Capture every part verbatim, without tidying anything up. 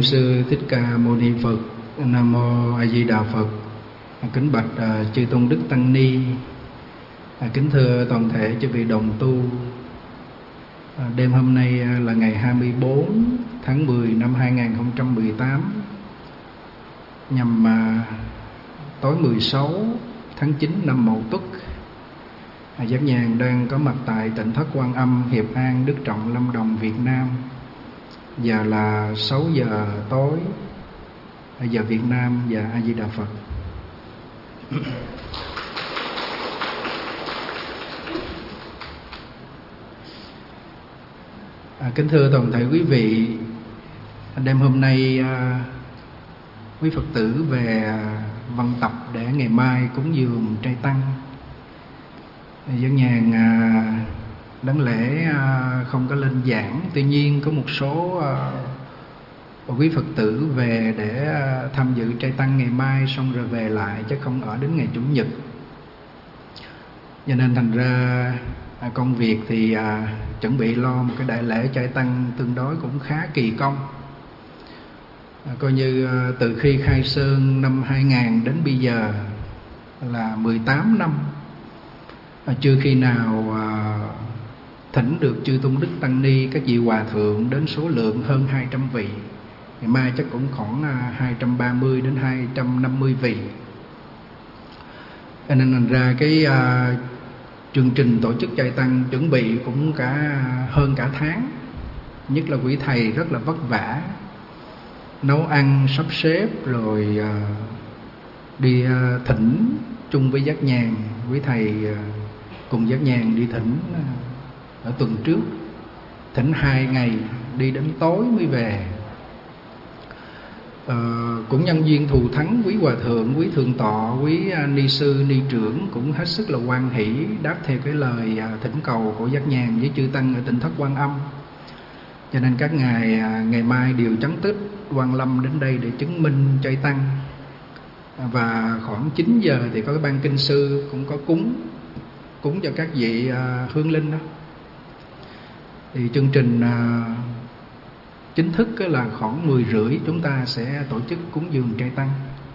Bổn Sư Thích Ca Mâu Ni Phật. Nam Mô A Di Đà Phật. Kính bạch uh, chư tôn đức tăng ni, uh, kính thưa toàn thể chư vị đồng tu. Uh, đêm hôm nay uh, là ngày hai mươi bốn tháng mười năm hai nghìn không trăm mười tám, nhằm uh, tối mười sáu tháng chín năm Mậu Tuất. uh, Giác Nhàn đang có mặt tại tỉnh Thất Quan Âm, Hiệp An, Đức Trọng, Lâm Đồng, Việt Nam. Giờ là sáu giờ tối giờ Việt Nam và A Di Đà Phật. À, kính thưa toàn thể quý vị, đêm hôm nay à, quý Phật tử về văn tập để ngày mai cúng dường trai tăng. Dân nhàn à, đáng lẽ à, không có lên giảng, tuy nhiên có một số à, quý Phật tử về để à, tham dự trai tăng ngày mai xong rồi về lại, chứ không ở đến ngày Chủ nhật. Cho nên thành ra à, công việc thì à, chuẩn bị lo một cái đại lễ trai tăng tương đối cũng khá kỳ công. À, coi như à, từ khi khai sơn năm hai nghìn đến bây giờ là mười tám năm, à, chưa khi nào à, thỉnh được chư tôn đức tăng ni, các vị hòa thượng đến số lượng hơn hai trăm vị. Ngày mai chắc cũng khoảng à, hai trăm ba mươi đến hai trăm năm mươi vị. Cho nên thành ra cái à, chương trình tổ chức trai tăng chuẩn bị cũng cả hơn cả tháng. Nhất là quý thầy rất là vất vả, nấu ăn sắp xếp rồi à, đi à, thỉnh chung với Giác Nhàn. Quý thầy à, cùng Giác Nhàn đi thỉnh à, ở tuần trước, thỉnh hai ngày, đi đến tối mới về. À, cũng nhân duyên thù thắng, quý hòa thượng, quý thượng tọa, quý à, ni sư, ni trưởng cũng hết sức là hoan hỷ đáp theo cái lời à, thỉnh cầu của Giác Nhàn với chư tăng ở tỉnh Thất Quan Âm. Cho nên các ngài à, ngày mai đều trấn tích Quan Lâm đến đây để chứng minh trai tăng. À, và khoảng chín giờ thì có cái ban kinh sư cũng có cúng cúng cho các vị à, hương linh đó. Thì chương trình à, chính thức là khoảng mười rưỡi chúng ta sẽ tổ chức cúng dường trai tăng.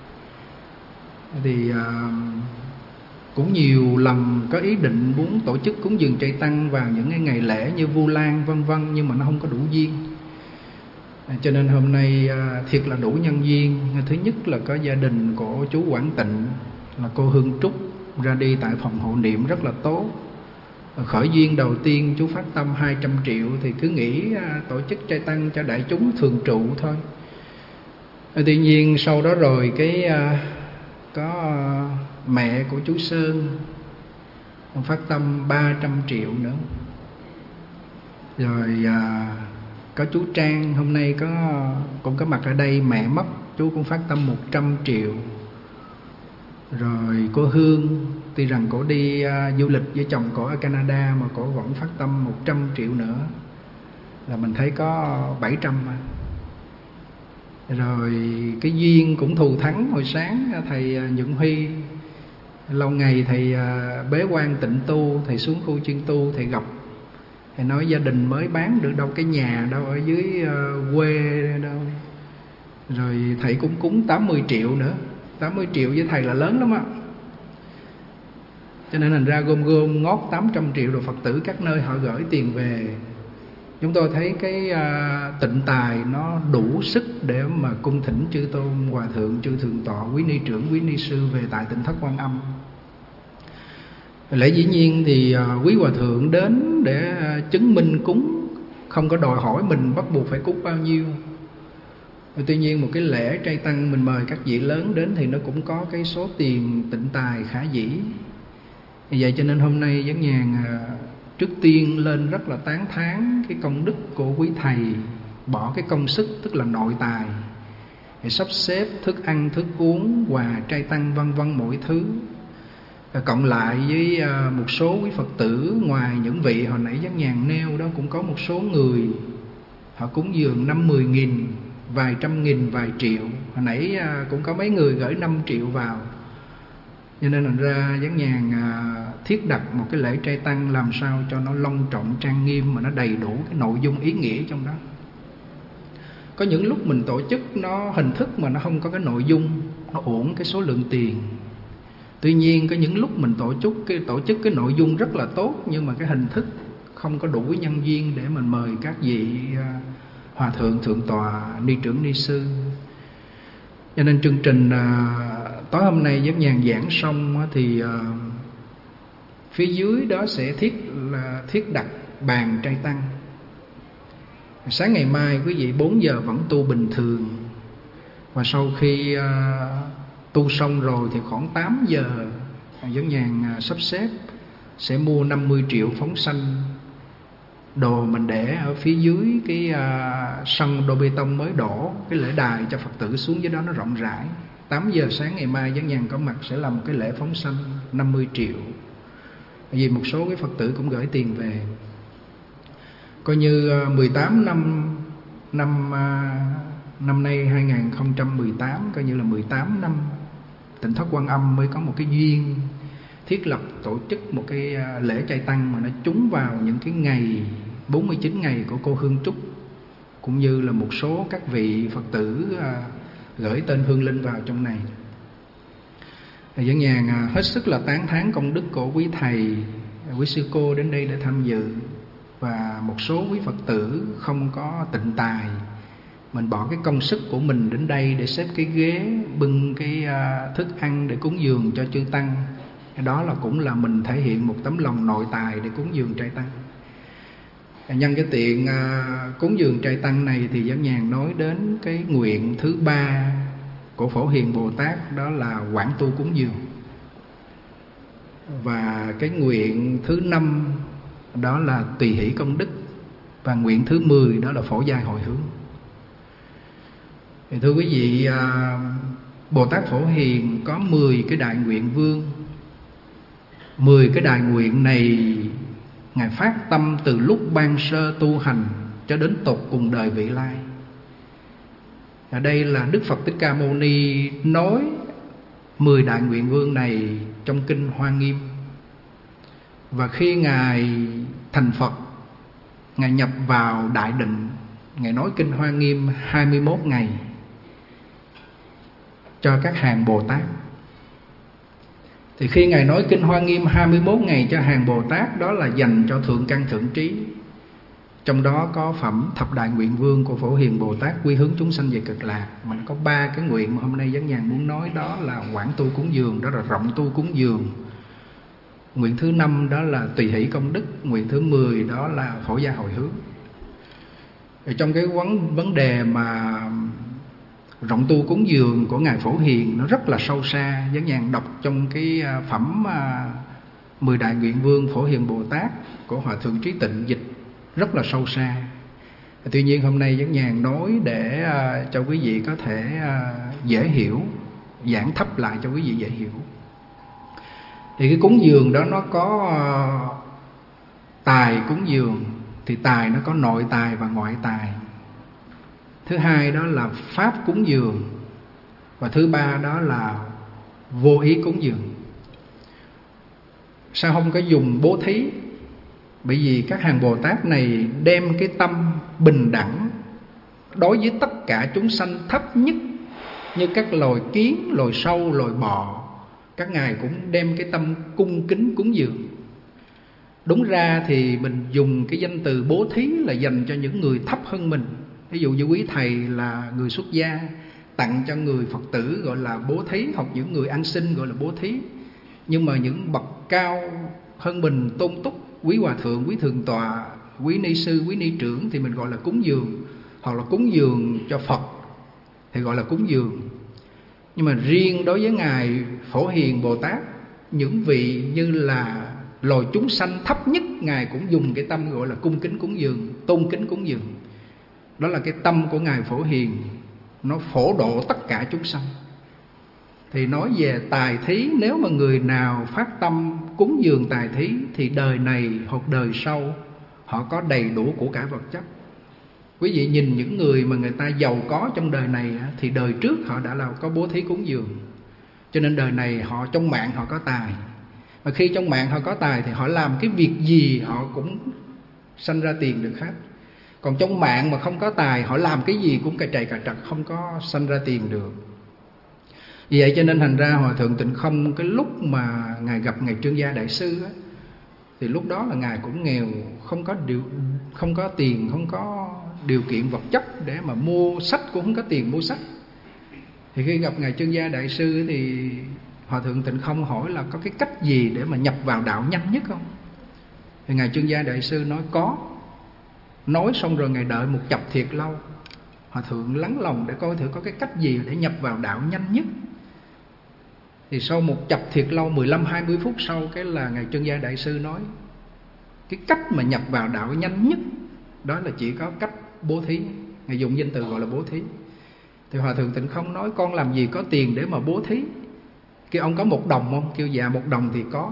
Thì à, cũng nhiều lần có ý định muốn tổ chức cúng dường trai tăng vào những cái ngày lễ như Vu Lan vân vân, nhưng mà nó không có đủ duyên. À, cho nên hôm nay à, thiệt là đủ nhân duyên. Thứ nhất là có gia đình của chú Quảng Tịnh là cô Hương Trúc ra đi tại phòng hộ niệm rất là tốt. Khởi duyên đầu tiên chú phát tâm hai trăm triệu thì cứ nghĩ à, tổ chức trai tăng cho đại chúng thường trụ thôi. À, tuy nhiên sau đó rồi cái à, có à, mẹ của chú Sơn phát tâm ba trăm triệu nữa. Rồi à, có chú Trang hôm nay có cũng có mặt ở đây, mẹ mất, chú cũng phát tâm một trăm triệu. Rồi cô Hương, tuy rằng cổ đi uh, du lịch với chồng cổ ở Canada mà cổ vẫn phát tâm một trăm triệu nữa, là mình thấy có bảy trăm mà. Rồi cái duyên cũng thù thắng. Hồi sáng thầy uh, Nhuận Huy, lâu ngày thầy uh, bế quan tịnh tu, thầy xuống khu chuyên tu, thầy gặp, thầy nói gia đình mới bán được đâu cái nhà đâu ở dưới uh, quê đâu. Rồi thầy cũng cúng tám mươi triệu nữa. Tám mươi triệu với thầy là lớn lắm á. Cho nên thành ra gom gom ngót tám trăm triệu rồi Phật tử các nơi họ gửi tiền về. Chúng tôi thấy cái uh, tịnh tài nó đủ sức để mà cung thỉnh chư tôn hòa thượng, chư thượng tọa, quý ni trưởng, quý ni sư về tại tỉnh Thất Quan Âm. Lẽ dĩ nhiên thì uh, quý hòa thượng đến để uh, chứng minh cúng, không có đòi hỏi mình bắt buộc phải cúng bao nhiêu. Tuy nhiên một cái lễ trai tăng mình mời các vị lớn đến thì nó cũng có cái số tiền tịnh tài khả dĩ. Vì vậy cho nên hôm nay Giác Nhàn trước tiên lên rất là tán thán cái công đức của quý thầy, bỏ cái công sức tức là nội tài để sắp xếp thức ăn, thức uống, quà trai tăng vân vân mọi thứ. Cộng lại với một số quý Phật tử, ngoài những vị hồi nãy Giác Nhàn nêu đó, cũng có một số người họ cúng dường năm mười nghìn, vài trăm nghìn, vài triệu. Hồi nãy cũng có mấy người gửi năm triệu vào. Cho nên thành ra Giác Nhàn thiết đặt một cái lễ trai tăng làm sao cho nó long trọng trang nghiêm mà nó đầy đủ cái nội dung ý nghĩa trong đó. Có những lúc mình tổ chức nó hình thức mà nó không có cái nội dung, nó uổng cái số lượng tiền. Tuy nhiên có những lúc mình tổ chức cái tổ chức cái nội dung rất là tốt, nhưng mà cái hình thức không có đủ nhân viên để mình mời các vị hòa thượng, thượng tọa, ni trưởng, ni sư. Cho nên chương trình à, tối hôm nay Giác Nhàn giảng xong thì à, phía dưới đó sẽ thiết là thiết đặt bàn trai tăng. Sáng ngày mai quý vị bốn giờ vẫn tu bình thường, và sau khi à, tu xong rồi thì khoảng tám giờ Giác Nhàn à, sắp xếp sẽ mua năm mươi triệu phóng sanh. Đồ mình để ở phía dưới cái à, sân đổ bê tông mới đổ, cái lễ đài cho Phật tử xuống dưới đó nó rộng rãi. Tám giờ sáng ngày mai Giác Nhàn có mặt sẽ làm một cái lễ phóng sanh năm mươi triệu. Vì một số cái Phật tử cũng gửi tiền về. Coi như à, mười tám năm năm à, năm nay hai không một tám, coi như là mười tám năm Tỉnh Thất Quan Âm mới có một cái duyên thiết lập tổ chức một cái à, lễ trai tăng mà nó trúng vào những cái ngày bốn mươi chín ngày của cô Hương Trúc, cũng như là một số các vị Phật tử à, gửi tên hương linh vào trong này. Giác Nhàn à, hết sức là tán thán công đức của quý thầy, quý sư cô đến đây để tham dự, và một số quý Phật tử không có tịnh tài, mình bỏ cái công sức của mình đến đây để xếp cái ghế, bưng cái à, thức ăn để cúng dường cho chư tăng. Đó là cũng là mình thể hiện một tấm lòng nội tài để cúng dường trai tăng. Nhân cái tiện à, cúng dường trai tăng này thì Giác Nhàn nói đến cái nguyện thứ ba của Phổ Hiền Bồ Tát, đó là quảng tu cúng dường. Và cái nguyện thứ năm đó là tùy hỷ công đức. Và nguyện thứ mười đó là phổ giai hồi hướng. Thì thưa quý vị, à, Bồ Tát Phổ Hiền có mười cái đại nguyện vương. Mười cái đại nguyện này Ngài phát tâm từ lúc ban sơ tu hành cho đến tột cùng đời vị lai. Ở đây là Đức Phật Thích Ca Mâu Ni nói mười đại nguyện vương này trong kinh Hoa Nghiêm. Và khi Ngài thành Phật, Ngài nhập vào đại định, Ngài nói kinh Hoa Nghiêm hai mươi mốt ngày cho các hàng Bồ Tát. Thì khi Ngài nói kinh Hoa Nghiêm hai mươi mốt ngày cho hàng Bồ Tát, đó là dành cho thượng căn thượng trí. Trong đó có phẩm thập đại nguyện vương của Phổ Hiền Bồ Tát quy hướng chúng sanh về cực lạc. Mình có ba cái nguyện mà hôm nay Giác Nhàn muốn nói, đó là quảng tu cúng dường, đó là rộng tu cúng dường. Nguyện thứ năm đó là tùy hỷ công đức. Nguyện thứ mười đó là phổ gia hồi hướng. Ở trong cái vấn, vấn đề mà rộng tu cúng dường của Ngài Phổ Hiền nó rất là sâu xa. Giác Nhàn đọc trong cái phẩm mười đại nguyện vương Phổ Hiền Bồ Tát của Hòa Thượng Trí Tịnh dịch rất là sâu xa. Tuy nhiên hôm nay Giác Nhàn nói để uh, cho quý vị có thể uh, dễ hiểu, giảng thấp lại cho quý vị dễ hiểu. Thì cái cúng dường đó nó có uh, tài cúng dường. Thì tài nó có nội tài và ngoại tài. Thứ hai đó là pháp cúng dường. Và thứ ba đó là vô ý cúng dường. Sao không có dùng bố thí? Bởi vì các hàng Bồ Tát này đem cái tâm bình đẳng đối với tất cả chúng sanh thấp nhất, như các loài kiến, loài sâu, loài bọ. Các ngài cũng đem cái tâm cung kính cúng dường. Đúng ra thì mình dùng cái danh từ bố thí là dành cho những người thấp hơn mình. Ví dụ như quý thầy là người xuất gia, tặng cho người Phật tử gọi là bố thí, hoặc những người ăn xin gọi là bố thí. Nhưng mà những bậc cao hơn mình, tôn túc, quý hòa thượng, quý thượng tọa, quý ni sư, quý ni trưởng thì mình gọi là cúng dường. Hoặc là cúng dường cho Phật thì gọi là cúng dường. Nhưng mà riêng đối với Ngài Phổ Hiền Bồ Tát, những vị như là loài chúng sanh thấp nhất, Ngài cũng dùng cái tâm gọi là cung kính cúng dường, tôn kính cúng dường. Đó là cái tâm của Ngài Phổ Hiền, nó phổ độ tất cả chúng sanh. Thì nói về tài thí, nếu mà người nào phát tâm cúng dường tài thí thì đời này hoặc đời sau họ có đầy đủ của cải vật chất. Quý vị nhìn những người mà người ta giàu có trong đời này thì đời trước họ đã là có bố thí cúng dường, cho nên đời này họ trong mạng họ có tài. Và khi trong mạng họ có tài thì họ làm cái việc gì họ cũng sanh ra tiền được hết. Còn trong mạng mà không có tài, họ làm cái gì cũng cà trầy cà trật, không có sanh ra tiền được. Vì vậy cho nên thành ra Hòa Thượng Tịnh Không, cái lúc mà Ngài gặp Ngài Trương Gia Đại Sư á, thì lúc đó là Ngài cũng nghèo, không có điều, không có tiền, không có điều kiện vật chất để mà mua sách, cũng không có tiền mua sách. Thì khi gặp Ngài Trương Gia Đại Sư thì Hòa Thượng Tịnh Không hỏi là có cái cách gì để mà nhập vào đạo nhanh nhất không? Thì Ngài Trương Gia Đại Sư nói có. Nói xong rồi Ngài đợi một chập thiệt lâu. Hòa Thượng lắng lòng để coi thử có cái cách gì để nhập vào đạo nhanh nhất. Thì sau một chập thiệt lâu, mười lăm hai mươi phút sau, cái là Ngài Trương Gia Đại Sư nói cái cách mà nhập vào đạo nhanh nhất đó là chỉ có cách bố thí. Ngài dùng danh từ gọi là bố thí. Thì Hòa Thượng Tịnh Không nói con làm gì có tiền để mà bố thí. Kêu ông có một đồng không? Kêu dạ một đồng thì có.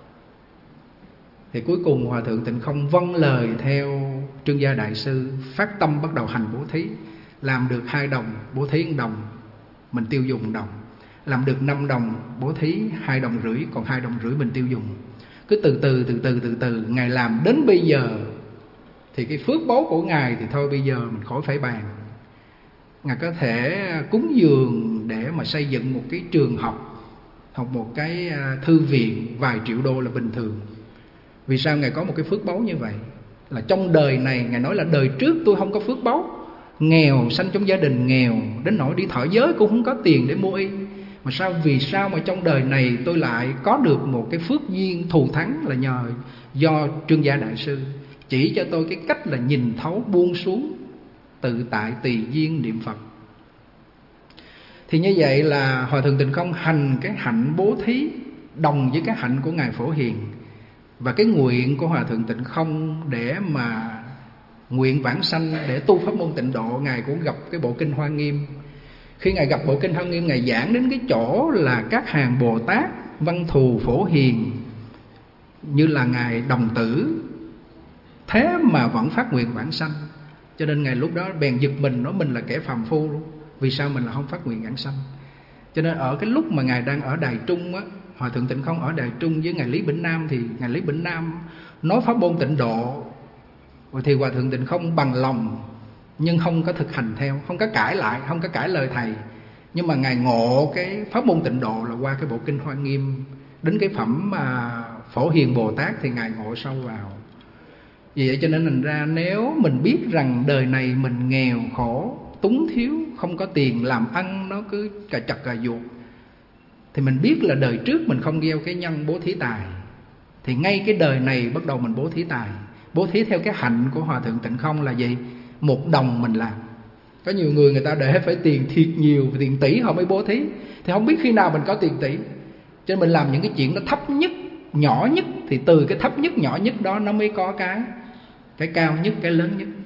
Thì cuối cùng Hòa Thượng Tịnh Không vâng lời theo Trương Gia Đại Sư, phát tâm bắt đầu hành bố thí. Làm được hai đồng, bố thí một đồng, mình tiêu dùng một đồng. Làm được năm đồng, bố thí hai đồng rưỡi, còn hai đồng rưỡi mình tiêu dùng. Cứ từ từ từ từ từ từ Ngài làm đến bây giờ thì cái phước báu của Ngài thì thôi bây giờ mình khỏi phải bàn. Ngài có thể cúng dường để mà xây dựng một cái trường học, học một cái thư viện vài triệu đô là bình thường. Vì sao Ngài có một cái phước báu như vậy? Là trong đời này, Ngài nói là đời trước tôi không có phước báu, nghèo, sanh trong gia đình nghèo, đến nỗi đi thọ giới cũng không có tiền để mua y. Mà sao vì sao mà trong đời này tôi lại có được một cái phước duyên thù thắng, là nhờ do Trương Gia Đại Sư chỉ cho tôi cái cách là nhìn thấu buông xuống, tự tại tùy duyên niệm Phật. Thì như vậy là Hòa Thượng Tịnh Không hành cái hạnh bố thí đồng với cái hạnh của Ngài Phổ Hiền. Và cái nguyện của Hòa Thượng Tịnh Không để mà nguyện vãng sanh, để tu pháp môn tịnh độ, Ngài cũng gặp cái bộ kinh Hoa Nghiêm. Khi Ngài gặp bộ kinh Hoa Nghiêm, Ngài giảng đến cái chỗ là các hàng Bồ Tát, Văn Thù, Phổ Hiền như là Ngài đồng tử, thế mà vẫn phát nguyện vãng sanh. Cho nên Ngài lúc đó bèn giật mình, nói mình là kẻ phàm phu luôn. Vì sao mình là không phát nguyện vãng sanh? Cho nên ở cái lúc mà Ngài đang ở Đài Trung á, Hòa Thượng Tịnh Không ở Đài Trung với Ngài Lý Bỉnh Nam, thì Ngài Lý Bỉnh Nam nói pháp môn tịnh độ, thì Hòa Thượng Tịnh Không bằng lòng nhưng không có thực hành theo, không có cãi lại, không có cãi lời thầy. Nhưng mà Ngài ngộ cái pháp môn tịnh độ là qua cái bộ kinh Hoa Nghiêm. Đến cái phẩm mà Phổ Hiền Bồ Tát thì Ngài ngộ sâu vào. Vì vậy cho nên thành ra nếu mình biết rằng đời này mình nghèo khổ, túng thiếu, không có tiền làm ăn, nó cứ cà chật cà ruột, thì mình biết là đời trước mình không gieo cái nhân bố thí tài, thì ngay cái đời này bắt đầu mình bố thí tài. Bố thí theo cái hạnh của Hòa Thượng Tịnh Không là gì? Một đồng mình làm. Có nhiều người người ta để phải tiền thiệt nhiều, tiền tỷ họ mới bố thí, thì không biết khi nào mình có tiền tỷ. Cho nên mình làm những cái chuyện nó thấp nhất, nhỏ nhất, thì từ cái thấp nhất, nhỏ nhất đó nó mới có cái cái cao nhất, cái lớn nhất.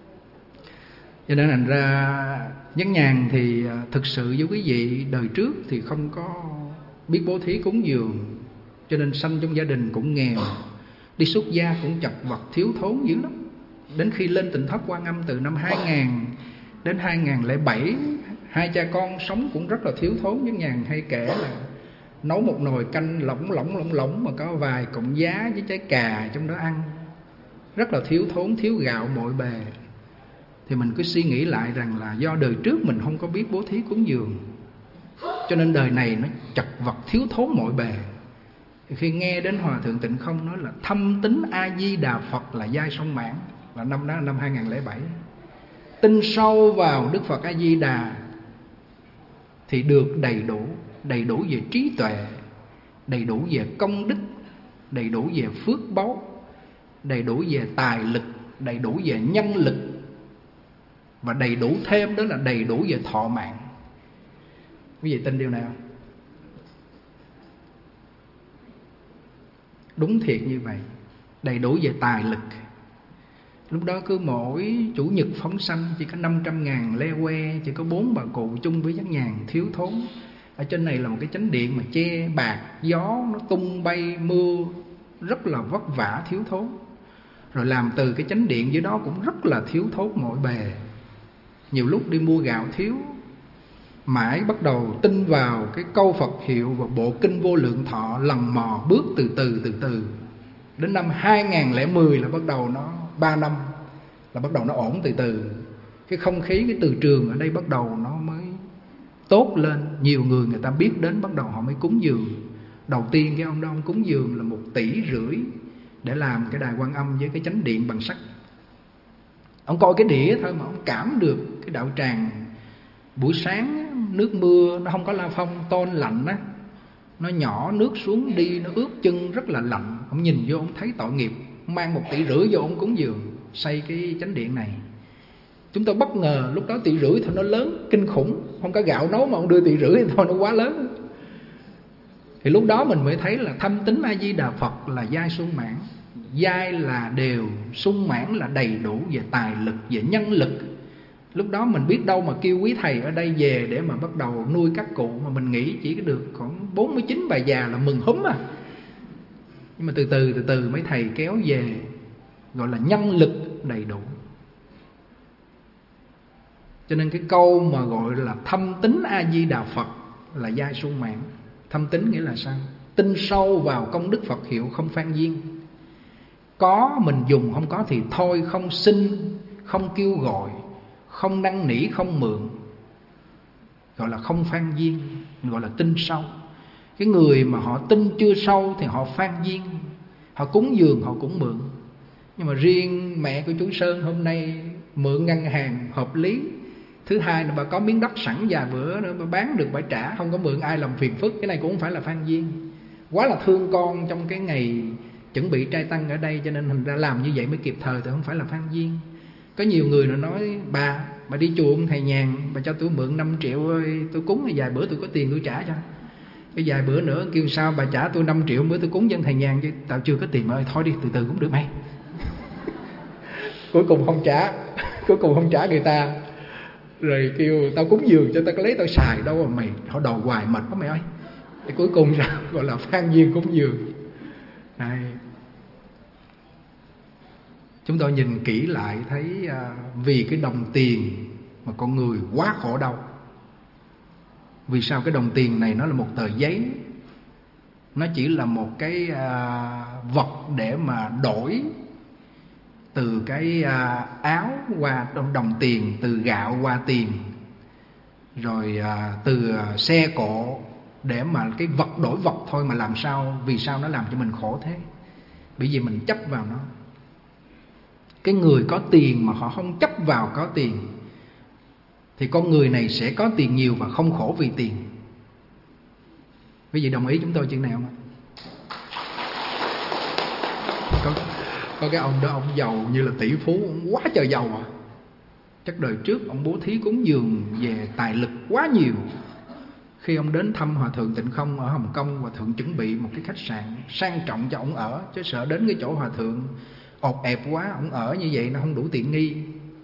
Cho nên thành ra Nhất Nhàn thì thực sự với quý vị, đời trước thì không có biết bố thí cúng dường, cho nên sanh trong gia đình cũng nghèo, đi xuất gia cũng chật vật thiếu thốn dữ lắm. Đến khi lên Tịnh Thất Quan Âm từ năm hai nghìn đến hai nghìn lẻ bảy, hai cha con sống cũng rất là thiếu thốn. Nhất Nhàn hay kể là nấu một nồi canh lỏng lỏng lỏng lỏng mà có vài cọng giá với trái cà trong đó ăn, rất là thiếu thốn, thiếu gạo mọi bề. Thì mình cứ suy nghĩ lại rằng là do đời trước mình không có biết bố thí cúng dường, cho nên đời này nó chật vật thiếu thốn mọi bề. Thì khi nghe đến Hòa Thượng Tịnh Không nói là thâm tín A Di Đà Phật là giai song mãn, là năm đó là năm hai nghìn lẻ bảy, tin sâu vào Đức Phật A Di Đà thì được đầy đủ, đầy đủ về trí tuệ, đầy đủ về công đức, đầy đủ về phước báu, đầy đủ về tài lực, đầy đủ về nhân lực, và đầy đủ thêm đó là đầy đủ về thọ mạng. Quý vị tin điều nào? Đúng thiệt như vậy, đầy đủ về tài lực. Lúc đó cứ mỗi chủ nhật phóng sanh chỉ có năm trăm ngàn le que, chỉ có bốn bà cụ chung với Nhất Nhàn thiếu thốn. Ở trên này là một cái chánh điện mà che bạc, gió nó tung bay, mưa rất là vất vả, thiếu thốn. Rồi làm từ cái chánh điện dưới đó cũng rất là thiếu thốn mọi bề. Nhiều lúc đi mua gạo thiếu, mãi bắt đầu tin vào cái câu Phật hiệu và bộ kinh Vô Lượng Thọ, lần mò bước từ từ từ từ. Đến năm hai nghìn lẻ mười là bắt đầu nó ba năm là bắt đầu nó ổn từ từ. Cái không khí, cái từ trường ở đây bắt đầu nó mới tốt lên. Nhiều người người ta biết đến, bắt đầu họ mới cúng dường. Đầu tiên cái ông đó ông cúng dường là một tỷ rưỡi để làm cái đài Quan Âm với cái chánh điện bằng sắt. Ông coi cái đĩa thôi mà ông cảm được cái đạo tràng. Buổi sáng nước mưa nó không có la phong, tôn lạnh á, nó nhỏ nước xuống đi nó ướt chân rất là lạnh. Ông nhìn vô ông thấy tội nghiệp, mang một tỷ rưỡi vô ông cúng dường xây cái chánh điện này. Chúng tôi bất ngờ, lúc đó tỷ rưỡi thôi nó lớn kinh khủng, không có gạo nấu mà ông đưa tỷ rưỡi thôi nó quá lớn. Thì lúc đó mình mới thấy là thâm tín A Di Đà Phật là giai sung mãn. Giai là đều, sung mãn là đầy đủ về tài lực, về nhân lực. Lúc đó mình biết đâu mà kêu quý thầy ở đây về để mà bắt đầu nuôi các cụ, mà mình nghĩ chỉ được khoảng bốn mươi chín bà già là mừng húm à. Nhưng mà từ từ từ từ mấy thầy kéo về, gọi là nhân lực đầy đủ. Cho nên cái câu mà gọi là thâm tín A Di Đà Phật là giai sung mãn. Thâm tín nghĩa là sao? Tin sâu vào công đức Phật hiệu, không phan duyên. Có mình dùng, không có thì thôi, không xin, không kêu gọi, không năn nỉ, không mượn, gọi là không phan duyên, gọi là tin sâu. Cái người mà họ tin chưa sâu thì họ phan duyên, họ cúng dường, họ cũng mượn. Nhưng mà riêng mẹ của chú Sơn hôm nay mượn ngân hàng hợp lý. Thứ hai là bà có miếng đất sẵn vài bữa nữa, bà bán được bà trả, không có mượn ai làm phiền phức. Cái này cũng không phải là phan duyên. Quá là thương con trong cái ngày chuẩn bị trai tăng ở đây, cho nên thành ra làm như vậy mới kịp thời, thì không phải là phan duyên. Có nhiều người nó nói bà, bà đi chùa ông thầy nhàn, bà cho tôi mượn năm triệu ơi, tôi cúng vài bữa tôi có tiền tôi trả cho. Cái vài bữa nữa kêu sao bà trả tôi năm triệu bữa tôi cúng dân thầy nhàn chứ tao chưa có tiền ơi, thôi đi từ từ cũng được mày. Cuối cùng không trả, cuối cùng không trả người ta. Rồi kêu tao cúng dường cho tao có lấy tao xài đâu mà mày, họ đòi hoài mệt quá mày ơi. Thì cuối cùng sao gọi là phan duyên cúng dường. Này, chúng tôi nhìn kỹ lại thấy à, vì cái đồng tiền mà con người quá khổ đau. Vì sao cái đồng tiền này nó là một tờ giấy, nó chỉ là một cái à, vật để mà đổi từ cái à, áo qua đồng tiền, từ gạo qua tiền, rồi à, từ à, xe cộ, để mà cái vật đổi vật thôi. Mà làm sao, vì sao nó làm cho mình khổ thế? Bởi vì mình chấp vào nó. Cái người có tiền mà họ không chấp vào có tiền thì con người này sẽ có tiền nhiều và không khổ vì tiền. Quý vị đồng ý chúng tôi chuyện này không? Có, có cái ông đó, ông giàu như là tỷ phú, ông quá trời giàu à. Chắc đời trước ông bố thí cúng dường về tài lực quá nhiều. Khi ông đến thăm Hòa Thượng Tịnh Không ở Hồng Kông, Hòa Thượng chuẩn bị một cái khách sạn sang trọng cho ông ở, chứ sợ đến cái chỗ Hòa Thượng ột ẹp quá, ông ở như vậy nó không đủ tiện nghi.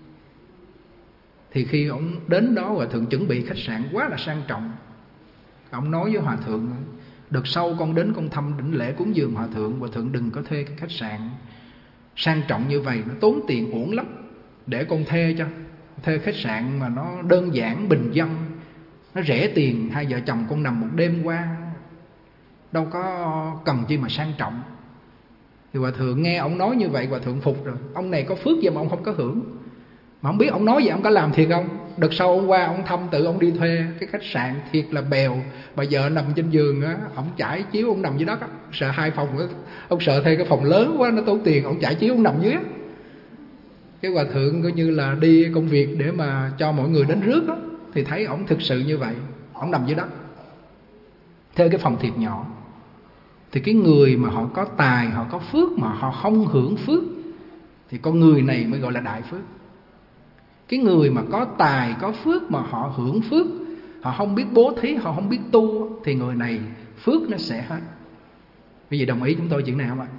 Thì khi ông đến đó, Hòa Thượng chuẩn bị khách sạn quá là sang trọng. Ông nói với Hòa Thượng, đợt sau con đến con thăm đỉnh lễ cúng dường Hòa Thượng, Hòa Thượng đừng có thuê cái khách sạn sang trọng như vậy, nó tốn tiền uổng lắm. Để con thuê cho, thuê khách sạn mà nó đơn giản bình dân, nó rẻ tiền, hai vợ chồng con nằm một đêm qua, đâu có cần chi mà sang trọng. Thì Hòa Thượng nghe ông nói như vậy, Hòa Thượng phục rồi. Ông này có phước gì mà ông không có hưởng. Mà không biết ông nói gì, ông có làm thiệt không? Đợt sau ông qua, ông thăm tự ông đi thuê cái khách sạn thiệt là bèo. Bà vợ nằm trên giường á, ông trải chiếu, ông nằm dưới đất á. Sợ hai phòng á, ông sợ thuê cái phòng lớn quá nó tốn tiền, ông trải chiếu ông nằm dưới á. Cái Hòa Thượng coi như là đi công việc để mà cho mọi người đến rước á, thì thấy ông thực sự như vậy, ông nằm dưới đất thuê cái phòng thiệt nhỏ. Thì cái người mà họ có tài, họ có phước mà họ không hưởng phước thì con người này mới gọi là đại phước. Cái người mà có tài, có phước mà họ hưởng phước, họ không biết bố thí, họ không biết tu, thì người này phước nó sẽ hết. Quý vị đồng ý chúng tôi chuyện này không ạ?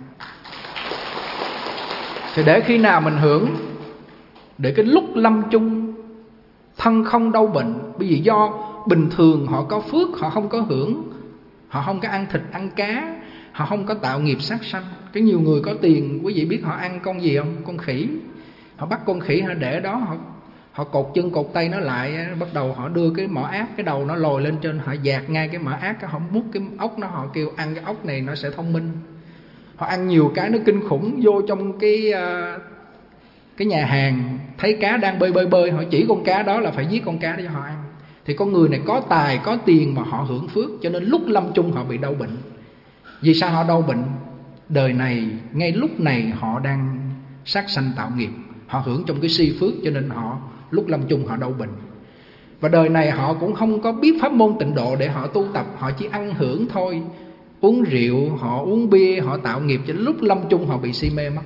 Thì để khi nào mình hưởng? Để cái lúc lâm chung thân không đau bệnh. Bởi vì do bình thường họ có phước, họ không có hưởng, họ không có ăn thịt ăn cá, họ không có tạo nghiệp sát sanh. Cái nhiều người có tiền, quý vị biết họ ăn con gì không? Con khỉ. Họ bắt con khỉ, họ để đó, họ, họ cột chân cột tay nó lại, bắt đầu họ đưa cái mỏ ác, cái đầu nó lồi lên trên, họ dạt ngay cái mỏ ác, họ múc cái ốc nó, họ kêu ăn cái ốc này nó sẽ thông minh. Họ ăn nhiều cái nó kinh khủng vô trong cái Cái nhà hàng thấy cá đang bơi bơi bơi, họ chỉ con cá đó là phải giết con cá để cho họ ăn. Thì con người này có tài, có tiền mà họ hưởng phước, cho nên lúc lâm chung họ bị đau bệnh. Vì sao họ đau bệnh? Đời này, ngay lúc này họ đang sát sanh tạo nghiệp, họ hưởng trong cái si phước, cho nên họ lúc lâm chung họ đau bệnh. Và đời này họ cũng không có biết pháp môn tịnh độ để họ tu tập, họ chỉ ăn hưởng thôi, uống rượu, họ uống bia, họ tạo nghiệp, cho nên lúc lâm chung họ bị si mê mất.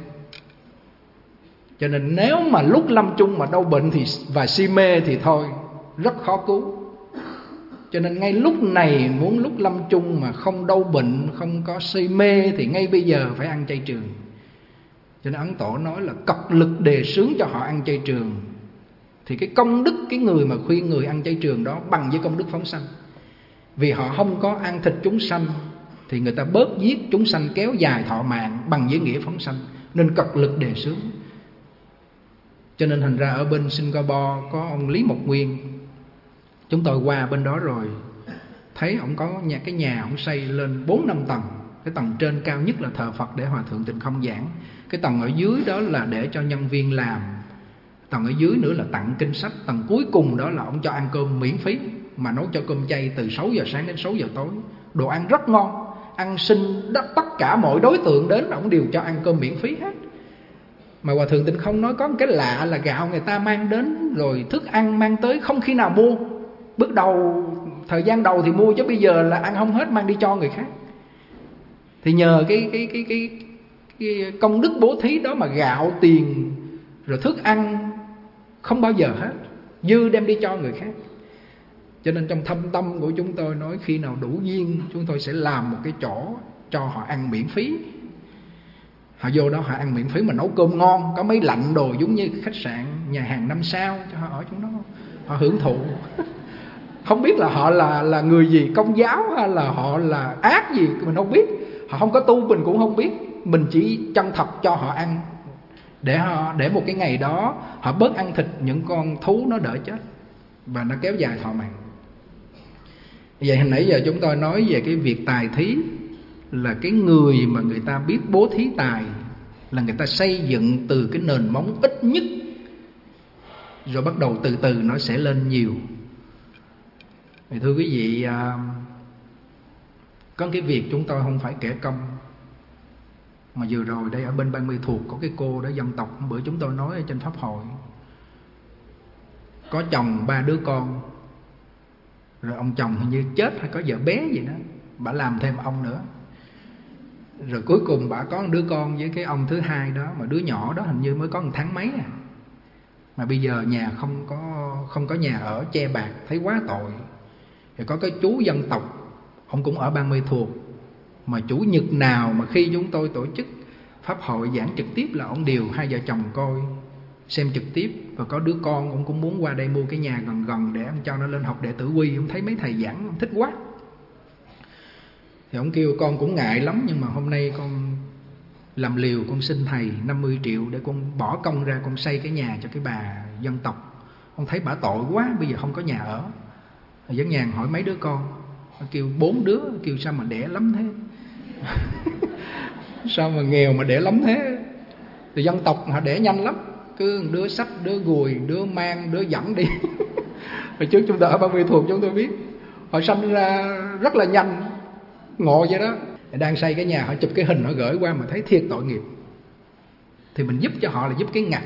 Cho nên nếu mà lúc lâm chung mà đau bệnh thì và si mê thì thôi, rất khó cứu. Cho nên ngay lúc này muốn lúc lâm chung mà không đau bệnh, không có si mê thì ngay bây giờ phải ăn chay trường. Cho nên Ấn Tổ nói là cật lực đề xướng cho họ ăn chay trường. Thì cái công đức cái người mà khuyên người ăn chay trường đó bằng với công đức phóng sanh. Vì họ không có ăn thịt chúng sanh thì người ta bớt giết chúng sanh, kéo dài thọ mạng bằng với nghĩa phóng sanh, nên cật lực đề xướng. Cho nên thành ra ở bên Singapore có ông Lý Mộc Nguyên, chúng tôi qua bên đó rồi thấy ông có nhà, cái nhà ông xây lên bốn năm tầng. Cái tầng trên cao nhất là thờ Phật để Hòa Thượng Tịnh Không giảng. Cái tầng ở dưới đó là để cho nhân viên làm. Tầng ở dưới nữa là tặng kinh sách. Tầng cuối cùng đó là ông cho ăn cơm miễn phí, mà nấu cho cơm chay từ sáu giờ sáng đến sáu giờ tối. Đồ ăn rất ngon, ăn xin đất, tất cả mọi đối tượng đến ông đều cho ăn cơm miễn phí hết. Mà Hòa Thượng Tịnh Không nói có một cái lạ là gạo người ta mang đến, rồi thức ăn mang tới không khi nào mua. Bước đầu, thời gian đầu thì mua, chứ bây giờ là ăn không hết mang đi cho người khác. Thì nhờ cái, cái, cái, cái, cái công đức bố thí đó mà gạo, tiền, rồi thức ăn không bao giờ hết, dư đem đi cho người khác. Cho nên trong thâm tâm của chúng tôi nói khi nào đủ duyên chúng tôi sẽ làm một cái chỗ cho họ ăn miễn phí. Họ vô đó họ ăn miễn phí mà nấu cơm ngon, có mấy lạnh đồ giống như khách sạn, nhà hàng năm sao cho họ ở trong đó, họ hưởng thụ. Không biết là họ là là người gì, công giáo hay là họ là ác gì mình không biết. Họ không có tu mình cũng không biết. Mình chỉ chân thật cho họ ăn, để họ để một cái ngày đó họ bớt ăn thịt những con thú nó đỡ chết và nó kéo dài thọ mạng. Vậy hồi nãy giờ chúng tôi nói về cái việc tài thí, là cái người mà người ta biết bố thí tài là người ta xây dựng từ cái nền móng ít nhất, rồi bắt đầu từ từ nó sẽ lên nhiều. Thì thưa quý vị, à, có cái việc chúng tôi không phải kể công. Mà vừa rồi đây ở bên Ban Mê Thuột có cái cô đó dân tộc, bữa chúng tôi nói ở trên pháp hội, có chồng ba đứa con, rồi ông chồng hình như chết hay có vợ bé gì đó, bà làm thêm ông nữa. Rồi cuối cùng bà có một đứa con với cái ông thứ hai đó, mà đứa nhỏ đó hình như mới có một tháng mấy à. Mà bây giờ nhà không có không có nhà ở, che bạc, thấy quá tội. Thì có cái chú dân tộc, ông cũng ở Ban Mê Thuột, mà chủ nhật nào mà khi chúng tôi tổ chức pháp hội giảng trực tiếp là ông điều hai vợ chồng coi xem trực tiếp. Và có đứa con ông cũng muốn qua đây mua cái nhà gần gần để ông cho nó lên học đệ tử quy. Ông thấy mấy thầy giảng ông thích quá, thì ông kêu con cũng ngại lắm, nhưng mà hôm nay con làm liều, con xin thầy năm mươi triệu để con bỏ công ra con xây cái nhà cho cái bà dân tộc. Ông thấy bả tội quá, bây giờ không có nhà ở. Dẫn nhàn hỏi mấy đứa con, kêu bốn đứa, kêu sao mà đẻ lắm thế. Sao mà nghèo mà đẻ lắm thế. Thì dân tộc họ đẻ nhanh lắm, cứ đứa sách, đứa gùi, đứa mang, đứa dẫn đi. Hồi trước chúng ta ở Ban Mê Thuột chúng tôi biết, họ sanh ra rất là nhanh, ngộ vậy đó. Đang xây cái nhà, họ chụp cái hình họ gửi qua mà thấy thiệt tội nghiệp. Thì mình giúp cho họ là giúp cái ngặt.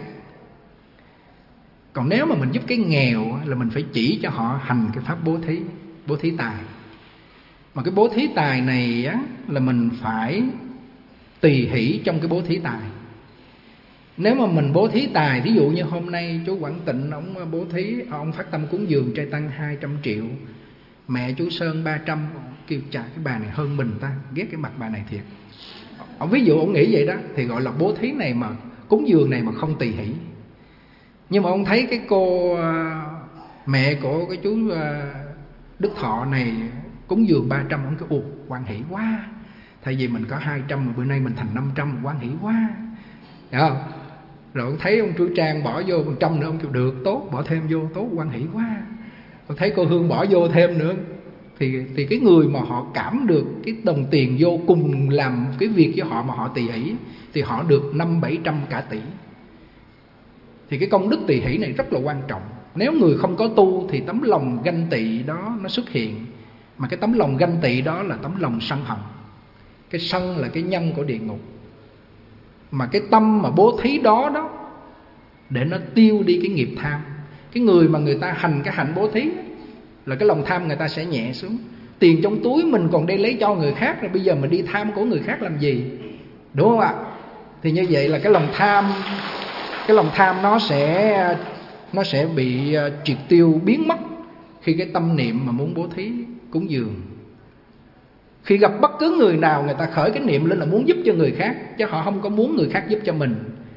Còn nếu mà mình giúp cái nghèo là mình phải chỉ cho họ hành cái pháp bố thí, bố thí tài. Mà cái bố thí tài này á, là mình phải tùy hỷ trong cái bố thí tài. Nếu mà mình bố thí tài, ví dụ như hôm nay chú Quảng Tịnh ông bố thí, ông phát tâm cúng dường trai tăng hai trăm triệu, mẹ chú Sơn ba trăm, kêu chà cái bà này hơn mình ta, ghét cái mặt bà này thiệt. Ông ví dụ ông nghĩ vậy đó, thì gọi là bố thí này mà cúng dường này mà không tùy hỷ. Nhưng mà ông thấy cái cô mẹ của cái chú Đức Thọ này cúng dường ba trăm, ông kêu ồ hoan hỷ quá. Thay vì mình có hai trăm mà bữa nay mình thành năm trăm, hoan hỷ quá. Hiểu không? Rồi ông thấy ông Chú Trang bỏ vô một trăm nữa, ông kêu được, tốt, bỏ thêm vô, tốt, hoan hỷ quá. Ông thấy cô Hương bỏ vô thêm nữa, thì thì cái người mà họ cảm được cái đồng tiền vô cùng làm cái việc với họ mà họ tùy hỷ, thì họ được năm bảy trăm cả tỷ. Thì cái công đức tỳ hỷ này rất là quan trọng. Nếu người không có tu thì tấm lòng ganh tị đó nó xuất hiện. Mà cái tấm lòng ganh tị đó là tấm lòng sân hận. Cái sân là cái nhân của địa ngục. Mà cái tâm mà bố thí đó đó, để nó tiêu đi cái nghiệp tham. Cái người mà người ta hành cái hạnh bố thí là cái lòng tham người ta sẽ nhẹ xuống. Tiền trong túi mình còn đi lấy cho người khác, rồi bây giờ mình đi tham của người khác làm gì? Đúng không ạ? Thì như vậy là cái lòng tham, cái lòng tham nó sẽ nó sẽ bị triệt tiêu, biến mất khi cái tâm niệm mà muốn bố thí cúng dường. Khi gặp bất cứ người nào, người ta khởi cái niệm lên là muốn giúp cho người khác, chứ họ không có muốn người khác giúp cho mình.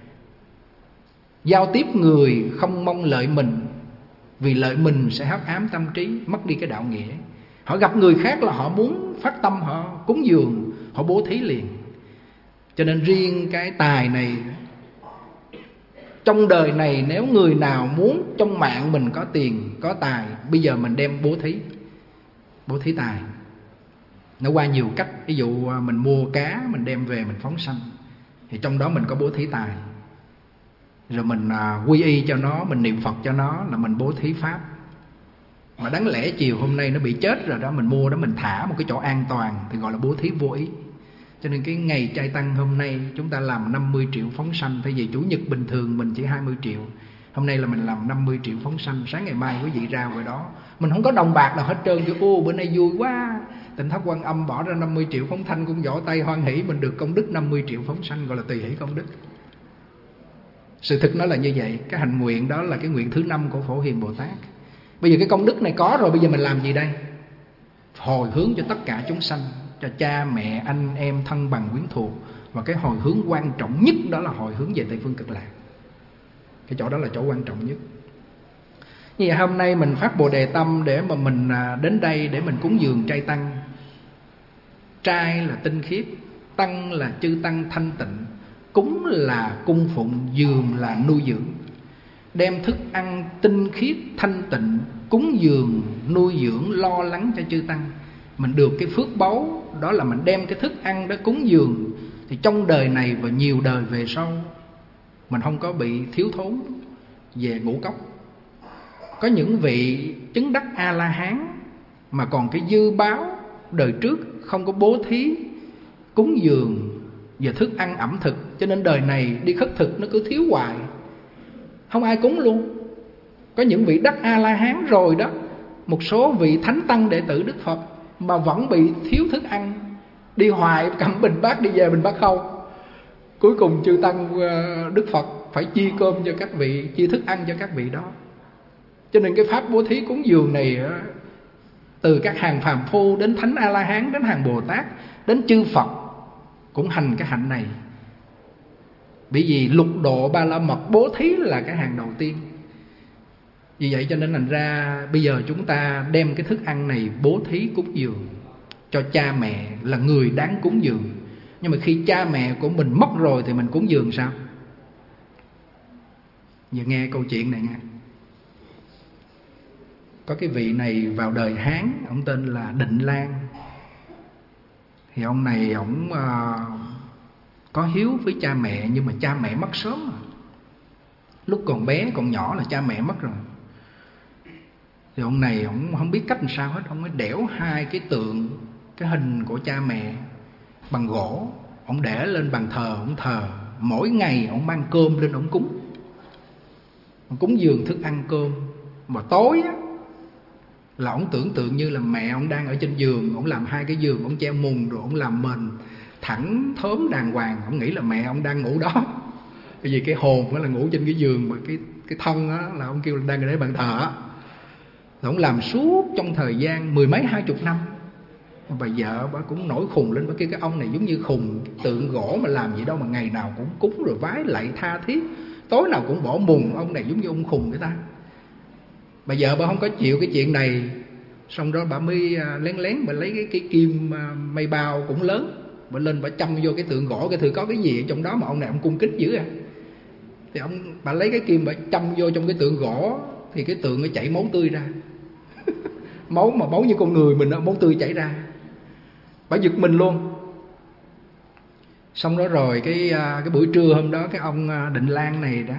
Giao tiếp người không mong lợi mình, vì lợi mình sẽ hắc ám tâm trí, mất đi cái đạo nghĩa. Họ gặp người khác là họ muốn phát tâm, họ cúng dường, họ bố thí liền. Cho nên riêng cái tài này, trong đời này nếu người nào muốn trong mạng mình có tiền, có tài, bây giờ mình đem bố thí, bố thí tài. Nó qua nhiều cách. Ví dụ mình mua cá, mình đem về mình phóng sanh, thì trong đó mình có bố thí tài. Rồi mình quy y cho nó, mình niệm Phật cho nó, là mình bố thí pháp. Mà đáng lẽ chiều hôm nay nó bị chết rồi đó, mình mua đó, mình thả một cái chỗ an toàn thì gọi là bố thí vô ý. Cho nên cái ngày trai tăng hôm nay chúng ta làm năm mươi triệu phóng sanh. Thay vì chủ nhật bình thường mình chỉ hai mươi triệu, hôm nay là mình làm năm mươi triệu phóng sanh. Sáng ngày mai quý vị ra ngoài đó, mình không có đồng bạc nào hết trơn, chứ ô bữa nay vui quá, Tịnh Thất Quan Âm bỏ ra năm mươi triệu phóng thanh cũng vỗ tay hoan hỷ, mình được công đức năm mươi triệu phóng sanh, gọi là tùy hỷ công đức. Sự thực nó là như vậy. Cái hành nguyện đó là cái nguyện thứ năm của Phổ Hiền Bồ Tát. Bây giờ cái công đức này có rồi, bây giờ mình làm gì đây? Hồi hướng cho tất cả chúng sanh, cho cha mẹ, anh em, thân bằng quyến thuộc. Và cái hồi hướng quan trọng nhất đó là hồi hướng về Tây Phương Cực Lạc. Cái chỗ đó là chỗ quan trọng nhất. Như vậy hôm nay mình phát Bồ Đề Tâm để mà mình đến đây để mình cúng dường trai tăng. Trai là tinh khiết, tăng là chư tăng thanh tịnh, cúng là cung phụng, dường là nuôi dưỡng. Đem thức ăn tinh khiết thanh tịnh cúng dường, nuôi dưỡng, lo lắng cho chư tăng. Mình được cái phước báu đó là mình đem cái thức ăn đó cúng dường, thì trong đời này và nhiều đời về sau mình không có bị thiếu thốn về ngũ cốc. Có những vị chứng đắc A-la-hán mà còn cái dư báo đời trước không có bố thí cúng dường về thức ăn ẩm thực, cho nên đời này đi khất thực nó cứ thiếu hoài, không ai cúng luôn. Có những vị đắc A-la-hán rồi đó, một số vị thánh tăng đệ tử Đức Phật mà vẫn bị thiếu thức ăn, đi hoài cầm bình bát đi về bình bát không. Cuối cùng chư tăng Đức Phật phải chia cơm cho các vị, chia thức ăn cho các vị đó. Cho nên cái pháp bố thí cúng dường này, từ các hàng phàm phu đến thánh A-la-hán, đến hàng Bồ Tát, đến chư Phật cũng hành cái hạnh này. Bởi vì lục độ ba la mật bố thí là cái hàng đầu tiên. Vì vậy cho nên thành ra bây giờ chúng ta đem cái thức ăn này bố thí cúng dường cho cha mẹ là người đáng cúng dường. Nhưng mà khi cha mẹ của mình mất rồi thì mình cúng dường sao? Giờ nghe câu chuyện này nghe. Có cái vị này vào đời Hán, ông tên là Định Lan. Thì ông này ông uh, có hiếu với cha mẹ, nhưng mà cha mẹ mất sớm rồi. Lúc còn bé còn nhỏ là cha mẹ mất rồi. Thì ông này ông không biết cách làm sao hết, ông mới đẽo hai cái tượng, cái hình của cha mẹ bằng gỗ, ông để lên bàn thờ, ông thờ. Mỗi ngày ông mang cơm lên ông cúng, ông cúng dường thức ăn cơm. Mà tối á là ông tưởng tượng như là mẹ ông đang ở trên giường, ông làm hai cái giường, ông treo mùng, rồi ông làm mền thẳng thớm đàng hoàng. Ông nghĩ là mẹ ông đang ngủ đó, bởi vì cái hồn đó là ngủ trên cái giường, mà cái cái thân đó là ông kêu là đang ở đấy bàn thờ á. Rồi ông làm suốt trong thời gian mười mấy hai chục năm. Bà vợ bà cũng nổi khùng lên, bà kêu cái ông này giống như khùng, tượng gỗ mà làm gì đâu mà ngày nào cũng cúng rồi vái lạy tha thiết, tối nào cũng bỏ mùng, ông này giống như ông khùng người ta. Bà vợ bà không có chịu cái chuyện này, xong đó bà mới lén lén bà lấy cái, cái kim mây bao cũng lớn, bà lên bà châm vô cái tượng gỗ, cái thử có cái gì ở trong đó mà ông này ông cung kính dữ à. Thì ông bà lấy cái kim bà châm vô trong cái tượng gỗ, thì cái tượng nó chảy máu tươi ra. Máu mà máu như con người mình đó, máu tươi chảy ra. Bà giật mình luôn. Xong đó rồi cái cái buổi trưa hôm đó, cái ông Định Lan này đó,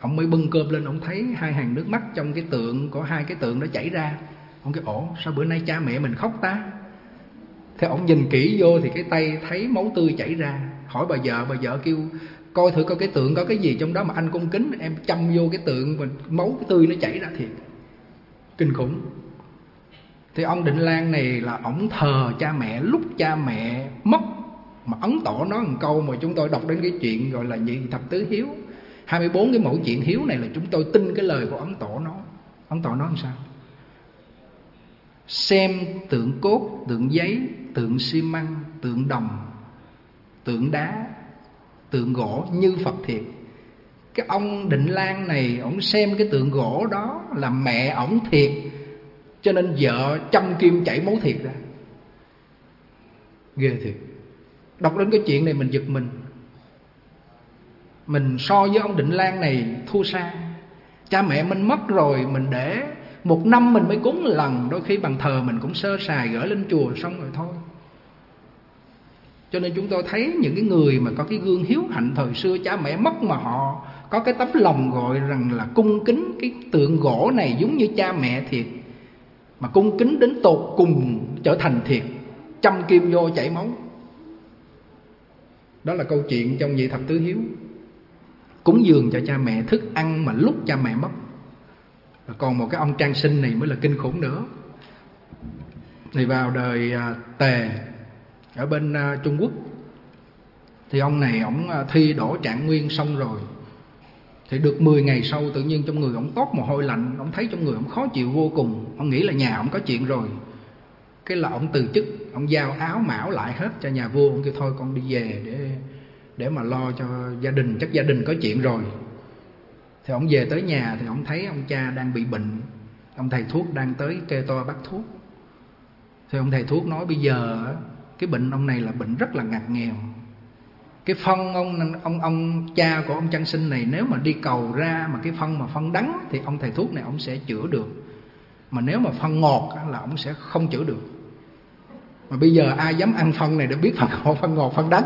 ông mới bưng cơm lên, ông thấy hai hàng nước mắt trong cái tượng của hai cái tượng đó chảy ra. Ông kêu ủa sao bữa nay cha mẹ mình khóc ta? Thế ông nhìn kỹ vô thì cái tay thấy máu tươi chảy ra. Hỏi bà vợ, bà vợ kêu coi thử coi cái tượng có cái gì trong đó mà anh cung kính. Em chăm vô cái tượng và máu tươi nó chảy ra thiệt, kinh khủng. Thì ông Định Lan này là ổng thờ cha mẹ lúc cha mẹ mất, mà ấn tỏ nó một câu mà chúng tôi đọc đến cái chuyện gọi là nhị thập tứ hiếu. Hai mươi bốn cái mẫu chuyện hiếu này là chúng tôi tin cái lời của ấn tổ nó. Ấn tổ nó làm sao? Xem tượng cốt, tượng giấy, tượng xi măng, tượng đồng, tượng đá, tượng gỗ như Phật thiệt. Cái ông Định Lan này, ổng xem cái tượng gỗ đó là mẹ ổng thiệt, cho nên vợ châm kim chảy máu thiệt ra. Ghê thiệt. Đọc đến cái chuyện này mình giật mình. Mình so với ông Định Lan này thua xa. Cha mẹ mình mất rồi, mình để một năm mình mới cúng lần, đôi khi bằng thờ mình cũng sơ sài gửi lên chùa xong rồi thôi. Cho nên chúng tôi thấy những cái người mà có cái gương hiếu hạnh thời xưa, cha mẹ mất mà họ có cái tấm lòng gọi rằng là cung kính cái tượng gỗ này giống như cha mẹ thiệt, mà cung kính đến tột cùng trở thành thiệt, châm kim vô chảy máu. Đó là câu chuyện trong nhị thập tứ hiếu. Cúng dường cho cha mẹ thức ăn mà lúc cha mẹ mất. Còn một cái ông Trang Sinh này mới là kinh khủng nữa. Thì vào đời Tề ở bên Trung Quốc, thì ông này ông thi đỗ Trạng Nguyên xong rồi, thì được mười ngày sau tự nhiên trong người ông toát mồ hôi lạnh. Ông thấy trong người ông khó chịu vô cùng. Ông nghĩ là nhà ông có chuyện rồi. Cái là ông từ chức, ông giao áo mão lại hết cho nhà vua. Ông kêu thôi con đi về để để mà lo cho gia đình, chắc gia đình có chuyện rồi. Thì ông về tới nhà thì ông thấy ông cha đang bị bệnh. Ông thầy thuốc đang tới kê toa bắt thuốc. Thì ông thầy thuốc nói bây giờ cái bệnh ông này là bệnh rất là ngặt nghèo. Cái phân ông ông ông cha của ông Trang Sinh này nếu mà đi cầu ra mà cái phân mà phân đắng thì ông thầy thuốc này ông sẽ chữa được. Mà nếu mà phân ngọt là ông sẽ không chữa được. Mà bây giờ ai dám ăn phân này để biết phân ngọt, phân ngọt, phân đắng.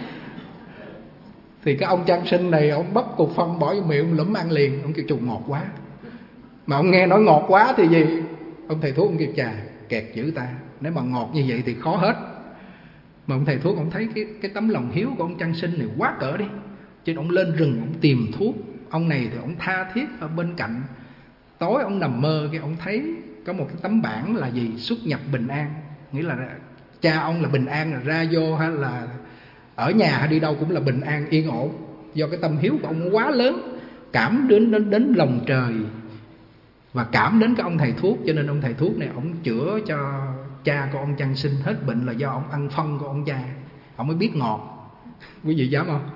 Thì cái ông Trang Sinh này ông bắt cục phân bỏ vô miệng, ông lụm ăn liền. Ông kêu trùng ngọt quá. Mà ông nghe nói ngọt quá thì gì? Ông thầy thuốc ông kêu chà kẹt dữ ta, nếu mà ngọt như vậy thì khó hết. Mà ông thầy thuốc ông thấy cái cái tấm lòng hiếu của ông Trang Sinh này quá cỡ đi, cho nên ông lên rừng ông tìm thuốc. Ông này thì ông tha thiết ở bên cạnh. Tối ông nằm mơ cái ông thấy có một cái tấm bảng là gì? Xuất nhập bình an. Nghĩa là cha ông là bình an, là ra vô hay là ở nhà hay đi đâu cũng là bình an yên ổn. Do cái tâm hiếu của ông quá lớn, cảm đến đến đến lòng trời và cảm đến cái ông thầy thuốc, cho nên ông thầy thuốc này ông chữa cho cha của ông Trang Sinh hết bệnh là do ông ăn phân của ông cha. Ông mới biết ngọt. Quý vị dám không?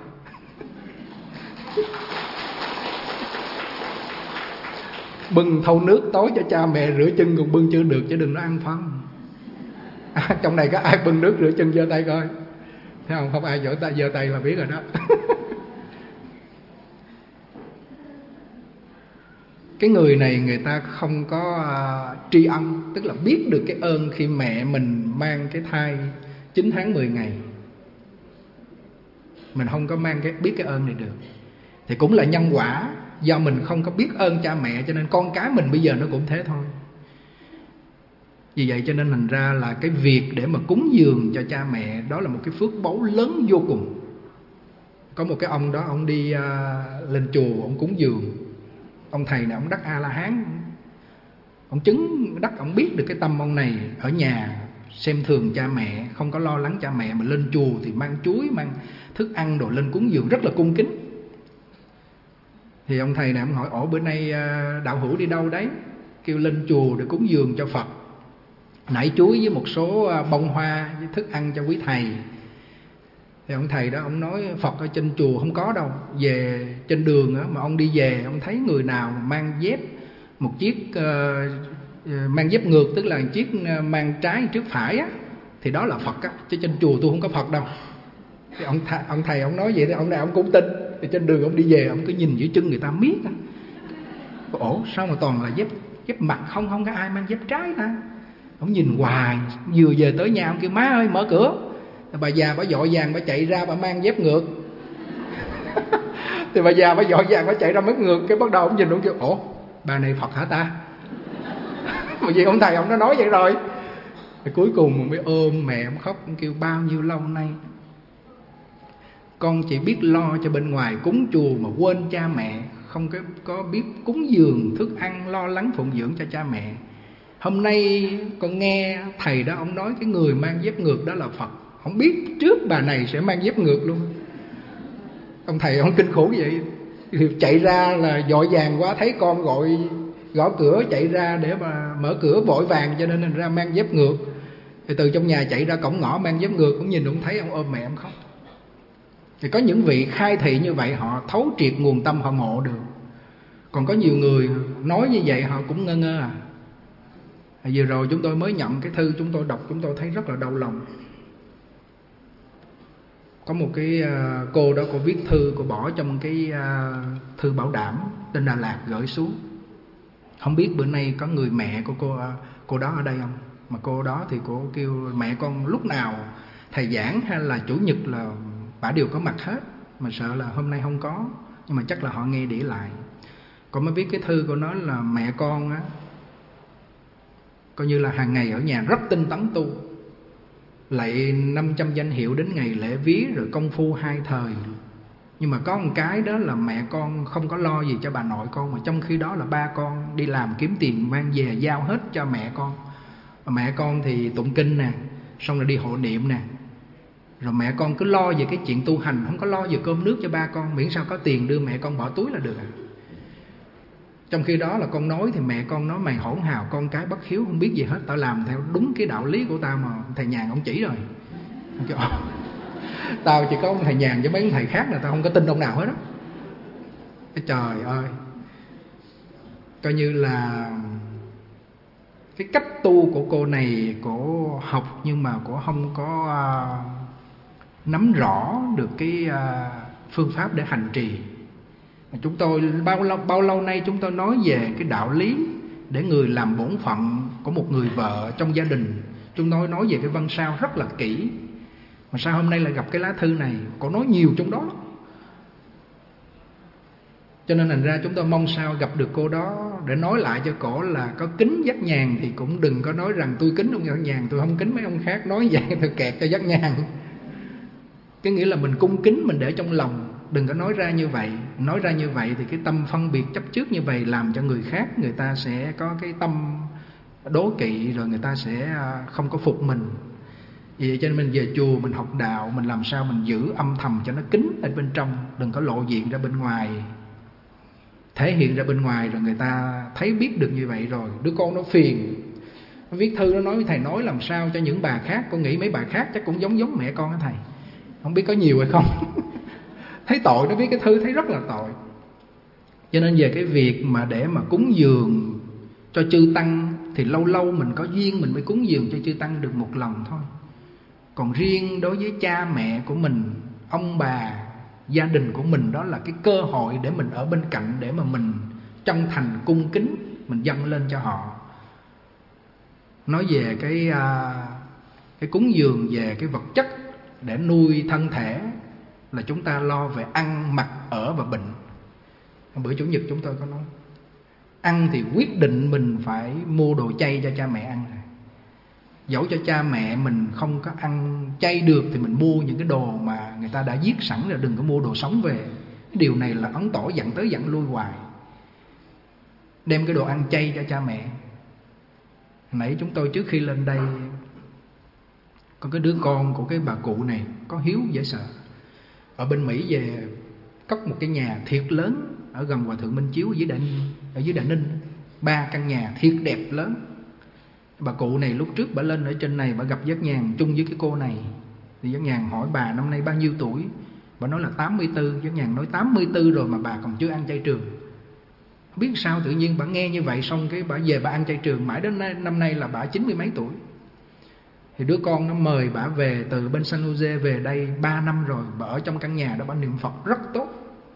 Bưng thau nước tối cho cha mẹ rửa chân còn bưng chưa được, chứ đừng nói ăn phân. À, trong này có ai bưng nước rửa chân giơ tay coi. Thấy không? Không ai giơ tay, giơ tay là biết rồi đó. Cái người này người ta không có uh, tri ân, tức là biết được cái ơn khi mẹ mình mang cái thai chín tháng mười ngày. Mình không có mang cái biết cái ơn này được. Thì cũng là nhân quả. Do mình không có biết ơn cha mẹ, cho nên con cái mình bây giờ nó cũng thế thôi. Vì vậy cho nên thành ra là cái việc để mà cúng dường cho cha mẹ, đó là một cái phước báu lớn vô cùng. Có một cái ông đó, ông đi uh, lên chùa, ông cúng dường. Ông thầy này ông đắc A-la-hán. Ông chứng đắc, ông biết được cái tâm ông này ở nhà xem thường cha mẹ, không có lo lắng cha mẹ, mà lên chùa thì mang chuối, mang thức ăn đồ lên cúng dường rất là cung kính. Thì ông thầy này ông hỏi ổ bữa nay đạo hữu đi đâu đấy? Kêu lên chùa để cúng dường cho Phật, nải chuối với một số bông hoa với thức ăn cho quý thầy. Thì ông thầy đó ông nói Phật ở trên chùa không có đâu. Về trên đường á, mà ông đi về ông thấy người nào mang dép một chiếc uh, mang dép ngược, tức là chiếc mang trái trước phải á, thì đó là Phật á, chứ trên chùa tôi không có Phật đâu. Thì ông thầy, ông thầy ông nói vậy thì ông này ông cũng tin. Thì trên đường ông đi về ông cứ nhìn dưới chân người ta miết á. Ủa sao mà toàn là dép dép mặt không, không có ai mang dép trái ta. Ông nhìn hoài, vừa về tới nhà ông kêu má ơi mở cửa. Bà già bà vội vàng bà chạy ra bà mang dép ngược. Thì bà già bà vội vàng bà chạy ra mất ngược, cái bắt đầu ông nhìn ông kêu ủa bà này Phật hả ta? Bởi vì ông thầy ông đã nói vậy rồi. Thì cuối cùng mình mới ôm mẹ ông khóc, ông kêu bao nhiêu lâu nay con chỉ biết lo cho bên ngoài cúng chùa mà quên cha mẹ, không có, có biết cúng dường thức ăn, lo lắng phụng dưỡng cho cha mẹ. Hôm nay con nghe thầy đó ông nói cái người mang dép ngược đó là Phật, không biết trước bà này sẽ mang dép ngược luôn. Ông thầy ông kinh khủng vậy. Chạy ra là vội vàng quá, thấy con gọi gõ cửa chạy ra để mà mở cửa vội vàng, cho nên ra mang dép ngược. Thì từ trong nhà chạy ra cổng ngõ mang dép ngược, cũng nhìn ông thấy ông ôm mẹ ông khóc. Thì có những vị khai thị như vậy họ thấu triệt nguồn tâm họ ngộ được. Còn có nhiều người nói như vậy họ cũng ngơ ngơ à. Vừa rồi chúng tôi mới nhận cái thư chúng tôi đọc, chúng tôi thấy rất là đau lòng. Có một cái cô đó, cô viết thư, cô bỏ trong cái thư bảo đảm tên Đà Lạt gửi xuống. Không biết bữa nay có người mẹ của cô cô đó ở đây không? Mà cô đó thì cô kêu mẹ con lúc nào thầy giảng hay là chủ nhật là bà đều có mặt hết, mà sợ là hôm nay không có, nhưng mà chắc là họ nghe đĩa lại. Cô mới viết cái thư, cô nói là mẹ con á, coi như là hàng ngày ở nhà rất tinh tấn tu, lạy năm trăm danh hiệu đến ngày lễ vía, rồi công phu hai thời. Nhưng mà có một cái đó là mẹ con không có lo gì cho bà nội con, mà trong khi đó là ba con đi làm kiếm tiền mang về giao hết cho mẹ con. Mà mẹ con thì tụng kinh nè, xong rồi đi hộ niệm nè, rồi mẹ con cứ lo về cái chuyện tu hành, không có lo về cơm nước cho ba con, miễn sao có tiền đưa mẹ con bỏ túi là được à. Trong khi đó là con nói thì mẹ con nói mày hỗn hào, con cái bất hiếu, không biết gì hết, tao làm theo đúng cái đạo lý của tao mà thầy Nhàn ông chỉ rồi. Tao chỉ có ông thầy Nhàn với mấy ông thầy khác là tao không có tin ông nào hết á. Trời ơi, coi như là cái cách tu của cô này, cổ học nhưng mà cổ không có uh, nắm rõ được cái uh, phương pháp để hành trì. Chúng tôi bao lâu, bao lâu nay chúng tôi nói về cái đạo lý để người làm bổn phận của một người vợ trong gia đình. Chúng tôi nói về cái văn sao rất là kỹ. Mà sao hôm nay lại gặp cái lá thư này, cổ nói nhiều trong đó. Cho nên thành ra chúng tôi mong sao gặp được cô đó để nói lại cho cổ là có kính Giác Nhàn thì cũng đừng có nói rằng tôi kính ông Giác Nhàn, tôi không kính mấy ông khác, nói vậy tôi kẹt cho Giác Nhàn. Cái nghĩa là mình cung kính mình để trong lòng, đừng có nói ra như vậy. Nói ra như vậy thì cái tâm phân biệt chấp trước như vậy làm cho người khác, người ta sẽ có cái tâm đố kỵ, rồi người ta sẽ không có phục mình. Vì vậy cho nên mình về chùa mình học đạo, mình làm sao mình giữ âm thầm cho nó kín ở bên trong, đừng có lộ diện ra bên ngoài, thể hiện ra bên ngoài rồi người ta thấy biết được như vậy rồi. Đứa con nó phiền, nó viết thư nó nói với thầy nói làm sao cho những bà khác. Con nghĩ mấy bà khác chắc cũng giống giống mẹ con á thầy, không biết có nhiều hay không. Thấy tội, nó viết cái thư thấy rất là tội. Cho nên về cái việc mà để mà cúng dường cho chư tăng thì lâu lâu mình có duyên mình mới cúng dường cho chư tăng được một lần thôi. Còn riêng đối với cha mẹ của mình, ông bà, gia đình của mình, đó là cái cơ hội để mình ở bên cạnh, để mà mình chân thành cung kính, mình dâng lên cho họ. Nói về cái cái cúng dường về cái vật chất để nuôi thân thể là chúng ta lo về ăn, mặc, ở và bệnh. Bữa Chủ nhật chúng tôi có nói, ăn thì quyết định mình phải mua đồ chay cho cha mẹ ăn. Dẫu cho cha mẹ mình không có ăn chay được thì mình mua những cái đồ mà người ta đã giết sẵn rồi, đừng có mua đồ sống về. Cái điều này là Ấn Tổ dặn tới dặn lui hoài. Đem cái đồ ăn chay cho cha mẹ. Nãy chúng tôi trước khi lên đây, có cái đứa con của cái bà cụ này có hiếu dễ sợ. Ở bên Mỹ về cất một cái nhà thiệt lớn ở gần Hòa Thượng Minh Chiếu ở dưới Đại Ninh, ở dưới Đại Ninh, ba căn nhà thiệt đẹp lớn. Bà cụ này lúc trước bà lên ở trên này, bà gặp Giác Nhàn chung với cái cô này. Thì Giác Nhàn hỏi bà năm nay bao nhiêu tuổi, bà nói là tám mươi tư. Giác Nhàn nói tám mươi tư rồi mà bà còn chưa ăn chay trường. Không biết sao tự nhiên bà nghe như vậy, xong cái bà về bà ăn chay trường, mãi đến năm nay là bà chín mươi mấy tuổi. Thì đứa con nó mời bà về từ bên San Jose về đây ba năm rồi. Bà ở trong căn nhà đó bà niệm Phật rất tốt.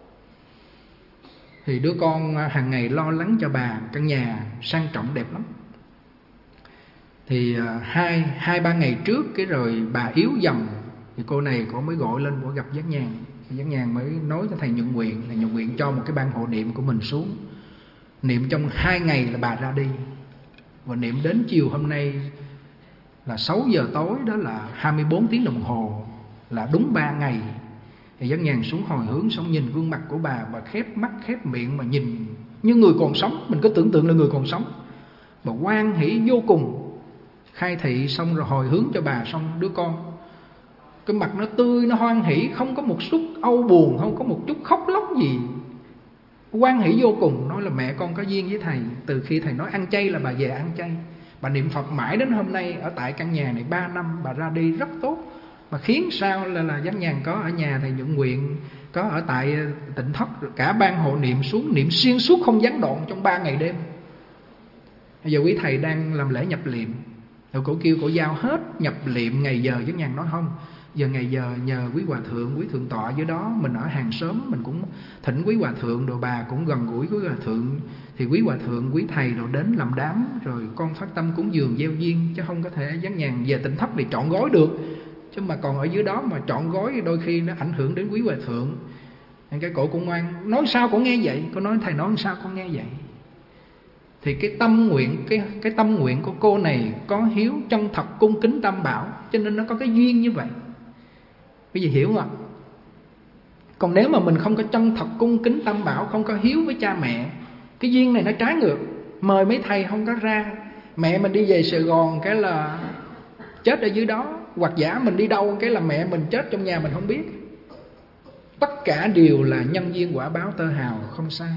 Thì đứa con hàng ngày lo lắng cho bà, căn nhà sang trọng đẹp lắm. Thì hai, hai ba ngày trước cái rồi bà yếu dần, thì cô này cô mới gọi lên, cô gặp Giác Nhàn. Giác Nhàn mới nói cho thầy Nhuận Nguyện, thầy Nhuận Nguyện cho một cái ban hộ niệm của mình xuống, niệm trong hai ngày là bà ra đi. Và niệm đến chiều hôm nay là sáu giờ tối, đó là hai mươi bốn tiếng đồng hồ, là đúng ba ngày. Thì Giác Nhàn xuống hồi hướng, xong nhìn gương mặt của bà, bà khép mắt khép miệng mà nhìn như người còn sống. Mình cứ tưởng tượng là người còn sống. Bà hoan hỷ vô cùng. Khai thị xong rồi hồi hướng cho bà, xong đứa con, cái mặt nó tươi, nó hoan hỷ, không có một chút âu buồn, không có một chút khóc lóc gì, hoan hỷ vô cùng. Nói là mẹ con có duyên với thầy. Từ khi thầy nói ăn chay là bà về ăn chay. Bà niệm Phật mãi đến hôm nay, ở tại căn nhà này ba năm, bà ra đi rất tốt. Mà khiến sao là, là Giác Nhàn có ở nhà thầy Nhuận Nguyện, có ở tại Tịnh Thất, cả ban hộ niệm xuống, niệm xuyên suốt không gián đoạn trong ba ngày đêm. Bây giờ quý thầy đang làm lễ nhập liệm, rồi cổ kêu cổ giao hết nhập liệm ngày giờ. Giác Nhàn nói không, giờ ngày giờ nhờ quý hòa thượng, quý thượng tọa dưới đó, mình ở hàng xóm, mình cũng thỉnh quý hòa thượng, rồi bà cũng gần gũi quý hòa thượng, thì quý hòa thượng, quý thầy rồi đến làm đám, rồi con phát tâm cúng dường gieo duyên, chứ không có thể Giác Nhàn về Tịnh Thất thì trọn gói được. Chứ mà còn ở dưới đó mà trọn gói đôi khi nó ảnh hưởng đến quý hòa thượng. Cái cổ cũng ngoan, nói sao cũng nghe vậy. Cô nói thầy nói sao con nghe vậy. Thì cái tâm nguyện, cái, cái tâm nguyện của cô này có hiếu chân thật cung kính Tam Bảo, cho nên nó có cái duyên như vậy. Quý vị hiểu không? Còn nếu mà mình không có chân thật cung kính Tam Bảo, không có hiếu với cha mẹ, cái duyên này nó trái ngược. Mời mấy thầy không có ra, mẹ mình đi về Sài Gòn cái là chết ở dưới đó, hoặc giả mình đi đâu cái là mẹ mình chết trong nhà mình không biết. Tất cả đều là nhân duyên quả báo tơ hào, không sai.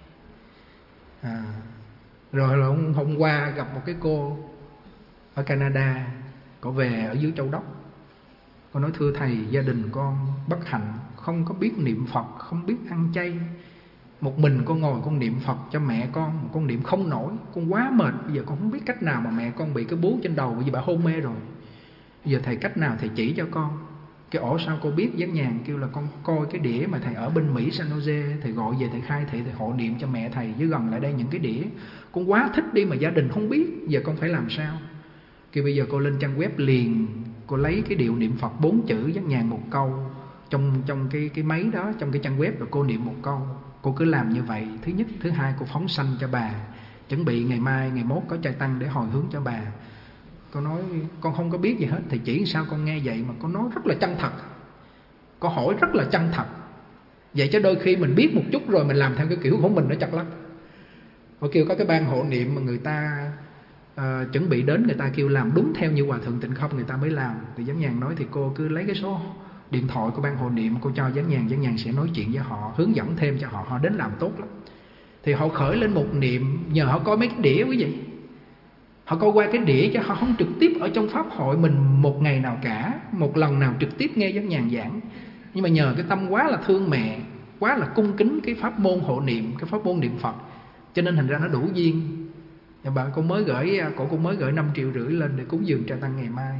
à, Rồi là hôm, hôm qua gặp một cái cô ở Canada, cô về ở dưới Châu Đốc. Cô nói thưa thầy, gia đình con bất hạnh, không có biết niệm Phật, không biết ăn chay. Một mình con ngồi con niệm Phật cho mẹ con, con niệm không nổi, con quá mệt. Bây giờ con không biết cách nào, mà mẹ con bị cái búa trên đầu, bây giờ bà hôn mê rồi. Bây giờ thầy cách nào thầy chỉ cho con. Cái ổ sao cô biết? Giác Nhàn kêu là con coi cái đĩa mà thầy ở bên Mỹ San Jose, thầy gọi về thầy khai thị, thầy hộ niệm cho mẹ thầy dưới gần lại đây những cái đĩa. Con quá thích đi mà gia đình không biết, giờ con phải làm sao? Kêu bây giờ cô lên trang web liền, cô lấy cái điệu niệm Phật bốn chữ Giác Nhàn một câu trong trong cái cái máy đó, trong cái trang web, rồi cô niệm một câu. Cô cứ làm như vậy. Thứ nhất, thứ hai cô phóng sanh cho bà, chuẩn bị ngày mai ngày mốt có trai tăng để hồi hướng cho bà. Cô nói con không có biết gì hết, thầy chỉ sao con nghe vậy mà con nói rất là chân thật. Cô hỏi rất là chân thật. Vậy chứ đôi khi mình biết một chút rồi mình làm theo cái kiểu của mình nó chặt lắm. Cô kêu có cái ban hộ niệm mà người ta uh, chuẩn bị đến, người ta kêu làm đúng theo như Hòa Thượng Tịnh Không người ta mới làm. Thì Giác Nhàn nói thì cô cứ lấy cái số điện thoại của ban hộ niệm, cô cho Giác Nhàn, Giác Nhàn sẽ nói chuyện với họ, hướng dẫn thêm cho họ, họ đến làm tốt lắm. Thì họ khởi lên một niệm, nhờ họ coi mấy cái đĩa quý vị. Họ coi qua cái đĩa chứ họ không trực tiếp ở trong pháp hội mình một ngày nào cả, một lần nào trực tiếp nghe Giác Nhàn giảng. Nhưng mà nhờ cái tâm quá là thương mẹ, quá là cung kính cái pháp môn hộ niệm, cái pháp môn niệm Phật, cho nên thành ra nó đủ duyên. Và bà cô mới gửi, cô cũng mới gửi năm triệu rưỡi lên để cúng dường trai tăng ngày mai.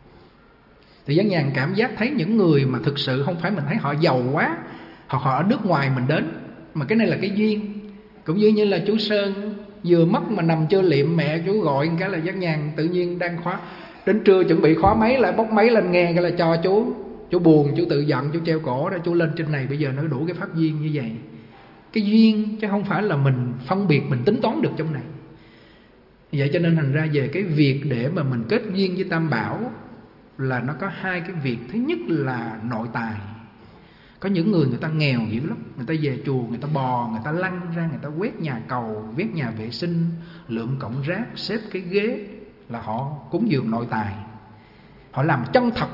Thì Giác Nhàn cảm giác thấy những người mà thực sự không phải mình thấy họ giàu quá, hoặc họ ở nước ngoài mình đến, mà cái này là cái duyên. Cũng như như là chú Sơn vừa mất mà nằm chưa liệm, mẹ chú gọi cái là Giác Nhàn tự nhiên đang khóa, đến trưa chuẩn bị khóa máy lại, bóc máy lên nghe cái là cho chú. Chú buồn, chú tự giận, chú treo cổ đó, chú lên trên này. Bây giờ nó đủ cái pháp duyên như vậy. Cái duyên chứ không phải là mình phân biệt, mình tính toán được trong này. Vậy cho nên thành ra về cái việc để mà mình kết duyên với Tam Bảo là nó có hai cái việc. Thứ nhất là nội tài. Có những người người ta nghèo dữ lắm, người ta về chùa, người ta bò, người ta lăn ra, người ta quét nhà cầu, quét nhà vệ sinh, lượm cọng rác, xếp cái ghế, là họ cúng dường nội tài. Họ làm chân thật.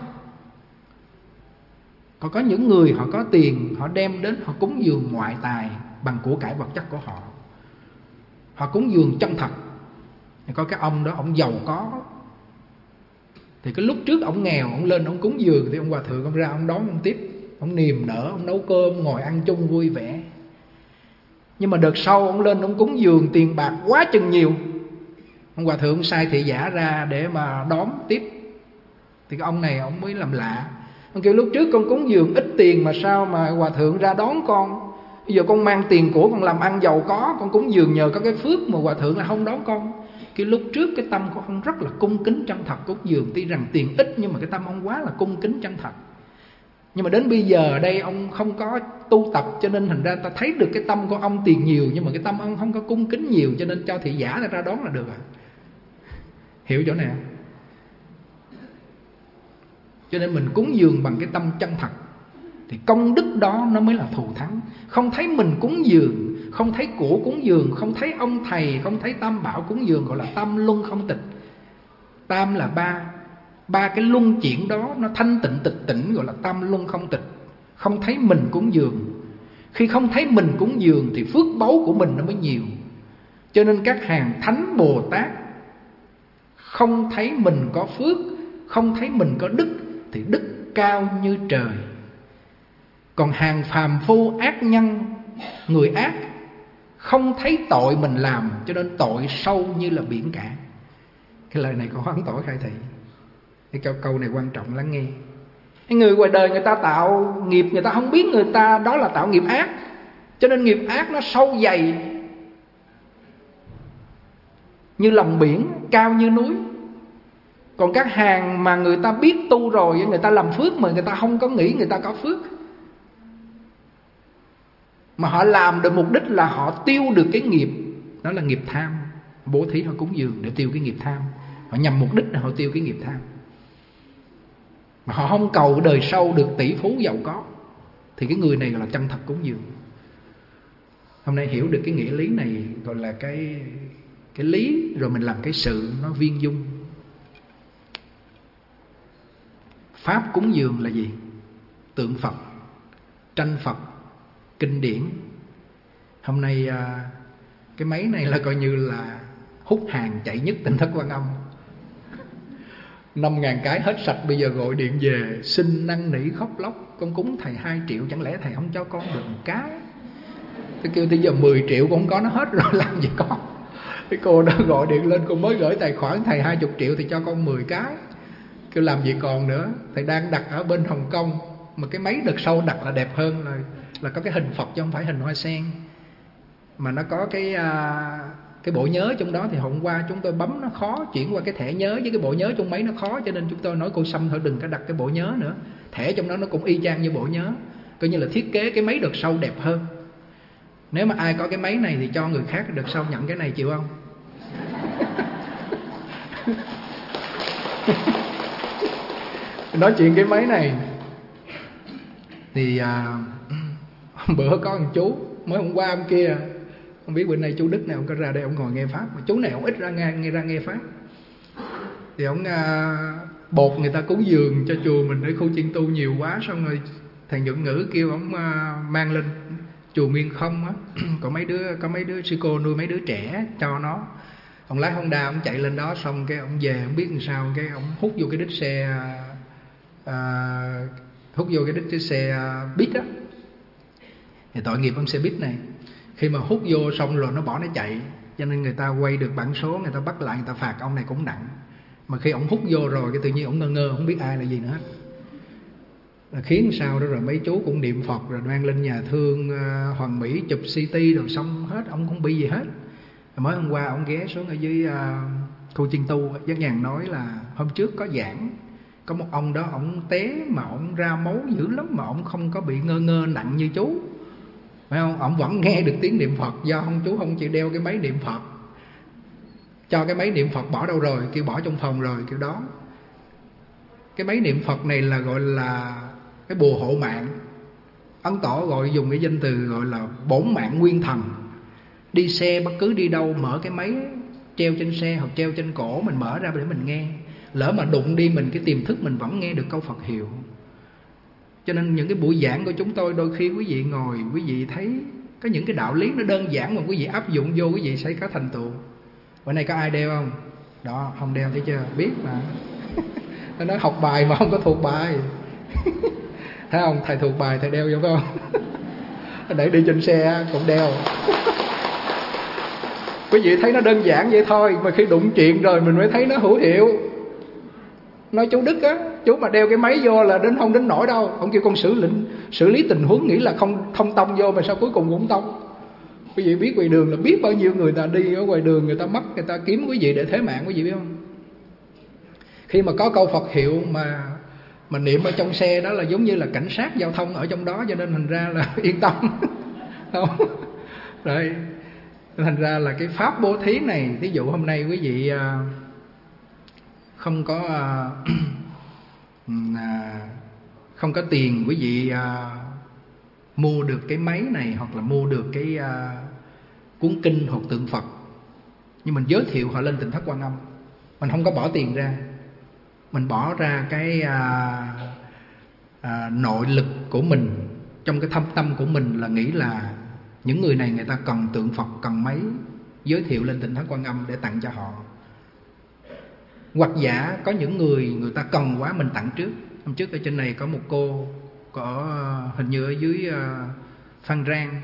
Còn có những người họ có tiền, họ đem đến họ cúng dường ngoại tài bằng của cải vật chất của họ. Họ cúng dường chân thật. Có cái ông đó, ông giàu có, thì cái lúc trước ông nghèo, ông lên ông cúng dường, thì ông hòa thượng ông ra ông đón ông tiếp, ông niềm nở, ông nấu cơm ngồi ăn chung vui vẻ. Nhưng mà đợt sau ông lên ông cúng dường tiền bạc quá chừng nhiều, ông hòa thượng sai thị giả ra để mà đón tiếp. Thì cái ông này ông mới làm lạ, ông kêu lúc trước con cúng dường ít tiền mà sao mà hòa thượng ra đón con. Bây giờ con mang tiền của con làm ăn giàu có, con cúng dường nhờ có cái phước mà hòa thượng là không đón con. Cái lúc trước cái tâm của ông rất là cung kính chân thật cúng dường, tuy rằng tiền ít nhưng mà cái tâm ông quá là cung kính chân thật. Nhưng mà đến bây giờ ở đây ông không có tu tập, cho nên thành ra ta thấy được cái tâm của ông tiền nhiều, nhưng mà cái tâm ông không có cung kính nhiều, cho nên cho thị giả ra đón là được à. Hiểu chỗ nào? Cho nên mình cúng dường bằng cái tâm chân thật thì công đức đó nó mới là thù thắng. Không thấy mình cúng dường, không thấy của cúng dường, không thấy ông thầy, không thấy tam bảo cúng dường, gọi là tam luân không tịch. Tam là ba, ba cái luân chuyển đó nó thanh tịnh tịch tỉnh, gọi là tam luân không tịch. Không thấy mình cúng dường. Khi không thấy mình cúng dường thì phước báu của mình nó mới nhiều. Cho nên các hàng thánh Bồ Tát không thấy mình có phước, không thấy mình có đức thì đức cao như trời. Còn hàng phàm phu ác nhân, người ác, không thấy tội mình làm, cho nên tội sâu như là biển cả. Cái lời này của Hoán Tổ khai thị. Cái câu, câu này quan trọng lắng nghe. Cái người ngoài đời người ta tạo nghiệp, người ta không biết người ta đó là tạo nghiệp ác, cho nên nghiệp ác nó sâu dày như lòng biển, cao như núi. Còn các hàng mà người ta biết tu rồi, người ta làm phước mà người ta không có nghĩ người ta có phước, mà họ làm được mục đích là họ tiêu được cái nghiệp, đó là nghiệp tham. Bố thí họ cúng dường để tiêu cái nghiệp tham. Họ nhằm mục đích là họ tiêu cái nghiệp tham, mà họ không cầu đời sau được tỷ phú giàu có, thì cái người này gọi là chân thật cúng dường. Hôm nay hiểu được cái nghĩa lý này, gọi là cái cái lý, rồi mình làm cái sự nó viên dung. Pháp cúng dường là gì? Tượng Phật, tranh Phật, kinh điển. Hôm nay cái máy này là coi như là hút hàng chạy nhất Tỉnh Thất Quan Âm. Năm ngàn cái hết sạch, bây giờ gọi điện về xin năn nỉ khóc lóc: con cúng thầy hai triệu, chẳng lẽ thầy không cho con được một cái? Tôi kêu bây giờ mười triệu cũng không có, nó hết rồi làm gì con. Cái cô đó gọi điện lên: cô mới gửi tài khoản thầy hai mươi triệu thì cho con mười cái. Kêu làm gì còn nữa. Thầy đang đặt ở bên Hồng Kông, mà cái máy đợt sau đặt là đẹp hơn, là, là có cái hình Phật chứ không phải hình hoa sen, mà nó có cái cái bộ nhớ trong đó. Thì hôm qua chúng tôi bấm nó khó, chuyển qua cái thẻ nhớ với cái bộ nhớ trong máy nó khó, cho nên chúng tôi nói cô Sâm thôi đừng có đặt cái bộ nhớ nữa, thẻ trong đó nó cũng y chang như bộ nhớ. Coi như là thiết kế cái máy đợt sau đẹp hơn. Nếu mà ai có cái máy này thì cho người khác đợt sau nhận cái này, chịu không? Nói chuyện cái máy này thì à, bữa có một chú mới hôm qua hôm kia, không biết bữa nay chú Đức nào ông có ra đây ông ngồi nghe pháp, mà chú này ông ít ra nghe nghe ra nghe pháp. Thì ông à, bột người ta cúng dường cho chùa mình để khu chiên tu nhiều quá, xong rồi thầy Nhuận Ngữ kêu ông à, mang lên chùa Nguyên Không á, có mấy đứa có mấy đứa sư cô nuôi mấy đứa trẻ cho nó. Ông lái Honda ông chạy lên đó, xong cái ông về không biết làm sao, cái ông hút vô cái đít xe à, hút vô cái đít cái xe buýt á. Thì tội nghiệp ông xe buýt này, khi mà hút vô xong rồi nó bỏ nó chạy, cho nên người ta quay được bản số, người ta bắt lại, người ta phạt ông này cũng nặng. Mà khi ông hút vô rồi cái tự nhiên ông ngơ ngơ, không biết ai là gì nữa hết, là khiến sao đó. Rồi mấy chú cũng niệm Phật rồi mang lên nhà thương uh, Hoàng Mỹ chụp xê tê rồi xong hết, ông không bị gì hết. Rồi mới hôm qua ông ghé xuống ở dưới uh, khu chiên tu, Giác Nhàn nói là hôm trước có giảng, có một ông đó ông té mà ông ra máu dữ lắm, mà ông không có bị ngơ ngơ nặng như chú, phải không? Ông vẫn nghe được tiếng niệm Phật, do không chú không chịu đeo cái máy niệm Phật. Cho cái máy niệm Phật bỏ đâu rồi, kêu bỏ trong phòng rồi, kêu đó. Cái máy niệm Phật này là gọi là cái bùa hộ mạng. Ấn Tổ gọi dùng cái danh từ gọi là bổn mạng nguyên thần. Đi xe bất cứ đi đâu mở cái máy treo trên xe hoặc treo trên cổ, mình mở ra để mình nghe. Lỡ mà đụng đi mình, cái tiềm thức mình vẫn nghe được câu Phật hiệu. Cho nên những cái buổi giảng của chúng tôi, đôi khi quý vị ngồi, quý vị thấy có những cái đạo lý nó đơn giản mà quý vị áp dụng vô, quý vị sẽ có thành tựu. Bữa nay có ai đeo không? Đó, không đeo thấy chưa? Biết mà. Nó nói học bài mà không có thuộc bài. Thấy không? Thầy thuộc bài thầy đeo vô phải không? Để đi trên xe cũng đeo. Quý vị thấy nó đơn giản vậy thôi, mà khi đụng chuyện rồi mình mới thấy nó hữu hiệu. Nói chú Đức á, chú mà đeo cái máy vô là đến không đến nổi đâu. Ông kêu con xử lĩnh, xử lý tình huống, nghĩ là không thông tông vô, mà sao cuối cùng cũng tông. Quý vị biết ngoài đường là biết bao nhiêu người ta đi ở ngoài đường, người ta mất, người ta kiếm quý vị để thế mạng, quý vị biết không? Khi mà có câu Phật hiệu mà Mà niệm ở trong xe đó là giống như là cảnh sát giao thông ở trong đó, cho nên thành ra là yên tâm. Không? Rồi thành ra là cái pháp bố thí này, ví dụ hôm nay quý vị không có không có tiền, quý vị mua được cái máy này hoặc là mua được cái cuốn kinh hoặc tượng Phật, nhưng mình giới thiệu họ lên Tỉnh Thất Quan Âm, mình không có bỏ tiền ra, mình bỏ ra cái à, à, nội lực của mình, trong cái thâm tâm của mình là nghĩ là những người này người ta cần tượng Phật, cần máy, giới thiệu lên Tỉnh Thất Quan Âm để tặng cho họ. Hoặc giả có những người người ta cần quá, mình tặng trước. Hôm trước ở trên này có một cô, có hình như ở dưới uh, Phan Rang,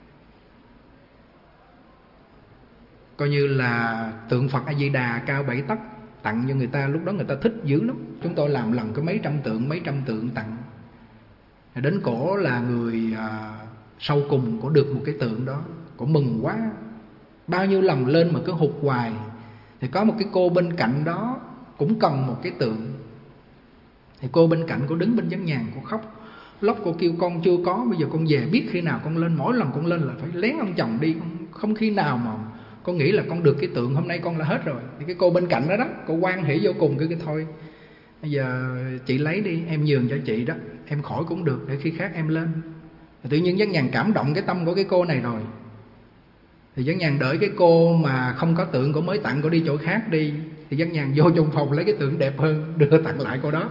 coi như là tượng Phật A Di Đà cao bảy tấc, tặng cho người ta. Lúc đó người ta thích dữ lắm. Chúng tôi làm lần có mấy trăm tượng, mấy trăm tượng tặng. Đến cổ là người à, sau cùng cổ được một cái tượng đó, cổ mừng quá, bao nhiêu lần lên mà cứ hụt hoài. Thì có một cái cô bên cạnh đó cũng cần một cái tượng, thì cô bên cạnh cô đứng bên vấn nhàn, cô khóc lóc, cô kêu con chưa có, bây giờ con về biết khi nào con lên, mỗi lần con lên là phải lén ông chồng đi, không khi nào mà con nghĩ là con được cái tượng, hôm nay con là hết rồi. Thì cái cô bên cạnh đó đó, cô hoan hỉ vô cùng, cái cái thôi bây giờ chị lấy đi, em nhường cho chị đó, em khỏi cũng được, để khi khác em lên. Thì tự nhiên Vấn Nhàn cảm động cái tâm của cái cô này rồi, thì Vấn Nhàn đợi cái cô mà không có tượng, cô mới tặng, cô đi chỗ khác đi, thì Vấn Nhàn vô trong phòng lấy cái tượng đẹp hơn đưa tặng lại cô đó.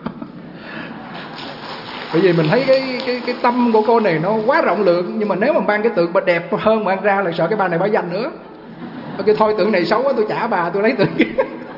Bởi vì mình thấy cái cái cái tâm của cô này nó quá rộng lượng, nhưng mà nếu mà mang cái tượng mà đẹp hơn mà mang ra là sợ cái bà này bả giành nữa. Cái thôi tượng này xấu quá, tôi trả bà, tôi lấy tượng kia.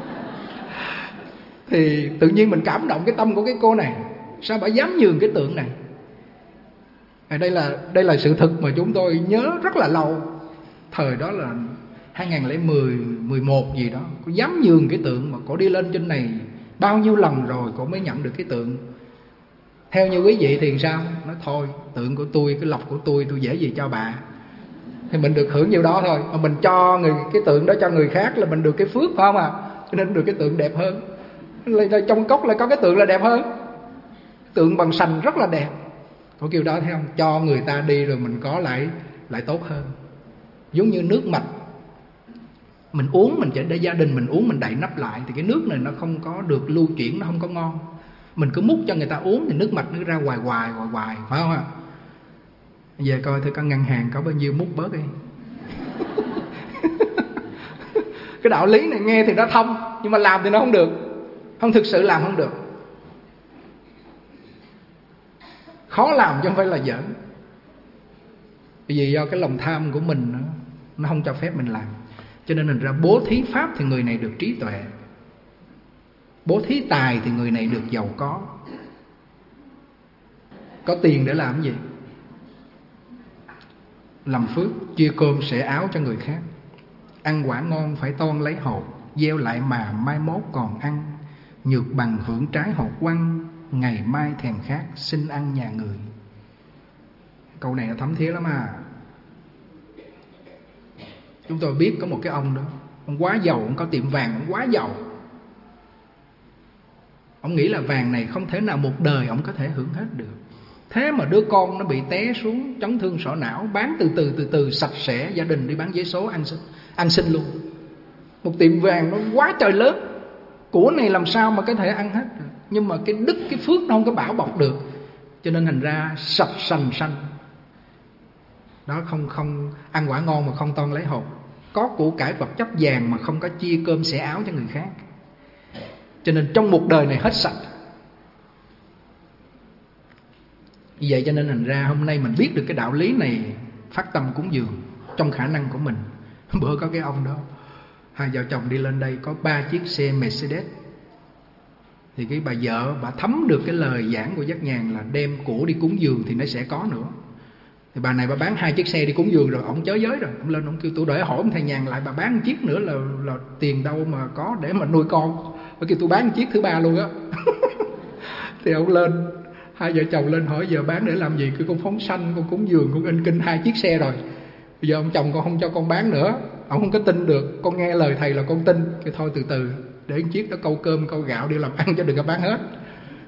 Thì tự nhiên mình cảm động cái tâm của cái cô này, sao bà dám nhường cái tượng này. Đây là đây là sự thực mà chúng tôi nhớ rất là lâu. Thời đó là hai nghìn không trăm mười, mười một gì đó, cô dám nhường cái tượng, mà cô đi lên trên này bao nhiêu lần rồi cô mới nhận được cái tượng. Theo như quý vị thì sao? Nói thôi, tượng của tôi, cái lộc của tôi, tôi dễ gì cho bà. Thì mình được hưởng nhiêu đó thôi, mà mình cho người cái tượng đó cho người khác là mình được cái phước, phải không à? Cho nên được cái tượng đẹp hơn. Trong cốc lại có cái tượng là đẹp hơn, tượng bằng sành rất là đẹp. Có kiểu đó thấy không? Cho người ta đi rồi mình có lại lại tốt hơn. Giống như nước mạch, mình uống, mình chỉ để gia đình mình uống, mình đậy nắp lại, thì cái nước này nó không có được lưu chuyển, nó không có ngon. Mình cứ múc cho người ta uống thì nước mạch nó ra hoài hoài hoài hoài, phải không ạ? Về coi thử căn ngân hàng có bao nhiêu múc bớt đi. Cái đạo lý này nghe thì nó thông, nhưng mà làm thì nó không được, không thực sự làm không được. Khó làm chứ không phải là giỡn. Bởi vì do cái lòng tham của mình nó không cho phép mình làm. Cho nên mình ra bố thí pháp thì người này được trí tuệ, bố thí tài thì người này được giàu có. Có tiền để làm gì? Làm phước, chia cơm sẻ áo cho người khác. Ăn quả ngon phải toan lấy hột, gieo lại mà mai mốt còn ăn. Nhược bằng hưởng trái hột quăng, ngày mai thèm khát xin ăn nhà người. Câu này là thấm thía lắm à. Chúng tôi biết có một cái ông đó, ông quá giàu, ông có tiệm vàng, ông quá giàu. Ông nghĩ là vàng này không thể nào một đời ông có thể hưởng hết được. Thế mà đứa con nó bị té xuống chấn thương sọ não, bán từ từ từ từ sạch sẽ, gia đình đi bán giấy số ăn xin, ăn xin luôn. Một tiệm vàng nó quá trời lớn, của này làm sao mà có thể ăn hết được. Nhưng mà cái đức, cái phước nó không có bảo bọc được, cho nên thành ra sạch sành xanh. Đó, không không ăn quả ngon mà không toan lấy hột, có của cải vật chất vàng mà không có chia cơm sẻ áo cho người khác. Cho nên trong một đời này hết sạch. Vì vậy cho nên thành ra hôm nay mình biết được cái đạo lý này, phát tâm cúng dường trong khả năng của mình. Bữa có cái ông đó, hai vợ chồng đi lên đây có ba chiếc xe Mercedes. Thì cái bà vợ bà thấm được cái lời giảng của Giác Nhàn là đem của đi cúng dường thì nó sẽ có nữa. Thì bà này bà bán hai chiếc xe đi cúng dường rồi, ông chới giới rồi, ông lên ông kêu tôi đợi hỏi ông thầy Nhàn lại, bà bán một chiếc nữa là là tiền đâu mà có để mà nuôi con. Bà kêu tôi bán một chiếc thứ ba luôn á. Thì ông lên, hai vợ chồng lên hỏi giờ bán để làm gì? Cứ con phóng sanh, con cúng dường, con in kinh hai chiếc xe rồi. Bây giờ ông chồng con không cho con bán nữa. Ông không có tin được, con nghe lời thầy là con tin. Cái thôi từ từ, để một chiếc đó câu cơm câu gạo đi làm ăn chứ đừng có bán hết.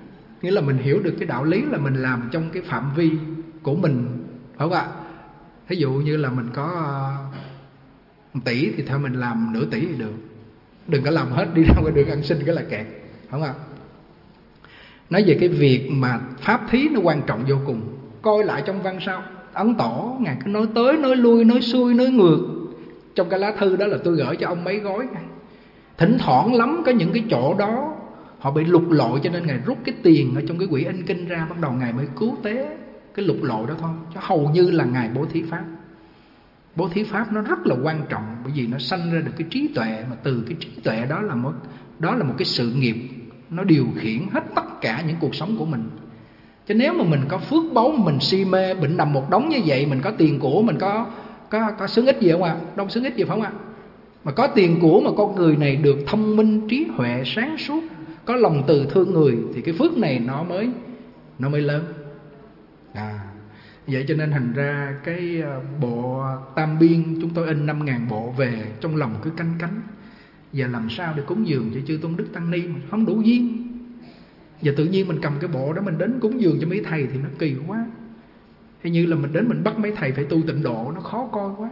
Nghĩa là mình hiểu được cái đạo lý là mình làm trong cái phạm vi của mình, phải không ạ? Ví dụ như là mình có một tỷ thì thôi mình làm nửa tỷ thì được. Đừng có làm hết đi ra ngoài đường ăn xin cái là kẹt, phải không ạ? Nói về cái việc mà pháp thí nó quan trọng vô cùng. Coi lại trong văn sao Ấn Tổ, Ngài cứ nói tới, nói lui, nói xuôi, nói ngược. Trong cái lá thư đó là tôi gửi cho ông mấy gói. Thỉnh thoảng lắm có những cái chỗ đó họ bị lục lội, cho nên Ngài rút cái tiền ở trong cái quỹ in kinh ra, bắt đầu Ngài mới cứu tế cái lục lội đó thôi. Chứ hầu như là Ngài bố thí pháp. Bố thí pháp nó rất là quan trọng, bởi vì nó sanh ra được cái trí tuệ, mà từ cái trí tuệ đó là một, đó là một cái sự nghiệp, nó điều khiển hết tất cả những cuộc sống của mình. Chứ nếu mà mình có phước báu, mình si mê bệnh nằm một đống như vậy, mình có tiền của, mình có có có xứng ích gì không ạ? À? Đâu xứng ích gì, phải không ạ? À? Mà có tiền của mà con người này được thông minh, trí huệ, sáng suốt, có lòng từ thương người, thì cái phước này nó mới nó mới lớn. À, vậy cho nên thành ra cái bộ Tam Biên chúng tôi in năm ngàn bộ về, trong lòng cứ canh cánh. Giờ làm sao để cúng dường cho chư tôn đức tăng ni mà không đủ duyên. Giờ tự nhiên mình cầm cái bộ đó mình đến cúng dường cho mấy thầy thì nó kỳ quá. Hay như là mình đến mình bắt mấy thầy phải tu tịnh độ, nó khó coi quá.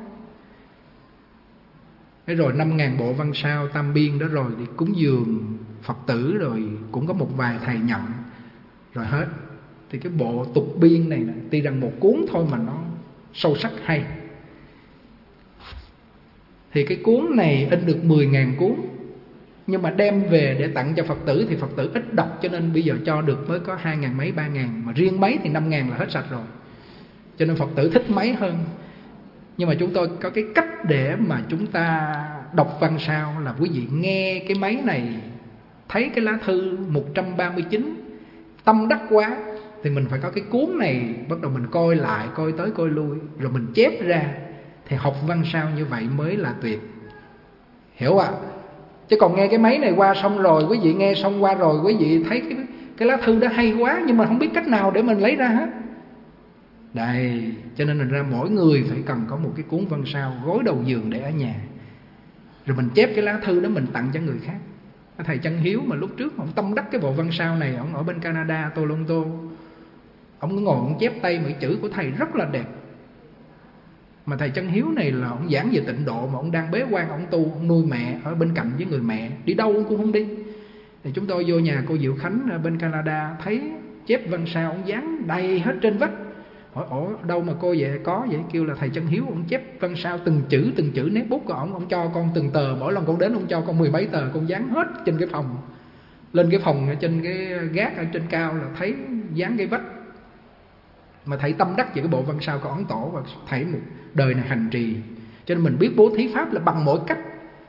Thế rồi năm ngàn bộ văn sao Tam Biên đó rồi thì cúng dường Phật tử, rồi cũng có một vài thầy nhận, rồi hết. Thì cái bộ Tục Biên này nè, tuy rằng một cuốn thôi mà nó sâu sắc hay. Thì cái cuốn này in được mười ngàn cuốn, nhưng mà đem về để tặng cho Phật tử thì Phật tử ít đọc, cho nên bây giờ cho được mới có hai ngàn mấy, ba ngàn. Mà riêng máy thì năm ngàn là hết sạch rồi. Cho nên Phật tử thích máy hơn. Nhưng mà chúng tôi có cái cách để mà chúng ta đọc văn sao là quý vị nghe cái máy này, thấy cái lá thư một trăm ba mươi chín tâm đắc quá, thì mình phải có cái cuốn này, bắt đầu mình coi lại, coi tới coi lui, rồi mình chép ra. Thì học văn sao như vậy mới là tuyệt. Hiểu ạ? À? Chứ còn nghe cái máy này qua xong rồi, quý vị nghe xong qua rồi, quý vị thấy cái, cái lá thư đó hay quá, nhưng mà không biết cách nào để mình lấy ra hết. Đây, cho nên thành ra mỗi người phải cần có một cái cuốn văn sao gối đầu giường để ở nhà. Rồi mình chép cái lá thư đó mình tặng cho người khác. Thầy Chân Hiếu mà lúc trước ông tâm đắc cái bộ văn sao này, ông ở bên Canada, Toronto. Ông ngồi ông chép tay mấy chữ của thầy rất là đẹp. Mà thầy Chân Hiếu này là ông giảng về tịnh độ, mà ông đang bế quan, ông tu, ông nuôi mẹ ở bên cạnh với người mẹ, đi đâu ông cũng không đi. Thì chúng tôi vô nhà cô Diệu Khánh ở bên Canada, thấy chép văn sao ông dán đầy hết trên vách. Hỏi ủa đâu mà cô vậy? Có vậy. Kêu là thầy Chân Hiếu, ông chép văn sao từng chữ từng chữ, nét bút của ông, ông cho con từng tờ, mỗi lần con đến ông cho con mười mấy tờ, con dán hết trên cái phòng. Lên cái phòng ở trên cái gác ở trên cao là thấy dán cái vách. Mà thầy tâm đắc về cái bộ văn sao của Ấn Tổ, và thầy một đời này hành trì, cho nên mình biết bố thí pháp là bằng mọi cách.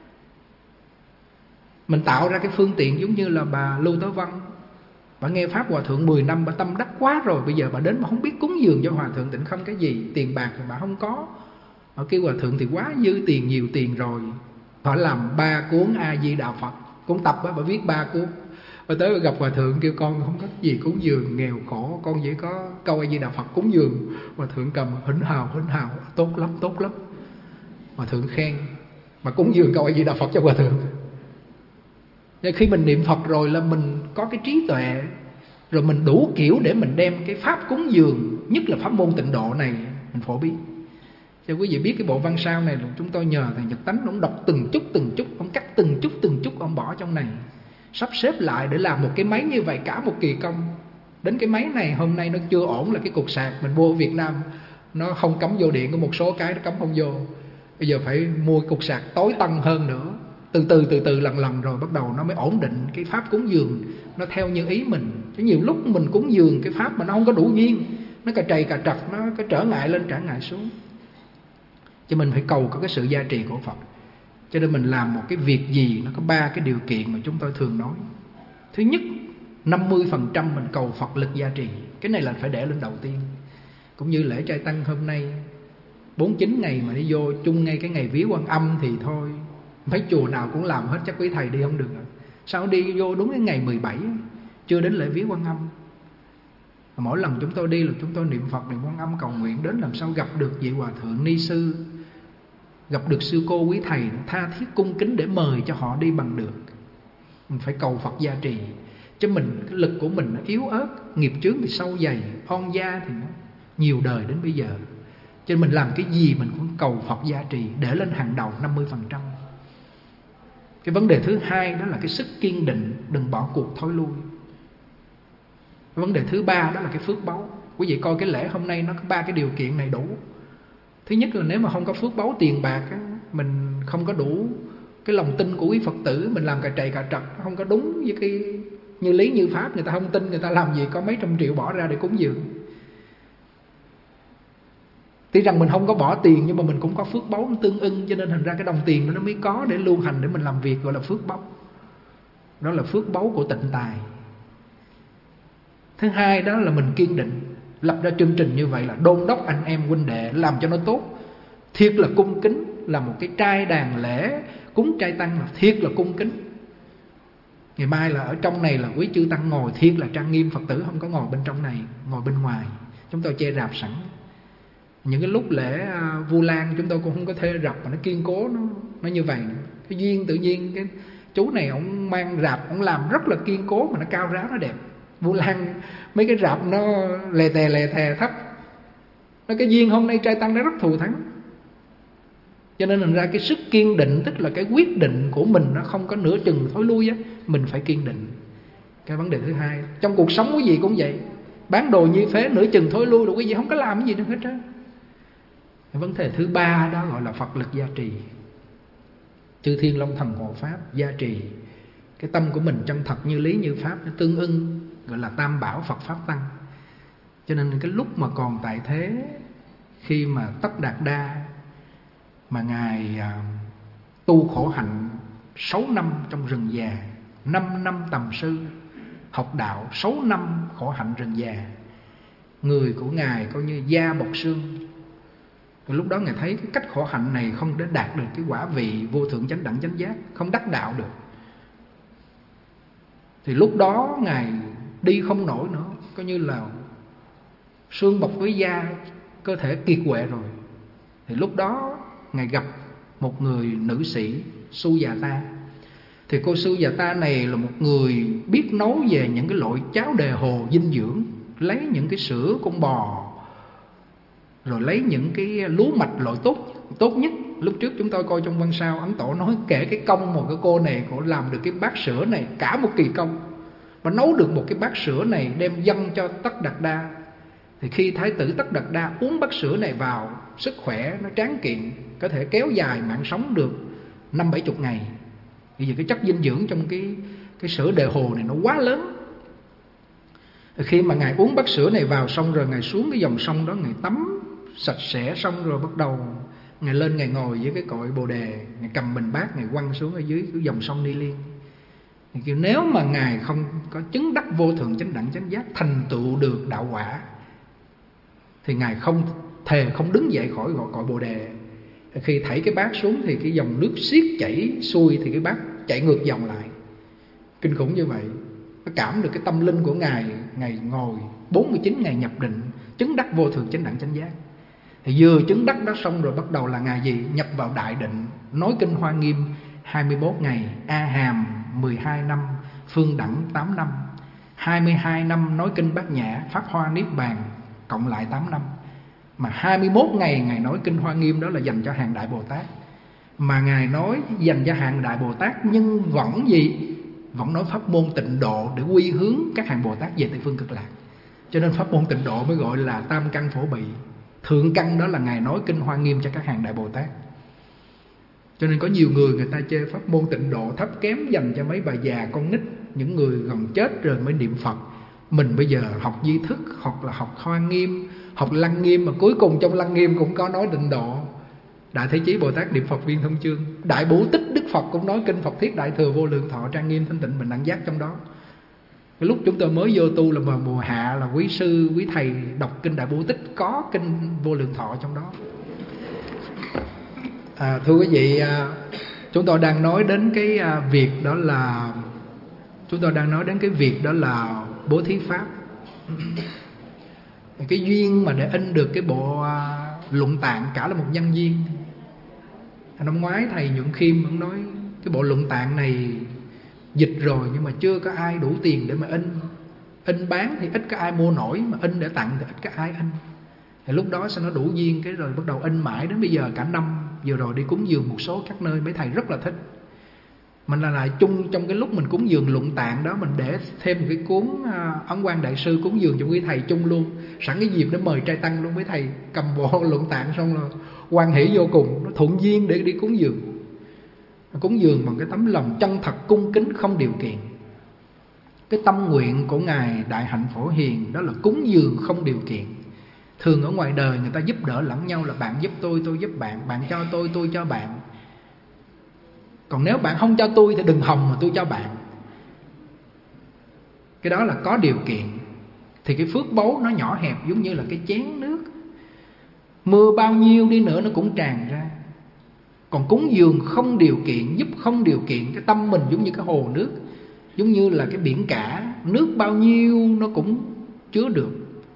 Mình tạo ra cái phương tiện giống như là bà Lưu Tớ Văn, bà nghe pháp hòa thượng mười năm, bà tâm đắc quá rồi, bây giờ bà đến mà không biết cúng dường cho hòa thượng Tịnh Không cái gì, tiền bạc thì bà không có. Bà kêu hòa thượng thì quá dư tiền, nhiều tiền rồi. Bà làm ba cuốn A Di Đà Phật, cuốn tập á, bà viết ba cuốn. Bà tới gặp hòa thượng kêu con không có gì cúng dường, nghèo khổ, con chỉ có câu A Di Đà Phật cúng dường. Hòa thượng cầm hĩnh hào hĩnh hào, tốt lắm tốt lắm. Hòa thượng khen, mà cúng dường câu A Di Đà Phật cho hòa thượng. Nên khi mình niệm Phật rồi là mình có cái trí tuệ, rồi mình đủ kiểu để mình đem cái pháp cúng dường, nhất là pháp môn tịnh độ này, mình phổ biến. Cho quý vị biết cái bộ văn sao này là chúng tôi nhờ thầy Nhật Tánh, ông đọc từng chút từng chút, ông cắt từng chút từng chút, ông bỏ trong này, sắp xếp lại để làm một cái máy như vậy, cả một kỳ công. Đến cái máy này hôm nay nó chưa ổn là cái cục sạc mình mua ở Việt Nam nó không cắm vô điện, có một số cái nó cắm không vô. Bây giờ phải mua cục sạc tối tân hơn nữa. Từ từ từ từ lần lần rồi bắt đầu nó mới ổn định cái pháp cúng dường, nó theo như ý mình. Chứ nhiều lúc mình cúng dường cái pháp mà nó không có đủ duyên, nó cà trầy cà trật, nó có trở ngại lên trở ngại xuống. Cho mình phải cầu có cái sự gia trì của Phật. Cho nên mình làm một cái việc gì nó có ba cái điều kiện mà chúng tôi thường nói. Thứ nhất, năm mươi phần trăm mình cầu Phật lực gia trì. Cái này là phải để lên đầu tiên. Cũng như lễ trai tăng hôm nay bốn mươi chín ngày mà đi vô chung ngay cái ngày vía Quan Âm thì thôi, mấy chùa nào cũng làm hết, chắc quý thầy đi không được. Sao đi vô đúng cái ngày mười bảy chưa đến lễ vía Quan Âm. Mỗi lần chúng tôi đi là chúng tôi niệm Phật, niệm Quan Âm, cầu nguyện đến làm sao gặp được vị hòa thượng ni sư, gặp được sư cô quý thầy, tha thiết cung kính để mời cho họ đi bằng được. Mình phải cầu Phật gia trì. Chứ mình, cái lực của mình nó yếu ớt, nghiệp chướng thì sâu dày, on gia thì nó nhiều đời đến bây giờ. Cho nên mình làm cái gì mình cũng cầu Phật gia trì, để lên hàng đầu năm mươi phần trăm. Cái vấn đề thứ hai đó là cái sức kiên định, đừng bỏ cuộc thối lui. Cái vấn đề thứ ba đó là cái phước báu. Quý vị coi cái lễ hôm nay nó có ba cái điều kiện này đủ. Thứ nhất là nếu mà không có phước báu tiền bạc á, mình không có đủ cái lòng tin của quý Phật tử, mình làm cà trầy cà trật không có đúng với cái như lý như pháp, người ta không tin, người ta làm gì có mấy trăm triệu bỏ ra để cúng dường. Tuy rằng mình không có bỏ tiền nhưng mà mình cũng có phước báu tương ưng, cho nên thành ra cái đồng tiền đó nó mới có để lưu hành, để mình làm việc, gọi là phước báu. Đó là phước báu của tịnh tài. Thứ hai đó là mình kiên định, lập ra chương trình như vậy là đôn đốc anh em huynh đệ làm cho nó tốt, thiệt là cung kính, là một cái trai đàn lễ cúng trai tăng là thiệt là cung kính. Ngày mai là ở trong này là quý chư tăng ngồi thiệt là trang nghiêm, Phật tử không có ngồi bên trong này, ngồi bên ngoài. Chúng tôi che rạp sẵn. Những cái lúc lễ Vu Lan chúng tôi cũng không có thuê rạp mà nó kiên cố, nó nó như vậy. Cái duyên tự nhiên cái chú này ông mang rạp, ông làm rất là kiên cố mà nó cao ráo, nó đẹp. Vu Lan mấy cái rạp nó lè tè lè thè thấp. Nó cái duyên hôm nay trai tăng nó rất thù thắng. Cho nên thành ra cái sức kiên định, tức là cái quyết định của mình nó không có nửa chừng thối lui á, mình phải kiên định. Cái vấn đề thứ hai, trong cuộc sống quý vị cũng vậy. Bán đồ như phế nửa chừng thối lui rồi quý vị không có làm cái gì nữa hết á. Cái vấn đề thứ ba đó gọi là Phật lực gia trì. Chư Thiên Long Thần Hộ Pháp gia trì. Cái tâm của mình chân thật như lý như pháp, nó tương ưng, gọi là Tam Bảo Phật Pháp Tăng. Cho nên cái lúc mà còn tại thế, khi mà Tất Đạt Đa mà Ngài à, tu khổ hạnh sáu năm trong rừng già, năm năm tầm sư, học đạo sáu năm khổ hạnh rừng già. Người của Ngài coi như da bọc xương. Rồi lúc đó Ngài thấy cái cách khổ hạnh này không để đạt được cái quả vị vô thượng chánh đẳng chánh giác, không đắc đạo được. Thì lúc đó Ngài đi không nổi nữa, coi như là xương bọc với da, cơ thể kiệt quệ rồi. Thì lúc đó Ngài gặp một người nữ sĩ Sujata. Thì cô Sujata này là một người biết nấu về những cái loại cháo đề hồ dinh dưỡng, lấy những cái sữa con bò, rồi lấy những cái lúa mạch loại tốt tốt nhất. Lúc trước chúng tôi coi trong Văn Sao, Ấn Tổ nói kể cái công một cái cô này, cô làm được cái bát sữa này cả một kỳ công, và nấu được một cái bát sữa này đem dâng cho Tất Đạt Đa. Thì khi Thái tử Tất Đạt Đa uống bát sữa này vào, sức khỏe nó tráng kiện, có thể kéo dài mạng sống được năm bảy chục ngày. Vì vậy cái chất dinh dưỡng trong cái cái sữa đề hồ này nó quá lớn. Khi mà Ngài uống bát sữa này vào xong rồi Ngài xuống cái dòng sông đó, Ngài tắm sạch sẽ xong rồi bắt đầu Ngài lên, Ngài ngồi với cái cội bồ đề, Ngài cầm bình bát, Ngài quăng xuống ở dưới cái dòng sông Ni Liên. Thì kiểu nếu mà Ngài không có chứng đắc vô thượng chánh đẳng chánh giác, thành tựu được đạo quả, thì Ngài không thề không đứng dậy khỏi cội bồ đề. Khi thảy cái bát xuống thì cái dòng nước xiết chảy xuôi, thì cái bát chạy ngược dòng lại. Kinh khủng như vậy. Nó cảm được cái tâm linh của Ngài. Ngài ngồi bốn mươi chín ngày nhập định, chứng đắc vô thượng chánh đẳng chánh giác. Thì vừa chứng đắc đó xong rồi bắt đầu là Ngài gì? Nhập vào đại định, nói kinh Hoa Nghiêm hai mươi mốt ngày, A Hàm mười hai năm, Phương Đẳng tám năm, hai mươi hai năm nói kinh Bát Nhã, Pháp Hoa Niết Bàn, cộng lại tám năm. Mà hai mươi mốt ngày Ngài nói kinh Hoa Nghiêm đó là dành cho hàng Đại Bồ Tát. Mà Ngài nói dành cho hàng Đại Bồ Tát, nhưng vẫn gì? Vẫn nói pháp môn tịnh độ để quy hướng các hàng Bồ Tát về Tây Phương Cực Lạc. Cho nên pháp môn tịnh độ mới gọi là tam căn phổ bị. Thượng căn đó là Ngài nói kinh Hoa Nghiêm cho các hàng Đại Bồ Tát. Cho nên có nhiều người người ta chê pháp môn tịnh độ thấp kém, dành cho mấy bà già con nít, những người gần chết rồi mới niệm Phật. Mình bây giờ học Di Thức, học là học Hoa Nghiêm, học Lăng Nghiêm, mà cuối cùng trong Lăng Nghiêm cũng có nói tịnh độ. Đại Thế Chí Bồ Tát niệm Phật Viên Thông Chương, Đại Bổ Tích Đức Phật cũng nói kinh Phật Thiết Đại Thừa Vô Lượng Thọ Trang Nghiêm Thanh Tịnh Bình Đẳng Giác trong đó. Cái lúc chúng tôi mới vô tu là vào mùa hạ, là quý sư quý thầy đọc kinh Đại Bổ Tích, có kinh Vô Lượng Thọ trong đó. À, thưa quý vị, chúng tôi đang nói đến cái việc đó là chúng tôi đang nói đến cái việc đó là bố thí pháp. Cái duyên mà để in được cái bộ luận tạng cả là một nhân duyên. Năm ngoái thầy Nhuận Khiêm cũng nói cái bộ luận tạng này dịch rồi nhưng mà chưa có ai đủ tiền để mà in. In bán thì ít có ai mua nổi, mà in để tặng thì ít có ai in. Thì lúc đó sẽ nó đủ duyên, cái rồi bắt đầu in mãi đến bây giờ. Cả năm vừa rồi đi cúng dường một số các nơi, mấy thầy rất là thích. Mình là lại chung trong cái lúc mình cúng dường Luận Tạng đó, mình để thêm một cái cuốn Ấn Quang Đại Sư cúng dường cho quý thầy chung luôn. Sẵn cái dịp để mời trai tăng luôn, mấy thầy cầm bộ Luận Tạng xong rồi hoan hỷ vô cùng. Nó thuận duyên để đi cúng dường. Cúng dường bằng cái tấm lòng chân thật cung kính không điều kiện. Cái tâm nguyện của Ngài Đại Hạnh Phổ Hiền đó là cúng dường không điều kiện. Thường ở ngoài đời người ta giúp đỡ lẫn nhau là bạn giúp tôi, tôi giúp bạn, bạn cho tôi, tôi cho bạn. Còn nếu bạn không cho tôi thì đừng hòng mà tôi cho bạn. Cái đó là có điều kiện. Thì cái phước báu nó nhỏ hẹp giống như là cái chén nước. Mưa bao nhiêu đi nữa nó cũng tràn ra. Còn cúng dường không điều kiện, giúp không điều kiện, cái tâm mình giống như cái hồ nước, giống như là cái biển cả, nước bao nhiêu nó cũng chứa được.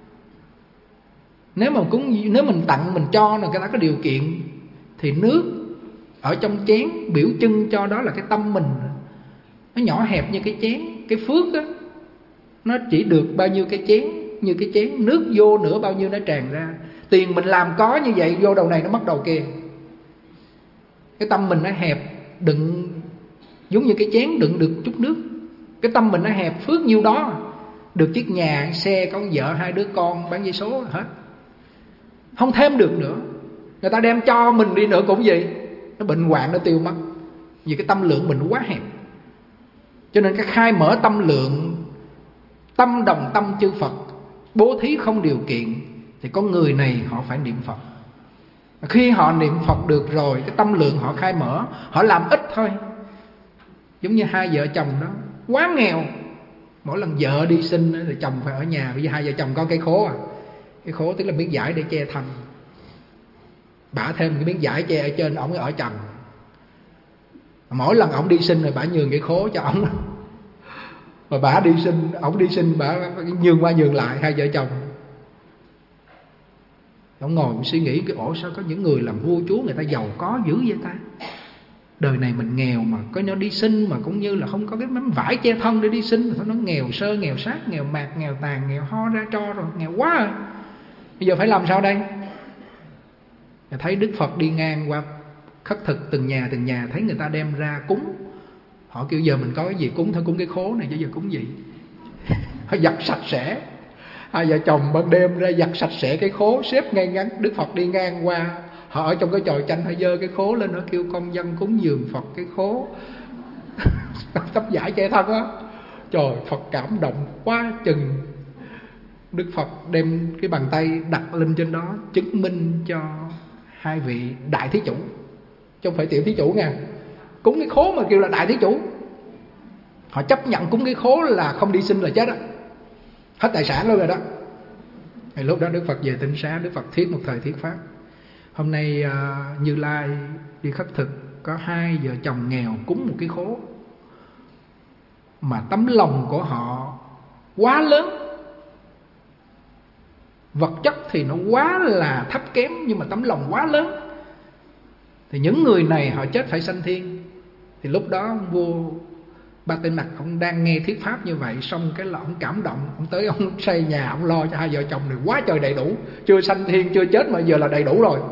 Nếu mà cúng, nếu mình tặng, mình cho là người ta có điều kiện, thì nước ở trong chén biểu trưng cho đó là cái tâm mình. Nó nhỏ hẹp như cái chén. Cái phước đó nó chỉ được bao nhiêu cái chén, như cái chén, nước vô nữa bao nhiêu nó tràn ra. Tiền mình làm có như vậy, vô đầu này nó mất đầu kia. Cái tâm mình nó hẹp, đựng giống như cái chén đựng được chút nước. Cái tâm mình nó hẹp, phước nhiêu đó, được chiếc nhà, xe, có vợ, hai đứa con, bán giấy số hết, không thêm được nữa. Người ta đem cho mình đi nữa cũng vậy, nó bệnh hoạn, nó tiêu mất. Vì cái tâm lượng mình quá hẹp. Cho nên cái khai mở tâm lượng, tâm đồng tâm chư Phật, bố thí không điều kiện, thì con người này họ phải niệm Phật. Khi họ niệm Phật được rồi, cái tâm lượng họ khai mở, họ làm ít thôi. Giống như hai vợ chồng đó, quá nghèo, mỗi lần vợ đi sinh thì chồng phải ở nhà. Bây giờ hai vợ chồng có cái khố à. Cái khố tức là miếng vải để che thân, bả thêm cái miếng vải che ở trên, ổng ở trần. Mỗi lần ổng đi sinh rồi bả nhường cái khố cho ổng. Mà bả đi sinh, ổng đi sinh bả nhường qua nhường lại hai vợ chồng. Ổng ngồi suy nghĩ cái ổ sao có những người làm vua chúa người ta giàu có dữ vậy ta. Đời này mình nghèo mà có nó đi sinh mà cũng như là không có cái mắm vải che thân để đi sinh, nó nghèo sơ, nghèo sát, nghèo mạt, nghèo tàn, nghèo ho ra tro rồi, nghèo quá rồi. Bây giờ phải làm sao đây? Thấy Đức Phật đi ngang qua khất thực từng nhà từng nhà, thấy người ta đem ra cúng. Họ kêu giờ mình có cái gì cúng thôi, cúng cái khố này chứ giờ cúng gì. Họ giặt sạch sẽ. Hai vợ chồng ban đêm ra giặt sạch sẽ cái khố, xếp ngay ngắn. Đức Phật đi ngang qua, họ ở trong cái chòi chanh, họ dơ cái khố lên, họ kêu con dân cúng dường Phật cái khố. Tấm vải che thân á. Trời, Phật cảm động quá chừng. Đức Phật đem cái bàn tay đặt lên trên đó, chứng minh cho hai vị đại thí chủ, chứ không phải tiểu thí chủ nha. Cúng cái khố mà kêu là đại thí chủ. Họ chấp nhận cúng cái khố là không đi sinh là chết á, hết tài sản luôn rồi đó. Thì lúc đó Đức Phật về Tịnh Xá, Đức Phật thuyết một thời thuyết pháp. Hôm nay uh, Như Lai đi khất thực, có hai vợ chồng nghèo cúng một cái khố, mà tấm lòng của họ quá lớn. Vật chất thì nó quá là thấp kém, nhưng mà tấm lòng quá lớn. Thì những người này họ chết phải sanh thiên. Thì lúc đó vua Ba Tư Nặc ông đang nghe thuyết pháp như vậy, xong cái là ông cảm động, ông tới ông xây nhà, ông lo cho hai vợ chồng này quá trời đầy đủ, chưa sanh thiên chưa chết mà giờ là đầy đủ rồi.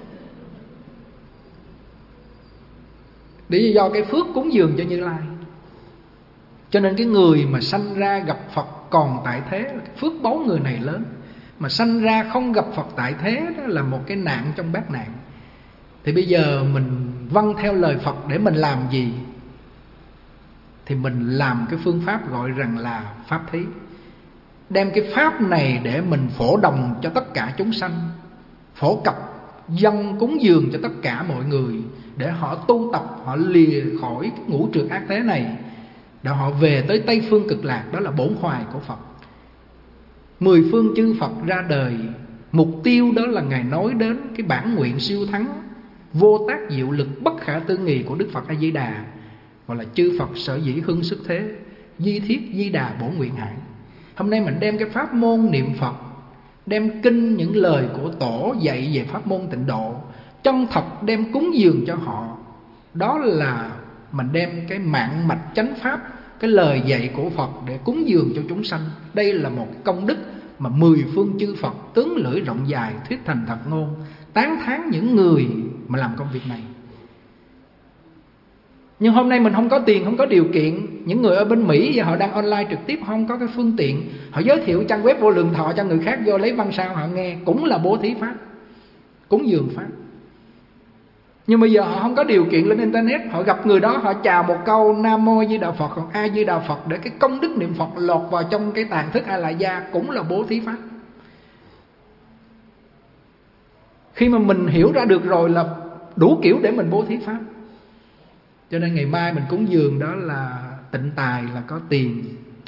Lý do cái phước cúng dường cho Như Lai. Cho nên cái người mà sanh ra gặp Phật còn tại thế, phước báu người này lớn. Mà sanh ra không gặp Phật tại thế, đó là một cái nạn trong bát nạn. Thì bây giờ mình vâng theo lời Phật để mình làm gì? Thì mình làm cái phương pháp gọi rằng là pháp thí. Đem cái pháp này để mình phổ đồng cho tất cả chúng sanh, phổ cập dâng cúng dường cho tất cả mọi người, để họ tu tập, họ lìa khỏi cái ngũ trượt ác thế này, để họ về tới Tây Phương Cực Lạc. Đó là bổn hoài của Phật. Mười phương chư Phật ra đời, mục tiêu đó là Ngài nói đến cái bản nguyện siêu thắng, vô tác diệu lực bất khả tư nghị của Đức Phật A Di Đà, gọi là chư Phật sở dĩ hưng sức thế, di thiết di đà bổn nguyện hải. Hôm nay mình đem cái pháp môn niệm Phật, đem kinh những lời của Tổ dạy về pháp môn tịnh độ, chân thật đem cúng dường cho họ. Đó là mình đem cái mạng mạch chánh pháp, cái lời dạy của Phật để cúng dường cho chúng sanh. Đây là một công đức mà mười phương chư Phật tướng lưỡi rộng dài, thuyết thành thật ngôn, tán thán những người mà làm công việc này. Nhưng hôm nay mình không có tiền, không có điều kiện. Những người ở bên Mỹ và họ đang online trực tiếp, không có cái phương tiện, họ giới thiệu trang web Vô Lượng Thọ cho người khác vô lấy văn sao họ nghe, cũng là bố thí pháp, cúng dường pháp. Nhưng bây giờ họ không có điều kiện lên internet, họ gặp người đó họ chào một câu Nam Mô Di Đà Phật hoặc A Di Đà Phật, để cái công đức niệm Phật lọt vào trong cái tàn thức A La Gia, cũng là bố thí pháp. Khi mà mình hiểu ra được rồi là đủ kiểu để mình bố thí pháp. Cho nên ngày mai mình cúng dường đó là tịnh tài, là có tiền.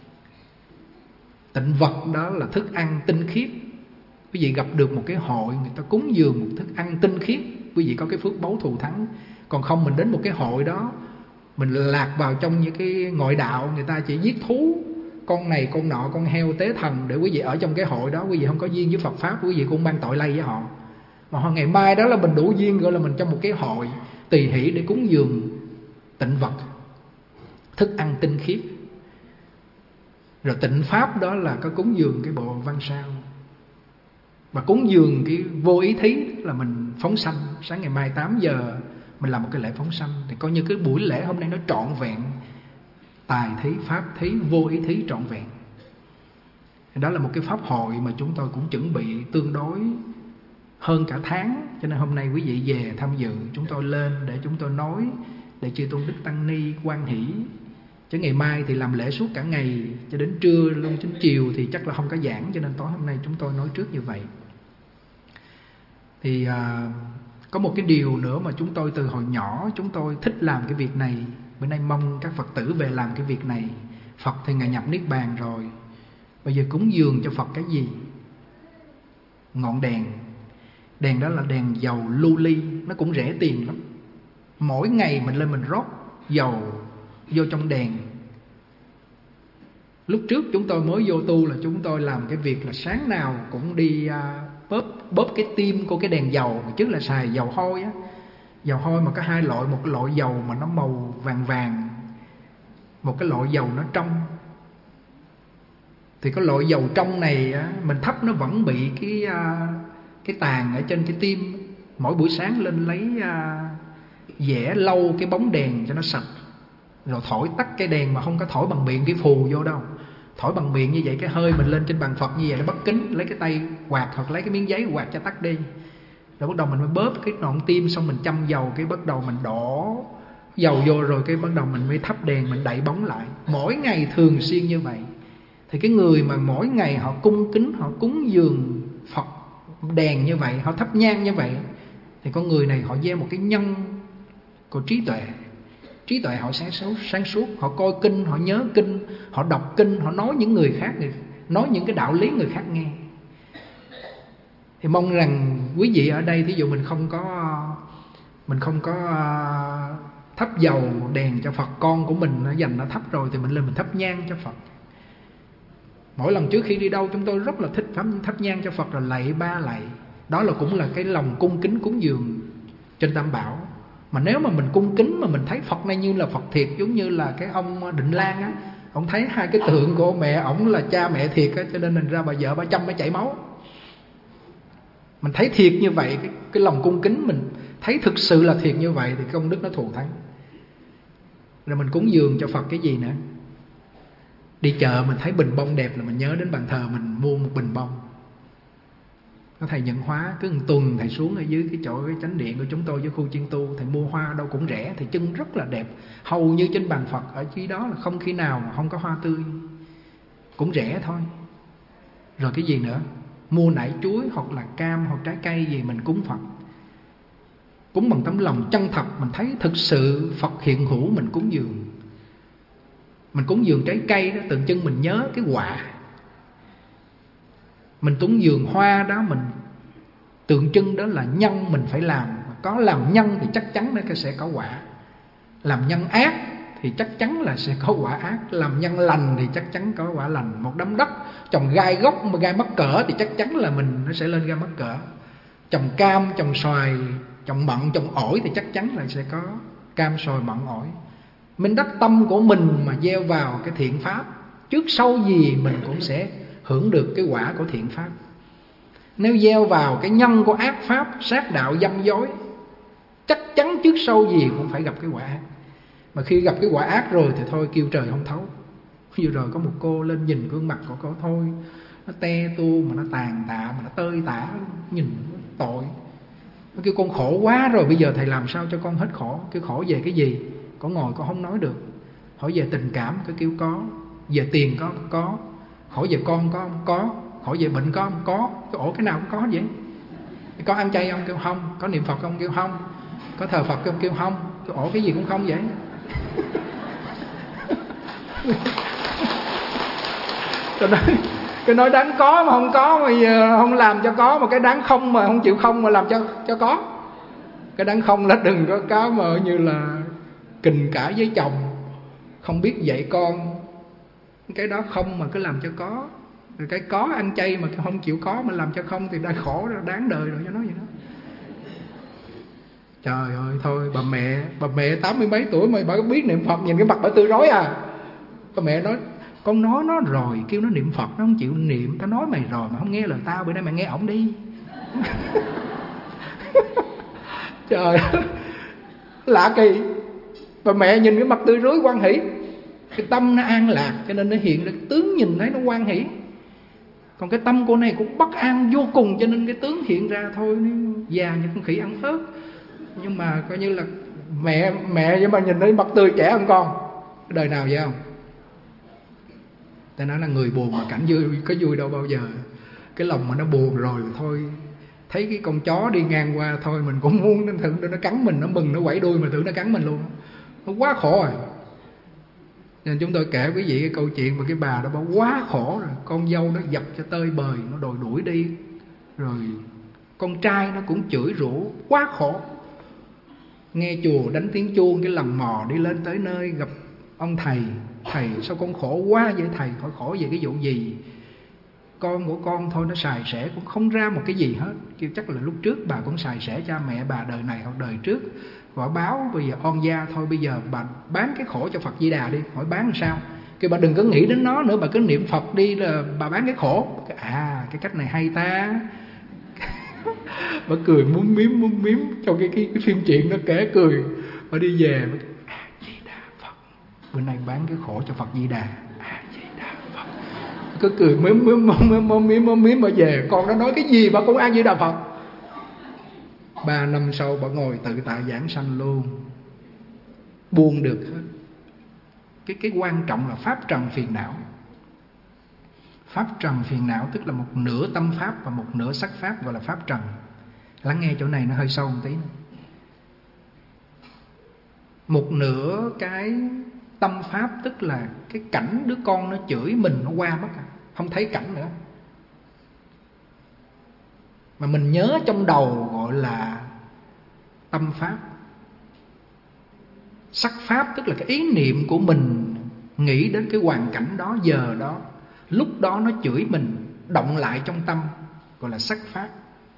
Tịnh vật đó là thức ăn tinh khiết. Quý vị gặp được một cái hội người ta cúng dường một thức ăn tinh khiết, quý vị có cái phước báu thù thắng. Còn không mình đến một cái hội đó, mình lạc vào trong những cái ngoại đạo, người ta chỉ giết thú, con này con nọ, con heo tế thần, để quý vị ở trong cái hội đó, quý vị không có duyên với Phật Pháp, quý vị cũng mang tội lây với họ. Mà ngày mai đó là mình đủ duyên, gọi là mình trong một cái hội tùy hỷ để cúng dường tịnh vật, thức ăn tinh khiết. Rồi tịnh pháp đó là có cúng dường cái bộ văn sao. Và cúng dường cái vô ý thí là mình phóng sanh. Sáng ngày mai tám giờ mình làm một cái lễ phóng sanh, thì coi như cái buổi lễ hôm nay nó trọn vẹn, tài thí, pháp thí, vô ý thí trọn vẹn. Đó là một cái pháp hội mà chúng tôi cũng chuẩn bị tương đối hơn cả tháng. Cho nên hôm nay quý vị về tham dự, chúng tôi lên để chúng tôi nói, để chư tôn đức tăng ni hoan hỷ. Chứ ngày mai thì làm lễ suốt cả ngày cho đến trưa luôn, đến chiều thì chắc là không có giảng, cho nên tối hôm nay chúng tôi nói trước như vậy. Thì à, có một cái điều nữa mà chúng tôi từ hồi nhỏ chúng tôi thích làm cái việc này. Bữa nay mong các Phật tử về làm cái việc này. Phật thì Ngài nhập Niết Bàn rồi, bây giờ cúng dường cho Phật cái gì? Ngọn đèn. Đèn đó là đèn dầu lưu ly, nó cũng rẻ tiền lắm. Mỗi ngày mình lên mình rót dầu vô trong đèn. Lúc trước chúng tôi mới vô tu là chúng tôi làm cái việc là sáng nào cũng đi uh, bóp, bóp cái tim của cái đèn dầu. Trước là xài dầu hôi á. Dầu hôi mà có hai loại, một cái loại dầu mà nó màu vàng vàng, một cái loại dầu nó trong. Thì cái loại dầu trong này á, mình thắp nó vẫn bị cái uh, cái tàn ở trên cái tim. Mỗi buổi sáng lên lấy uh, vẽ lâu cái bóng đèn cho nó sạch, rồi thổi tắt cái đèn, mà không có thổi bằng miệng cái phù vô đâu. Thổi bằng miệng như vậy, cái hơi mình lên trên bàn Phật như vậy nó bất kính, lấy cái tay quạt hoặc lấy cái miếng giấy quạt cho tắt đi. Rồi bắt đầu mình mới bóp cái ngọn tim, xong mình châm dầu, cái bắt đầu mình đổ dầu vô, rồi cái bắt đầu mình mới thắp đèn, mình đậy bóng lại. Mỗi ngày thường xuyên như vậy. Thì cái người mà mỗi ngày họ cung kính, họ cúng dường Phật đèn như vậy, họ thắp nhang như vậy, thì con người này họ gieo một cái nhân của trí tuệ. Trí tuệ họ sáng suốt, sáng suốt, họ coi kinh, họ nhớ kinh, họ đọc kinh, họ nói những người khác, nói những cái đạo lý người khác nghe. Thì mong rằng quý vị ở đây, thí dụ mình không có mình không có thắp dầu đèn cho Phật, con của mình nó dành nó thắp rồi, thì mình lên mình thắp nhang cho Phật. Mỗi lần trước khi đi đâu chúng tôi rất là thích thắp nhang cho Phật, rồi lạy ba lạy. Đó là cũng là cái lòng cung kính cúng dường trên Tam Bảo. Mà nếu mà mình cung kính mà mình thấy Phật này như là Phật thiệt, giống như là cái ông Định Lan á, ông thấy hai cái tượng của mẹ ổng là cha mẹ thiệt á, cho nên mình ra bà vợ bà chăm mới chảy máu. Mình thấy thiệt như vậy, cái, cái lòng cung kính mình thấy thực sự là thiệt như vậy, thì công đức nó thù thắng. Rồi mình cúng dường cho Phật cái gì nữa? Đi chợ mình thấy bình bông đẹp là mình nhớ đến bàn thờ, mình mua một bình bông. Có thầy nhận hóa, cứ một tuần thầy xuống ở dưới cái chỗ cái chánh điện của chúng tôi với khu chuyên tu, thầy mua hoa đâu cũng rẻ, thầy trưng rất là đẹp. Hầu như trên bàn Phật ở dưới đó là không khi nào mà không có hoa tươi, cũng rẻ thôi. Rồi cái gì nữa? Mua nải chuối hoặc là cam hoặc trái cây gì mình cúng Phật. Cúng bằng tấm lòng chân thật, mình thấy thực sự Phật hiện hữu, mình cúng dường. Mình cúng dường trái cây đó, tượng trưng mình nhớ cái quả. Mình cúng dường hoa đó, mình tượng trưng đó là nhân mình phải làm. Có làm nhân thì chắc chắn nó sẽ có quả. Làm nhân ác thì chắc chắn là sẽ có quả ác. Làm nhân lành thì chắc chắn có quả lành. Một đám đất trồng gai gốc mà gai mắc cỡ thì chắc chắn là mình nó sẽ lên gai mắc cỡ. Trồng cam, trồng xoài, trồng mận, trồng ổi thì chắc chắn là sẽ có cam, xoài, mận, ổi. Mình đắc tâm của mình mà gieo vào cái thiện pháp, trước sau gì mình cũng sẽ hưởng được cái quả của thiện pháp. Nếu gieo vào cái nhân của ác pháp, sát đạo dâm dối, chắc chắn trước sau gì cũng phải gặp cái quả ác. Mà khi gặp cái quả ác rồi thì thôi kêu trời không thấu. Vừa rồi có một cô lên nhìn gương mặt của cô, thôi nó te tua mà nó tàn tạ mà nó tơi tả, nhìn tội. Nó kêu con khổ quá rồi, bây giờ thầy làm sao cho con hết khổ. Kêu khổ về cái gì? Con ngồi con không nói được. Hỏi về tình cảm, cái kêu có. Về tiền có không? Có. Hỏi về con có không? Có. Hỏi về bệnh có không? Có. Cái ổ cái nào cũng có vậy. Có ăn chay không? Kêu không. Có niệm Phật không? Kêu không. Có thờ Phật không? Kêu không. Cái ổ cái gì cũng không vậy. Tôi nói, cái nói đáng có mà không có, mà giờ không làm cho có, mà cái đáng không mà không chịu không mà làm cho cho có. Cái đáng không là đừng có có mà như là kình cả với chồng, không biết dạy con. Cái đó không mà cứ làm cho có. Rồi cái có ăn chay mà không chịu có mà làm cho không thì đã khổ rồi, đáng đời rồi cho nó vậy đó. Trời ơi, thôi bà mẹ, bà mẹ tám mươi mấy tuổi mà bà có biết niệm Phật, nhìn cái mặt bà tươi rói à. Bà mẹ nói, con nói nó rồi, kêu nó niệm Phật nó không chịu niệm. Tao nói mày rồi mà không nghe lời tao, bữa nay mày nghe ổng đi. Trời ơi, lạ kỳ. Bà mẹ nhìn cái mặt tươi rói hoan hỷ, cái tâm nó an lạc, cho nên nó hiện ra cái tướng nhìn thấy nó hoan hỷ. Còn cái tâm cô này cũng bất an vô cùng, cho nên cái tướng hiện ra thôi, già như con khỉ ăn ớt. Nhưng mà coi như là mẹ mẹ nhưng mà nhìn thấy mặt tươi trẻ hơn con. Cái đời nào vậy không? Ta nói là người buồn mà cảnh vui có vui đâu bao giờ. Cái lòng mà nó buồn rồi thôi, thấy cái con chó đi ngang qua thôi mình cũng muốn nó thử nó cắn mình, nó mừng nó quẩy đuôi mà tưởng nó cắn mình luôn. Nó quá khổ rồi. Nên chúng tôi kể quý vị cái câu chuyện mà cái bà đó bảo quá khổ rồi, con dâu nó dập cho tơi bời, nó đòi đuổi đi. Rồi con trai nó cũng chửi rủa, quá khổ. Nghe chùa đánh tiếng chuông cái lần mò đi lên tới nơi gặp ông thầy. Thầy sao con khổ quá vậy thầy? Hỏi khổ về cái vụ gì? Con của con thôi nó xài xẻ cũng không ra một cái gì hết. Kêu chắc là lúc trước bà cũng xài xẻ cha mẹ bà đời này hoặc đời trước. Quả báo bây giờ on gia thôi, bây giờ bà bán cái khổ cho Phật Di Đà đi. Hỏi bán làm sao? Kêu bà đừng có nghĩ đến nó nữa, bà cứ niệm Phật đi là bà bán cái khổ. À cái cách này hay ta. Bà cười múm mím múm mím trong cái, cái, cái phim chuyện nó kể cười. Bà đi về bà, à Di Đà Phật, bữa nay bán cái khổ cho Phật Di Đà. À Di Đà Phật, cứ cười mím mím mím mím mím mím mím. Bà về con nó nói cái gì bà cũng ăn Di Đà Phật. Ba năm sau bà ngồi tự tại giảng sanh luôn, buông được hết. Cái cái quan trọng là pháp trần phiền não. Pháp trần phiền não tức là một nửa tâm pháp và một nửa sắc pháp, gọi là pháp trần. Lắng nghe chỗ này nó hơi sâu một tí nữa. Một nửa cái tâm pháp tức là cái cảnh đứa con nó chửi mình nó qua mất, không thấy cảnh nữa, mà mình nhớ trong đầu gọi là tâm pháp. Sắc pháp tức là cái ý niệm của mình nghĩ đến cái hoàn cảnh đó, giờ đó, lúc đó nó chửi mình, động lại trong tâm, gọi là sắc pháp.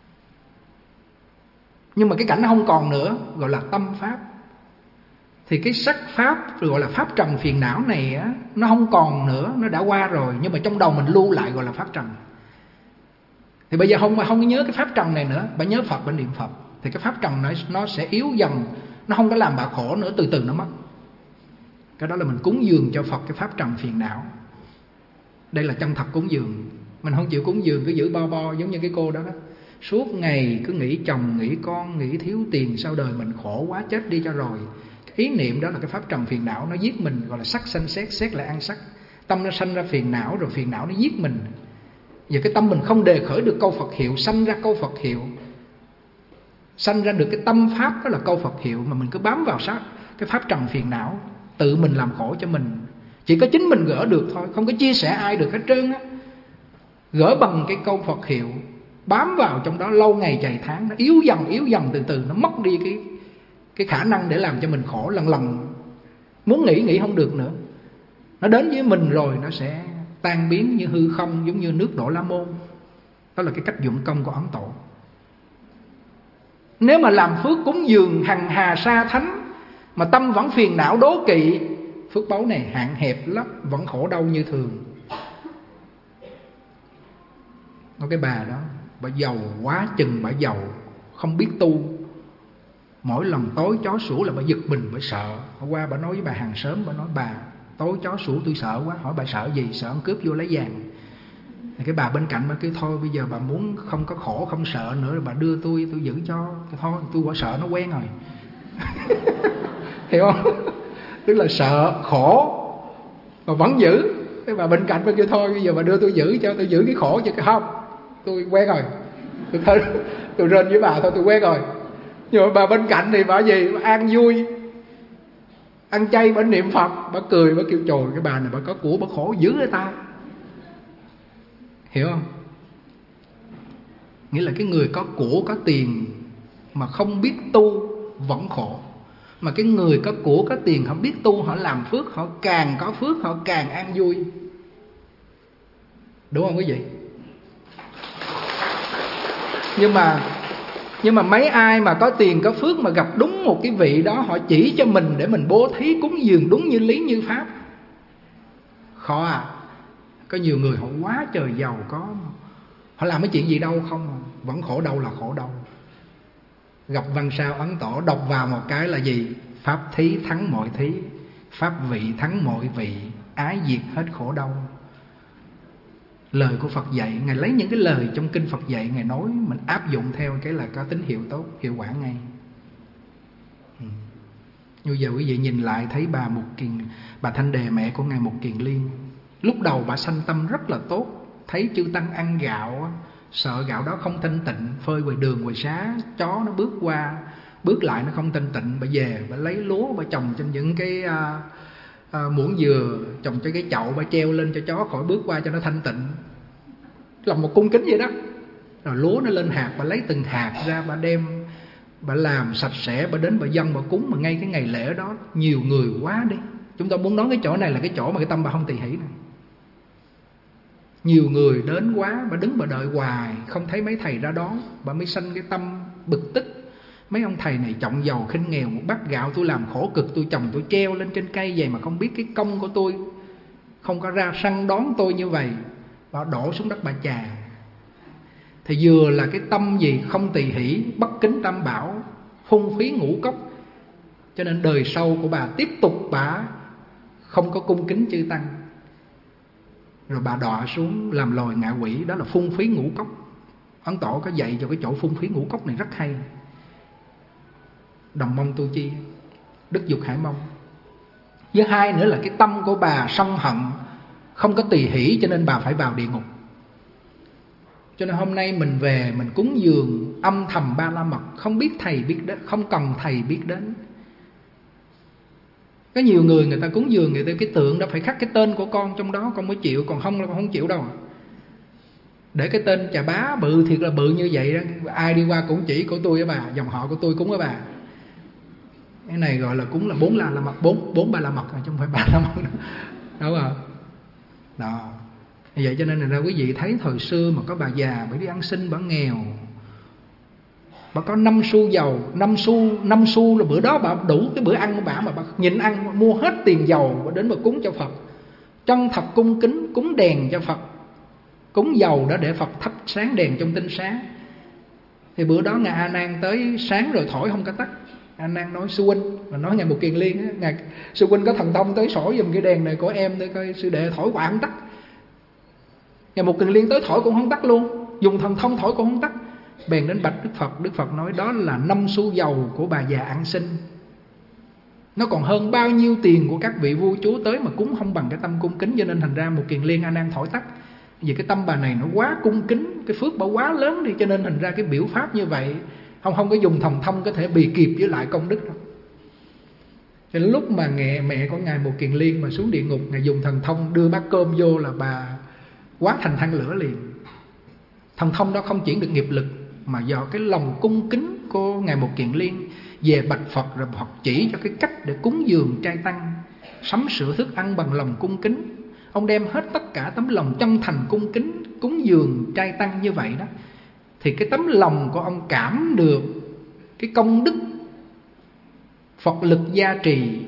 Nhưng mà cái cảnh nó không còn nữa, gọi là tâm pháp. Thì cái sắc pháp gọi là pháp trần phiền não này á, nó không còn nữa, nó đã qua rồi, nhưng mà trong đầu mình lưu lại gọi là pháp trần. Thì bây giờ không mà không nhớ cái pháp trần này nữa, bà nhớ Phật, bà niệm Phật, thì cái pháp trần này nó sẽ yếu dần, nó không có làm bà khổ nữa, từ từ nó mất. Cái đó là mình cúng dường cho Phật cái pháp trần phiền não. Đây là chân thật cúng dường. Mình không chịu cúng dường, cứ giữ bo bo giống như cái cô đó đó. Suốt ngày cứ nghĩ chồng, nghĩ con, nghĩ thiếu tiền, sao đời mình khổ quá, chết đi cho rồi. Cái ý niệm đó là cái pháp trần phiền não, nó giết mình, gọi là sắc sanh xét, xét là ăn sắc. Tâm nó sanh ra phiền não, rồi phiền não nó giết mình. Giờ cái tâm mình không đề khởi được câu Phật hiệu, sanh ra câu Phật hiệu, sanh ra được cái tâm pháp đó là câu Phật hiệu, mà mình cứ bám vào sát cái pháp trần phiền não, tự mình làm khổ cho mình. Chỉ có chính mình gỡ được thôi, không có chia sẻ ai được hết trơn á. Gỡ bằng cái câu Phật hiệu, bám vào trong đó lâu ngày chạy tháng, nó yếu dần yếu dần từ từ nó mất đi cái cái khả năng để làm cho mình khổ. Lần lần muốn nghĩ nghĩ không được nữa, nó đến với mình rồi nó sẽ tan biến như hư không, giống như nước đổ lá môn. Đó là cái cách dụng công của Ấn Tổ. Nếu mà làm phước cúng dường hằng hà sa thánh mà tâm vẫn phiền não đố kỵ, phước báu này hạn hẹp lắm, vẫn khổ đau như thường. Có cái bà đó, bà giàu quá chừng, bà giàu không biết tu. Mỗi lần tối chó sủa là bà giật mình, bà sợ. Hôm qua bà nói với bà hàng xóm, bà nói bà tối chó sủa tôi sợ quá. Hỏi bà sợ gì? Sợ ông cướp vô lấy vàng. Thì cái bà bên cạnh bà kêu thôi bây giờ bà muốn không có khổ không sợ nữa, bà đưa tôi, tôi giữ cho. Thôi tôi quả sợ nó quen rồi. Hiểu không? Tức là sợ khổ mà vẫn giữ. Cái bà bên cạnh bà kêu thôi bây giờ bà đưa tôi giữ cho, tôi giữ cái khổ cho. Cái không, tôi quen rồi, tôi thôi, tôi rên với bà thôi, tôi quen rồi. Nhưng mà bà bên cạnh thì bà gì? Bà an vui, ăn chay, bà niệm Phật, bà cười, bà kêu trời cái bà này bà có của bà khổ dữ người ta. Hiểu không? Nghĩa là cái người có của có tiền mà không biết tu vẫn khổ. Mà cái người có của có tiền họ biết tu, họ làm phước, họ càng có phước họ càng an vui. Đúng không quý vị? Nhưng mà Nhưng mà mấy ai mà có tiền có phước mà gặp đúng một cái vị đó, họ chỉ cho mình để mình bố thí cúng dường đúng như lý như pháp. Khó à. Có nhiều người họ quá trời giàu có, họ làm cái chuyện gì đâu không, vẫn khổ đau là khổ đau. Gặp văn sao Ấn Tổ đọc vào một cái là gì? Pháp thí thắng mọi thí, pháp vị thắng mọi vị, ái diệt hết khổ đau. Lời của Phật dạy, Ngài lấy những cái lời trong kinh Phật dạy, Ngài nói mình áp dụng theo cái là có tín hiệu tốt, hiệu quả ngay. ừ. Như giờ quý vị nhìn lại thấy bà Mục Kiền, bà Thanh Đề mẹ của Ngài Mục Kiền Liên, lúc đầu bà sanh tâm rất là tốt. Thấy chư tăng ăn gạo, sợ gạo đó không thanh tịnh, phơi ngoài đường ngoài xá, chó nó bước qua bước lại nó không thanh tịnh. Bà về bà lấy lúa bà trồng trên những cái à, à, muỗng dừa, trồng cho cái chậu, bà treo lên cho chó khỏi bước qua cho nó thanh tịnh, làm một cung kính vậy đó. Rồi lúa nó lên hạt, bà lấy từng hạt ra, bà đem bà làm sạch sẽ, bà đến bà dâng bà cúng. Mà ngay cái ngày lễ đó nhiều người quá đi. Chúng ta muốn nói cái chỗ này là cái chỗ mà cái tâm bà không tỳ hỷ này. Nhiều người đến quá, bà đứng bà đợi hoài, không thấy mấy thầy ra đón, bà mới sanh cái tâm bực tức. Mấy ông thầy này trọng giàu khinh nghèo, một bát gạo tôi làm khổ cực, tôi trồng tôi treo lên trên cây vậy mà không biết cái công của tôi, không có ra săn đón tôi như vậy. Bà đổ xuống đất bà chà. Thì vừa là cái tâm gì? Không tỳ hỷ, bất kính tam bảo, phung phí ngũ cốc. Cho nên đời sau của bà tiếp tục bà không có cung kính chư tăng. Rồi bà đọa xuống làm loài ngạ quỷ. Đó là phung phí ngũ cốc. Ấn Tổ có dạy cho cái chỗ phung phí ngũ cốc này rất hay. Đồng mông tu chi, đức dục hải mông. Với hai nữa là cái tâm của bà sân hận, không có tỳ hỷ, cho nên bà phải vào địa ngục. Cho nên hôm nay mình về mình cúng dường âm thầm ba la mật, không biết thầy biết đến, không cần thầy biết đến. Có nhiều người người ta cúng dường, người ta cái tượng đó phải khắc cái tên của con trong đó con mới chịu, còn không là con không chịu đâu. Để cái tên Chà Bá bự thiệt là bự như vậy đó, ai đi qua cũng chỉ của tôi á bà, dòng họ của tôi cúng á bà. Cái này gọi là cúng là bốn la la mật, bốn bốn ba la mật chứ không phải ba la mật. Đúng không? Đó. Vậy cho nên là quý vị thấy thời xưa mà có bà già bà đi ăn xin, bà nghèo, bà có năm xu dầu, năm xu năm xu là bữa đó bà đủ cái bữa ăn của bà, mà bà nhịn ăn, mua hết tiền dầu và đến bà cúng cho Phật, chân thật cung kính, cúng đèn cho Phật, cúng dầu đó để Phật thắp sáng đèn trong tinh xá. Thì bữa đó Ngài A Nan tới sáng rồi thổi không có tắt. A Nan nói sư huynh, mà nói Ngài Mục Kiền Liên á, Ngài sư huynh có thần thông tới sổ giùm cái đèn này của em để coi sư đệ thổi hoài không tắt. Ngài Mục Kiền Liên tới thổi cũng không tắt luôn, dùng thần thông thổi cũng không tắt. Bèn đến bạch Đức Phật. Đức Phật nói đó là năm xu dầu của bà già ăn xin, nó còn hơn bao nhiêu tiền của các vị vua chúa tới mà cúng không bằng cái tâm cung kính. Cho nên thành ra Mục Kiền Liên A Nan thổi tắt. Vì cái tâm bà này nó quá cung kính, cái phước bà quá lớn đi, cho nên thành ra cái biểu pháp như vậy không không có dùng thần thông có thể bì kịp với lại công đức đâu. Cho nên lúc mà mẹ mẹ của Ngài Mục Kiền Liên mà xuống địa ngục, Ngài dùng thần thông đưa bát cơm vô là bà quá thành than lửa liền. Thần thông đó không chuyển được nghiệp lực, mà do cái lòng cung kính của Ngài Mục Kiền Liên về bạch Phật, rồi Phật chỉ cho cái cách để cúng dường trai tăng, sắm sửa thức ăn bằng lòng cung kính. Ông đem hết tất cả tấm lòng chân thành cung kính cúng dường trai tăng như vậy đó, thì cái tấm lòng của ông cảm được cái công đức Phật lực gia trì,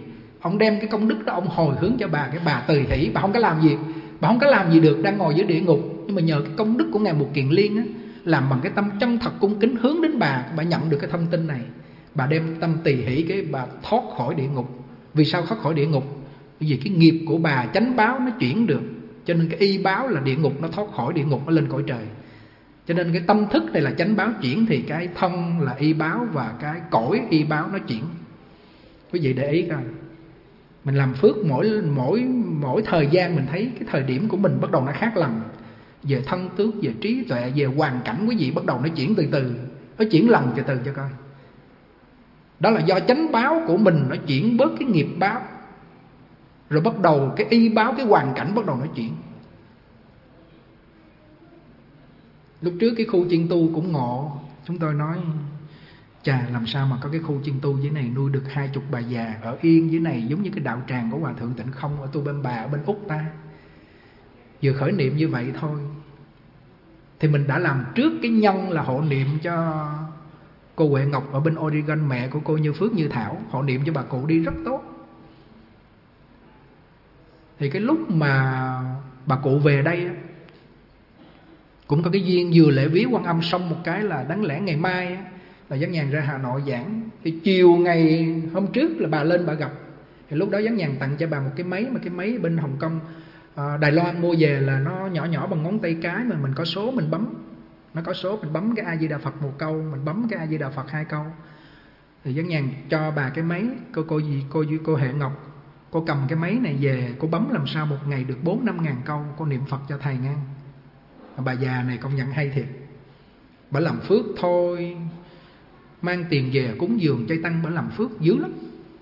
Ông đem cái công đức đó ông hồi hướng cho bà, cái bà tùy hỷ. Bà không có làm gì, bà không có làm gì được, đang ngồi dưới địa ngục, nhưng mà nhờ cái công đức của Ngài Mục Kiền Liên á, làm bằng cái tâm chân thật cung kính hướng đến bà, bà nhận được cái thông tin này. Bà đem tâm tùy hỷ, cái bà thoát khỏi địa ngục. Vì sao thoát khỏi địa ngục? Bởi vì cái nghiệp của bà chánh báo nó chuyển được, cho nên cái y báo là địa ngục, nó thoát khỏi địa ngục, nó lên cõi trời. Cho nên cái tâm thức này là chánh báo chuyển, thì cái thân là y báo và cái cõi y báo nó chuyển. Quý vị để ý coi, mình làm phước mỗi mỗi mỗi thời gian mình thấy cái thời điểm của mình bắt đầu nó khác lầm. Về thân tước, về trí tuệ, về hoàn cảnh, quý vị bắt đầu nó chuyển từ từ, nó chuyển lần từ từ cho coi. Đó là do chánh báo của mình nó chuyển bớt cái nghiệp báo, rồi bắt đầu cái y báo, cái hoàn cảnh bắt đầu nó chuyển. Lúc trước cái khu chiên tu cũng ngộ. Chúng tôi nói chà, làm sao mà có cái khu chiên tu dưới này nuôi được hai chục bà già ở yên dưới này, giống như cái đạo tràng của Hòa Thượng Tịnh Không ở Tu Bên Bà ở bên Úc ta. Vừa khởi niệm như vậy thôi thì mình đã làm trước cái nhân là hộ niệm cho cô Huệ Ngọc ở bên Oregon, mẹ của cô Như Phước Như Thảo, hộ niệm cho bà cụ đi rất tốt. Thì cái lúc mà bà cụ về đây cũng có cái duyên vừa lễ viếng Quan Âm xong một cái là đáng lẽ ngày mai là Giác Nhàn ra Hà Nội giảng. Thì chiều ngày hôm trước là bà lên bà gặp. Thì lúc đó Giác Nhàn tặng cho bà một cái máy, mà cái máy bên Hồng Kông, à, Đài Loan mua về là nó nhỏ nhỏ bằng ngón tay cái, mà mình có số mình bấm. Nó có số mình bấm cái A Di Đà Phật một câu, mình bấm cái A Di Đà Phật hai câu. Thì Giác Nhàn cho bà cái máy, cô cô gì cô cô Hệ Ngọc, cô cầm cái máy này về, cô bấm làm sao một ngày được bốn năm ngàn câu, cô niệm Phật cho thầy ngang. Bà già này công nhận hay thiệt. Bà làm phước thôi, mang tiền về cúng dường chay tăng, bà làm phước dữ lắm.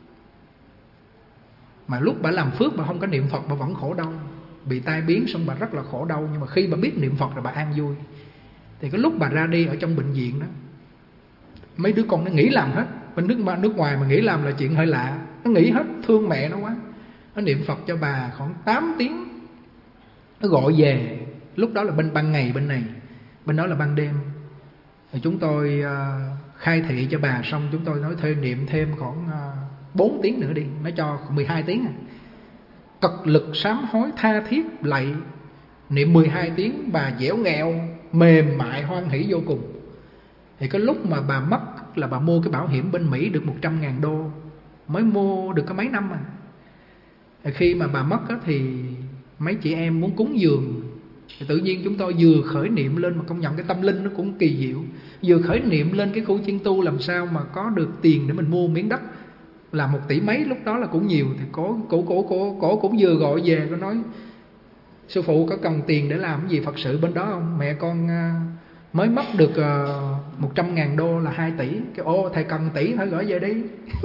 Mà lúc bà làm phước bà không có niệm Phật bà vẫn khổ đau. Bị tai biến xong bà rất là khổ đau. Nhưng mà khi bà biết niệm Phật rồi bà an vui. Thì cái lúc bà ra đi ở trong bệnh viện đó, mấy đứa con nó nghỉ làm hết. Bên nước, nước ngoài mà nghỉ làm là chuyện hơi lạ. Nó nghỉ hết, thương mẹ nó quá. Nó niệm Phật cho bà khoảng tám tiếng. Nó gọi về. Lúc đó là bên ban ngày bên này, bên đó là ban đêm. Thì chúng tôi uh, khai thị cho bà xong, chúng tôi nói thuê niệm thêm khoảng uh, bốn tiếng nữa đi. Nó cho mười hai tiếng à. Cực lực sám hối tha thiết lạy, niệm mười hai tiếng, bà dẻo nghèo, mềm mại, hoan hỷ vô cùng. Thì cái lúc mà bà mất là bà mua cái bảo hiểm bên Mỹ được một trăm ngàn đô. Mới mua được có mấy năm à. Thì khi mà bà mất á, thì mấy chị em muốn cúng dường. Thì tự nhiên chúng tôi vừa khởi niệm lên, mà công nhận cái tâm linh nó cũng kỳ diệu. Vừa khởi niệm lên cái khu chiên tu làm sao mà có được tiền để mình mua miếng đất là một tỷ mấy, lúc đó là cũng nhiều. Thì cổ cổ cổ cổ cổ cũng vừa gọi về, nó nói sư phụ có cần tiền để làm cái gì Phật sự bên đó không? Mẹ con mới mất được một trăm ngàn đô là hai tỷ. Cái ô thầy cần tỷ phải gửi về đi.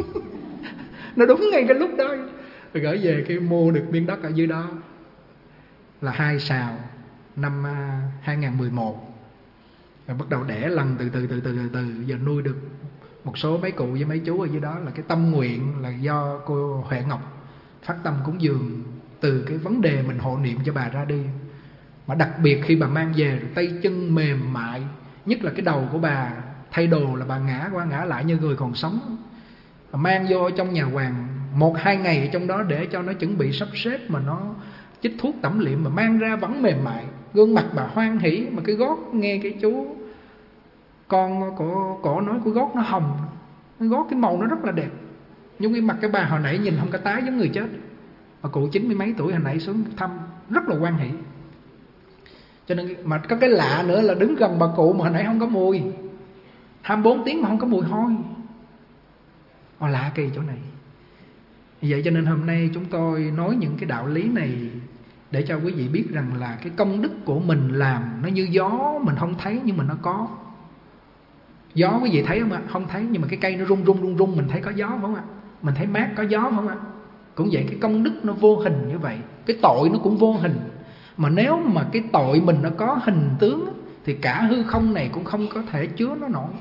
Nó đúng ngay cái lúc đó. Rồi gửi về cái mua được miếng đất ở dưới đó là hai sào năm hai nghìn mười một. Rồi bắt đầu đẻ lần từ từ từ từ từ từ giờ nuôi được một số mấy cụ với mấy chú ở dưới đó. Là cái tâm nguyện là do cô Huệ Ngọc phát tâm cúng dường từ cái vấn đề mình hộ niệm cho bà ra đi. Mà đặc biệt khi bà mang về rồi tay chân mềm mại, nhất là cái đầu của bà thay đồ là bà ngã qua ngã lại như người còn sống. Bà mang vô trong nhà hoàng một hai ngày ở trong đó để cho nó chuẩn bị sắp xếp, mà nó chích thuốc tẩm liệm, mà mang ra vẫn mềm mại, gương mặt bà hoan hỷ. Mà cái gót, nghe cái chú con của cổ nói cái gót nó hồng, cái gót cái màu nó rất là đẹp. Nhưng cái mặt cái bà hồi nãy nhìn không có tái giống người chết. Mà cụ chín mươi mấy tuổi hồi nãy xuống thăm rất là hoan hỷ. Cho nên mà có cái lạ nữa là đứng gần bà cụ mà hồi nãy không có mùi, hai mươi bốn tiếng mà không có mùi hôi. Mà lạ kỳ chỗ này. Vậy cho nên hôm nay chúng tôi nói những cái đạo lý này để cho quý vị biết rằng là cái công đức của mình làm nó như gió, mình không thấy nhưng mà nó có. Gió quý vị thấy không ạ? Không thấy, nhưng mà cái cây nó rung rung rung rung mình thấy có gió phải không ạ? Mình thấy mát có gió phải không ạ? Cũng vậy, cái công đức nó vô hình như vậy. Cái tội nó cũng vô hình. Mà nếu mà cái tội mình nó có hình tướng thì cả hư không này cũng không có thể chứa nó nổi.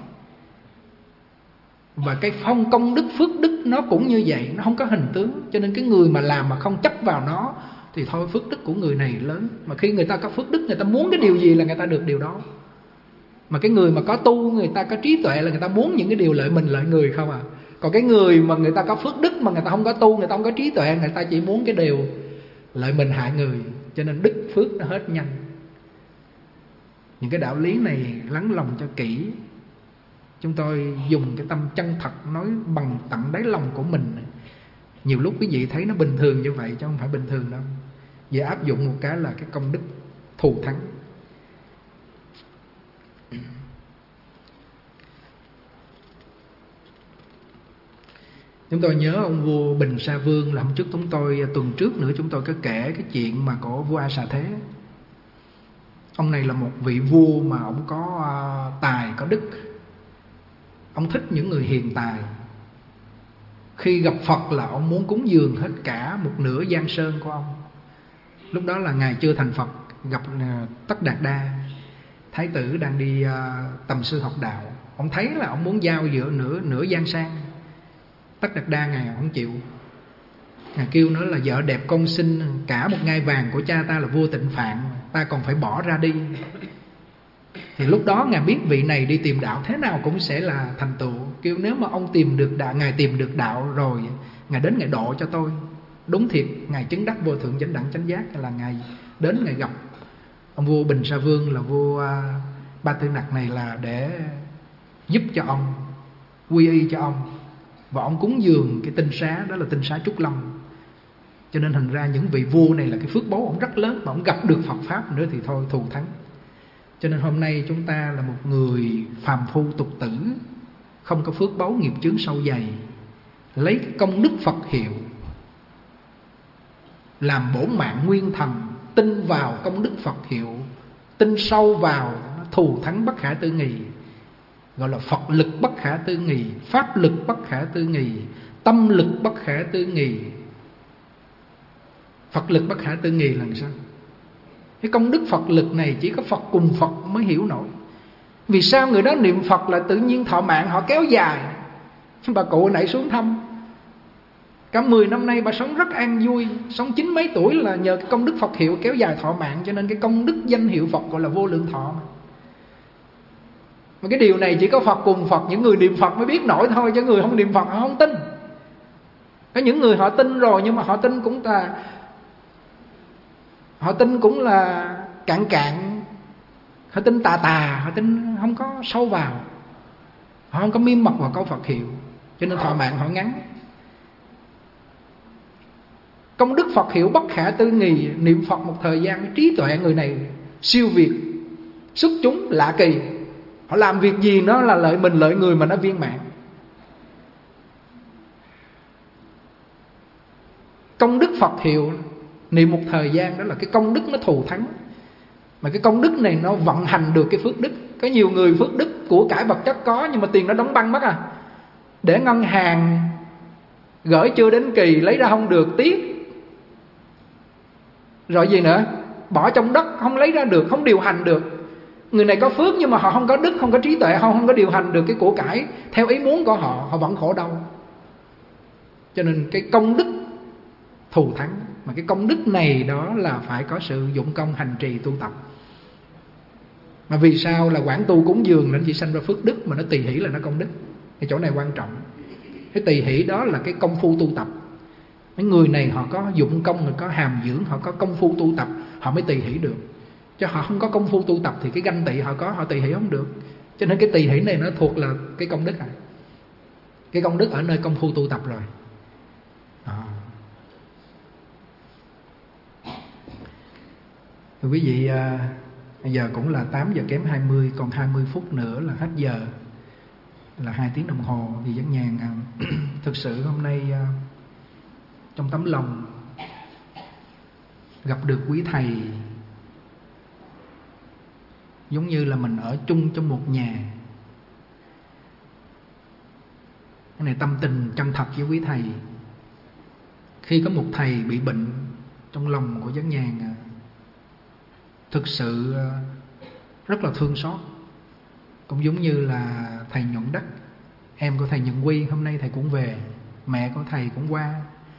Và cái phong công đức phước đức nó cũng như vậy, nó không có hình tướng. Cho nên cái người mà làm mà không chấp vào nó thì thôi phước đức của người này lớn. Mà khi người ta có phước đức, người ta muốn cái điều gì là người ta được điều đó. Mà cái người mà có tu, người ta có trí tuệ là người ta muốn những cái điều lợi mình lợi người không à. Còn cái người mà người ta có phước đức mà người ta không có tu, người ta không có trí tuệ, người ta chỉ muốn cái điều lợi mình hại người, cho nên đức phước nó hết nhanh. Những cái đạo lý này lắng lòng cho kỹ. Chúng tôi dùng cái tâm chân thật nói bằng tận đáy lòng của mình. Nhiều lúc quý vị thấy nó bình thường như vậy chứ không phải bình thường đâu. Vì áp dụng một cái là cái công đức thù thắng. Chúng tôi nhớ ông vua Bình Sa Vương là hôm trước chúng tôi, tuần trước nữa chúng tôi có kể cái chuyện mà của vua A Xà Thế. Ông này là một vị vua mà ông có tài, có đức. Ông thích những người hiền tài. Khi gặp Phật là ông muốn cúng dường hết cả một nửa Giang Sơn của ông. Lúc đó là Ngài chưa thành Phật, gặp Tất Đạt Đa, thái tử đang đi tầm sư học đạo. Ông thấy là ông muốn giao giữa nửa, nửa Giang Sang. Tất Đạt Đa Ngài không chịu. Ngài kêu nữa là vợ đẹp con xinh, cả một ngai vàng của cha ta là vua Tịnh Phạn, ta còn phải bỏ ra đi. Thì lúc đó Ngài biết vị này đi tìm đạo thế nào cũng sẽ là thành tựu. Kêu nếu mà ông tìm được đạo, Ngài tìm được đạo rồi, Ngài đến Ngài độ cho tôi. Đúng thiệt, Ngài chứng đắc vô thượng chánh đẳng chánh giác là Ngài đến Ngài gặp ông vua Bình Sa Vương là vua Ba Tư Nặc này là để giúp cho ông, quy y cho ông. Và ông cúng dường cái tinh xá, đó là tinh xá Trúc Lâm. Cho nên thành ra những vị vua này là cái phước báu ông rất lớn. Mà ông gặp được Phật Pháp nữa thì thôi thù thắng. Cho nên hôm nay chúng ta là một người phàm phu tục tử, không có phước báu nghiệp chướng sâu dày, lấy cái công đức Phật hiệu làm bổn mạng nguyên thần, tin vào công đức Phật hiệu, tin sâu vào, nó thù thắng bất khả tư nghị. Gọi là Phật lực bất khả tư nghị, Pháp lực bất khả tư nghị, tâm lực bất khả tư nghị. Phật lực bất khả tư nghị là sao? Cái công đức Phật lực này chỉ có Phật cùng Phật mới hiểu nổi. Vì sao người đó niệm Phật là tự nhiên thọ mạng họ kéo dài? Bà cụ nãy xuống thăm, cả mười năm nay bà sống rất an vui, sống chín mấy tuổi là nhờ cái công đức Phật hiệu kéo dài thọ mạng. Cho nên cái công đức danh hiệu Phật gọi là vô lượng thọ mà. Mà cái điều này chỉ có Phật cùng Phật, những người niệm Phật mới biết nổi thôi, chứ người không niệm Phật họ không tin. Có những người họ tin rồi nhưng mà họ tin cũng là Họ tin cũng là cạn cạn, họ tin tà tà, họ tin không có sâu vào, họ không có miên mật vào câu Phật hiệu, cho nên thọ mạng họ ngắn. Công đức Phật hiệu bất khả tư nghị, niệm Phật một thời gian, trí tuệ người này siêu việt, xuất chúng lạ kỳ. Họ làm việc gì nó là lợi mình lợi người mà nó viên mãn. Công đức Phật hiệu niệm một thời gian, đó là cái công đức nó thù thắng. Mà cái công đức này nó vận hành được cái phước đức. Có nhiều người phước đức của cải vật chất có, nhưng mà tiền nó đóng băng mất à. Để ngân hàng gửi chưa đến kỳ lấy ra không được, tiếc. Rồi gì nữa, bỏ trong đất không lấy ra được, không điều hành được. Người này có phước nhưng mà họ không có đức, không có trí tuệ, họ không có điều hành được cái của cải theo ý muốn của họ, họ vẫn khổ đau. Cho nên cái công đức thù thắng. Mà cái công đức này đó là phải có sự dụng công hành trì tu tập. Mà vì sao là quán tu cúng dường nên chỉ sanh ra phước đức, mà nó tỳ hỷ là nó công đức. Cái chỗ này quan trọng. Cái tỳ hỷ đó là cái công phu tu tập. Mấy người này họ có dụng công, họ có hàm dưỡng, họ có công phu tu tập, họ mới tỳ hỷ được. Chứ họ không có công phu tu tập thì cái ganh tị họ có, họ tỳ hỷ không được. Cho nên cái tỳ hỷ này nó thuộc là cái công đức này. Cái công đức ở nơi công phu tu tập rồi. À. Thưa quý vị, à, bây giờ cũng là tám giờ kém hai mươi, còn hai mươi phút nữa là hết giờ, là hai tiếng đồng hồ. Thì Giác Nhàn à, thực sự hôm nay à, trong tấm lòng gặp được quý thầy, giống như là mình ở chung trong một nhà. Cái này tâm tình chân thật với quý thầy. Khi có một thầy bị bệnh, trong lòng của Giác Nhàn à, thực sự rất là thương xót. Cũng giống như là thầy Nhuận Đắc, em của thầy Nhuận Quy, hôm nay thầy cũng về, mẹ của thầy cũng qua.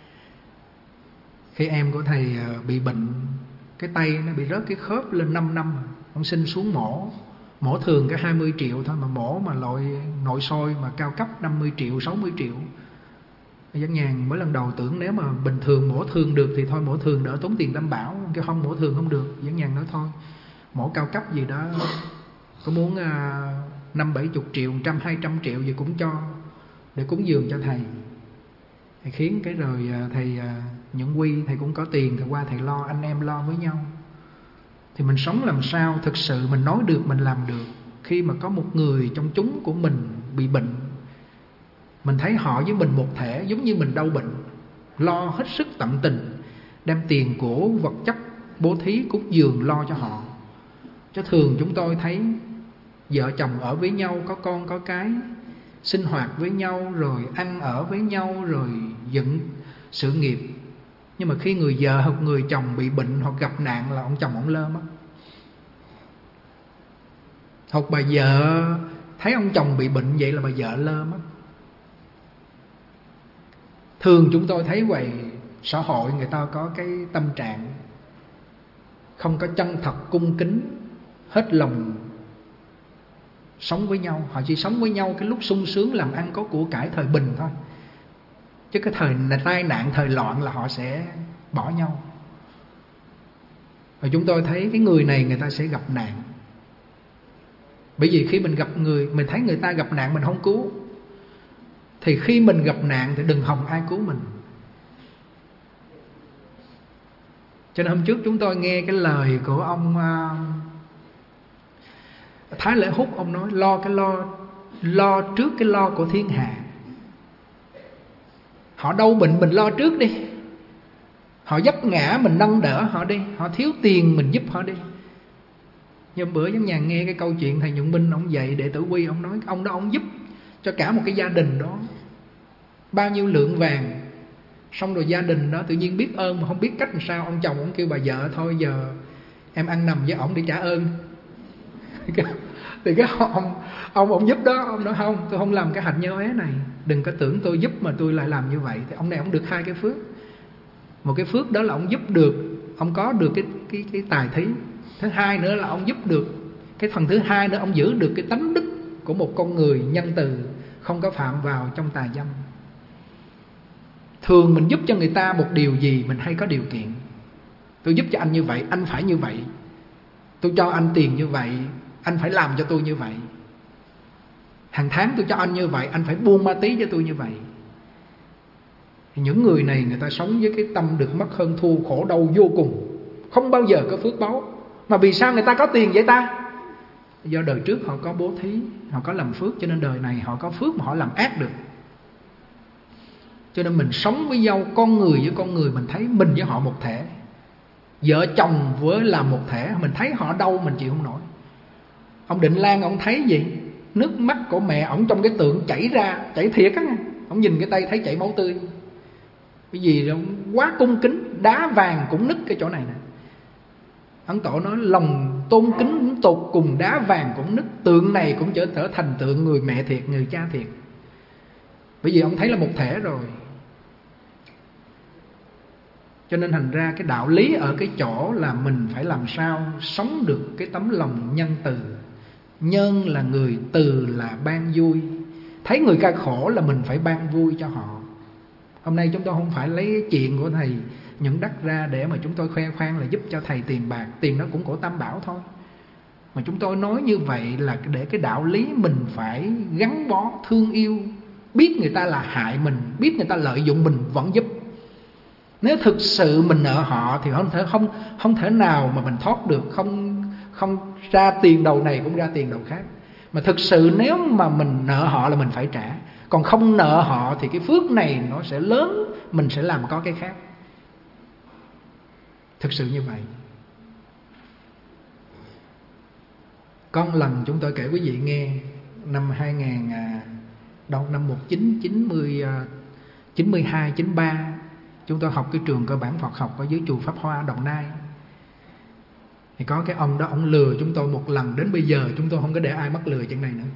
Khi em của thầy bị bệnh, cái tay nó bị rớt cái khớp lên năm năm, ông sinh xuống mổ, Mổ thường cái hai mươi triệu thôi, mà mổ mà loại nội soi mà cao cấp năm mươi triệu, sáu mươi triệu. Giác Nhàn mới lần đầu tưởng nếu mà bình thường mổ thường được thì thôi mổ thường đỡ tốn tiền đảm bảo, cái không mổ thường không được. Giác Nhàn nói thôi mổ cao cấp gì đó, có muốn năm bảy chục triệu, trăm hai trăm triệu gì cũng cho, để cúng dường cho thầy. Thầy khiến cái rồi thầy Nhuận Quy, thầy cũng có tiền, thầy qua thầy lo, anh em lo với nhau. Thì mình sống làm sao thực sự mình nói được, mình làm được. Khi mà có một người trong chúng của mình bị bệnh, mình thấy họ với mình một thể, giống như mình đau bệnh, lo hết sức tận tình, đem tiền của vật chất bố thí cúng dường lo cho họ. Chứ thường chúng tôi thấy vợ chồng ở với nhau, có con có cái, sinh hoạt với nhau, rồi ăn ở với nhau, rồi dựng sự nghiệp. Nhưng mà khi người vợ hoặc người chồng bị bệnh hoặc gặp nạn là ông chồng ông lơ mất. Hoặc bà vợ thấy ông chồng bị bệnh vậy là bà vợ lơ mất. Thường chúng tôi thấy vậy, xã hội người ta có cái tâm trạng không có chân thật cung kính, hết lòng sống với nhau. Họ chỉ sống với nhau cái lúc sung sướng làm ăn có của cải thời bình thôi. Chứ cái thời tai nạn, thời loạn là họ sẽ bỏ nhau. Và chúng tôi thấy cái người này người ta sẽ gặp nạn. Bởi vì khi mình gặp người, mình thấy người ta gặp nạn mình không cứu, thì khi mình gặp nạn thì đừng hòng ai cứu mình. Cho nên hôm trước chúng tôi nghe cái lời của ông Thái Lễ Húc, ông nói lo cái lo lo trước cái lo của thiên hạ. Họ đau bệnh mình lo trước đi, họ vấp ngã mình nâng đỡ họ đi, họ thiếu tiền mình giúp họ đi. Nhưng bữa Giác Nhàn nghe cái câu chuyện thầy Nhuận Minh ông dạy đệ tử Quy, ông nói ông đó ông giúp cho cả một cái gia đình đó bao nhiêu lượng vàng. Xong rồi gia đình đó tự nhiên biết ơn mà không biết cách làm sao. Ông chồng ông kêu bà vợ thôi giờ em ăn nằm với ổng để trả ơn. Thì cái ông ông ông giúp đó, ông nói không, tôi không làm cái hạnh nhân ế này, đừng có tưởng tôi giúp mà tôi lại làm như vậy. Thì ông này ông được hai cái phước. Một cái phước đó là ông giúp được, ông có được cái cái cái tài thí. Thứ hai nữa là ông giúp được cái phần thứ hai nữa, ông giữ được cái tánh đức của một con người nhân từ, không có phạm vào trong tà dâm. Thường mình giúp cho người ta một điều gì mình hay có điều kiện. Tôi giúp cho anh như vậy, anh phải như vậy. Tôi cho anh tiền như vậy, anh phải làm cho tôi như vậy. Hàng tháng tôi cho anh như vậy, anh phải buông ma tí cho tôi như vậy. Những người này người ta sống với cái tâm được mất hơn thua, khổ đau vô cùng, không bao giờ có phước báo. Mà vì sao người ta có tiền vậy ta? Do đời trước họ có bố thí, họ có làm phước, cho nên đời này họ có phước mà họ làm ác được. Cho nên mình sống với nhau, con người với con người, mình thấy mình với họ một thể. Vợ chồng với làm một thể, mình thấy họ đau mình chịu không nổi. Ông Định Lan ông thấy gì? Nước mắt của mẹ ông trong cái tượng chảy ra, chảy thiệt á. Ông nhìn cái tay thấy chảy máu tươi. Cái gì đó quá cung kính, đá vàng cũng nứt cái chỗ này nè. Ấn Tổ nói lòng tôn kính tột cùng, đá vàng cũng nứt. Tượng này cũng trở trở thành tượng người mẹ thiệt, người cha thiệt. Bởi vì ông thấy là một thể rồi. Cho nên thành ra cái đạo lý ở cái chỗ là mình phải làm sao sống được cái tấm lòng nhân từ. Nhân là người, từ là ban vui. Thấy người ca khổ là mình phải ban vui cho họ. Hôm nay chúng tôi không phải lấy chuyện của thầy Nhuận Đắc ra để mà chúng tôi khoe khoang là giúp cho thầy tiền bạc. Tiền nó cũng của Tam Bảo thôi. Mà chúng tôi nói như vậy là để cái đạo lý mình phải gắn bó, thương yêu. Biết người ta là hại mình, biết người ta lợi dụng mình vẫn giúp. Nếu thực sự mình nợ họ thì không thể, không, không thể nào mà mình thoát được. Không, không ra tiền đầu này cũng ra tiền đầu khác. Mà thực sự nếu mà mình nợ họ là mình phải trả. Còn không nợ họ thì cái phước này nó sẽ lớn, mình sẽ làm có cái khác. Thực sự như vậy. Có một lần chúng tôi kể quý vị nghe, năm hai nghìn, đâu năm một nghìn chín trăm chín mươi hai, chín mươi ba, chúng tôi học cái trường cơ bản Phật học ở dưới chùa Pháp Hoa, Đồng Nai. Thì có cái ông đó, ông lừa chúng tôi một lần, đến bây giờ chúng tôi không có để ai mắc lừa chuyện này nữa.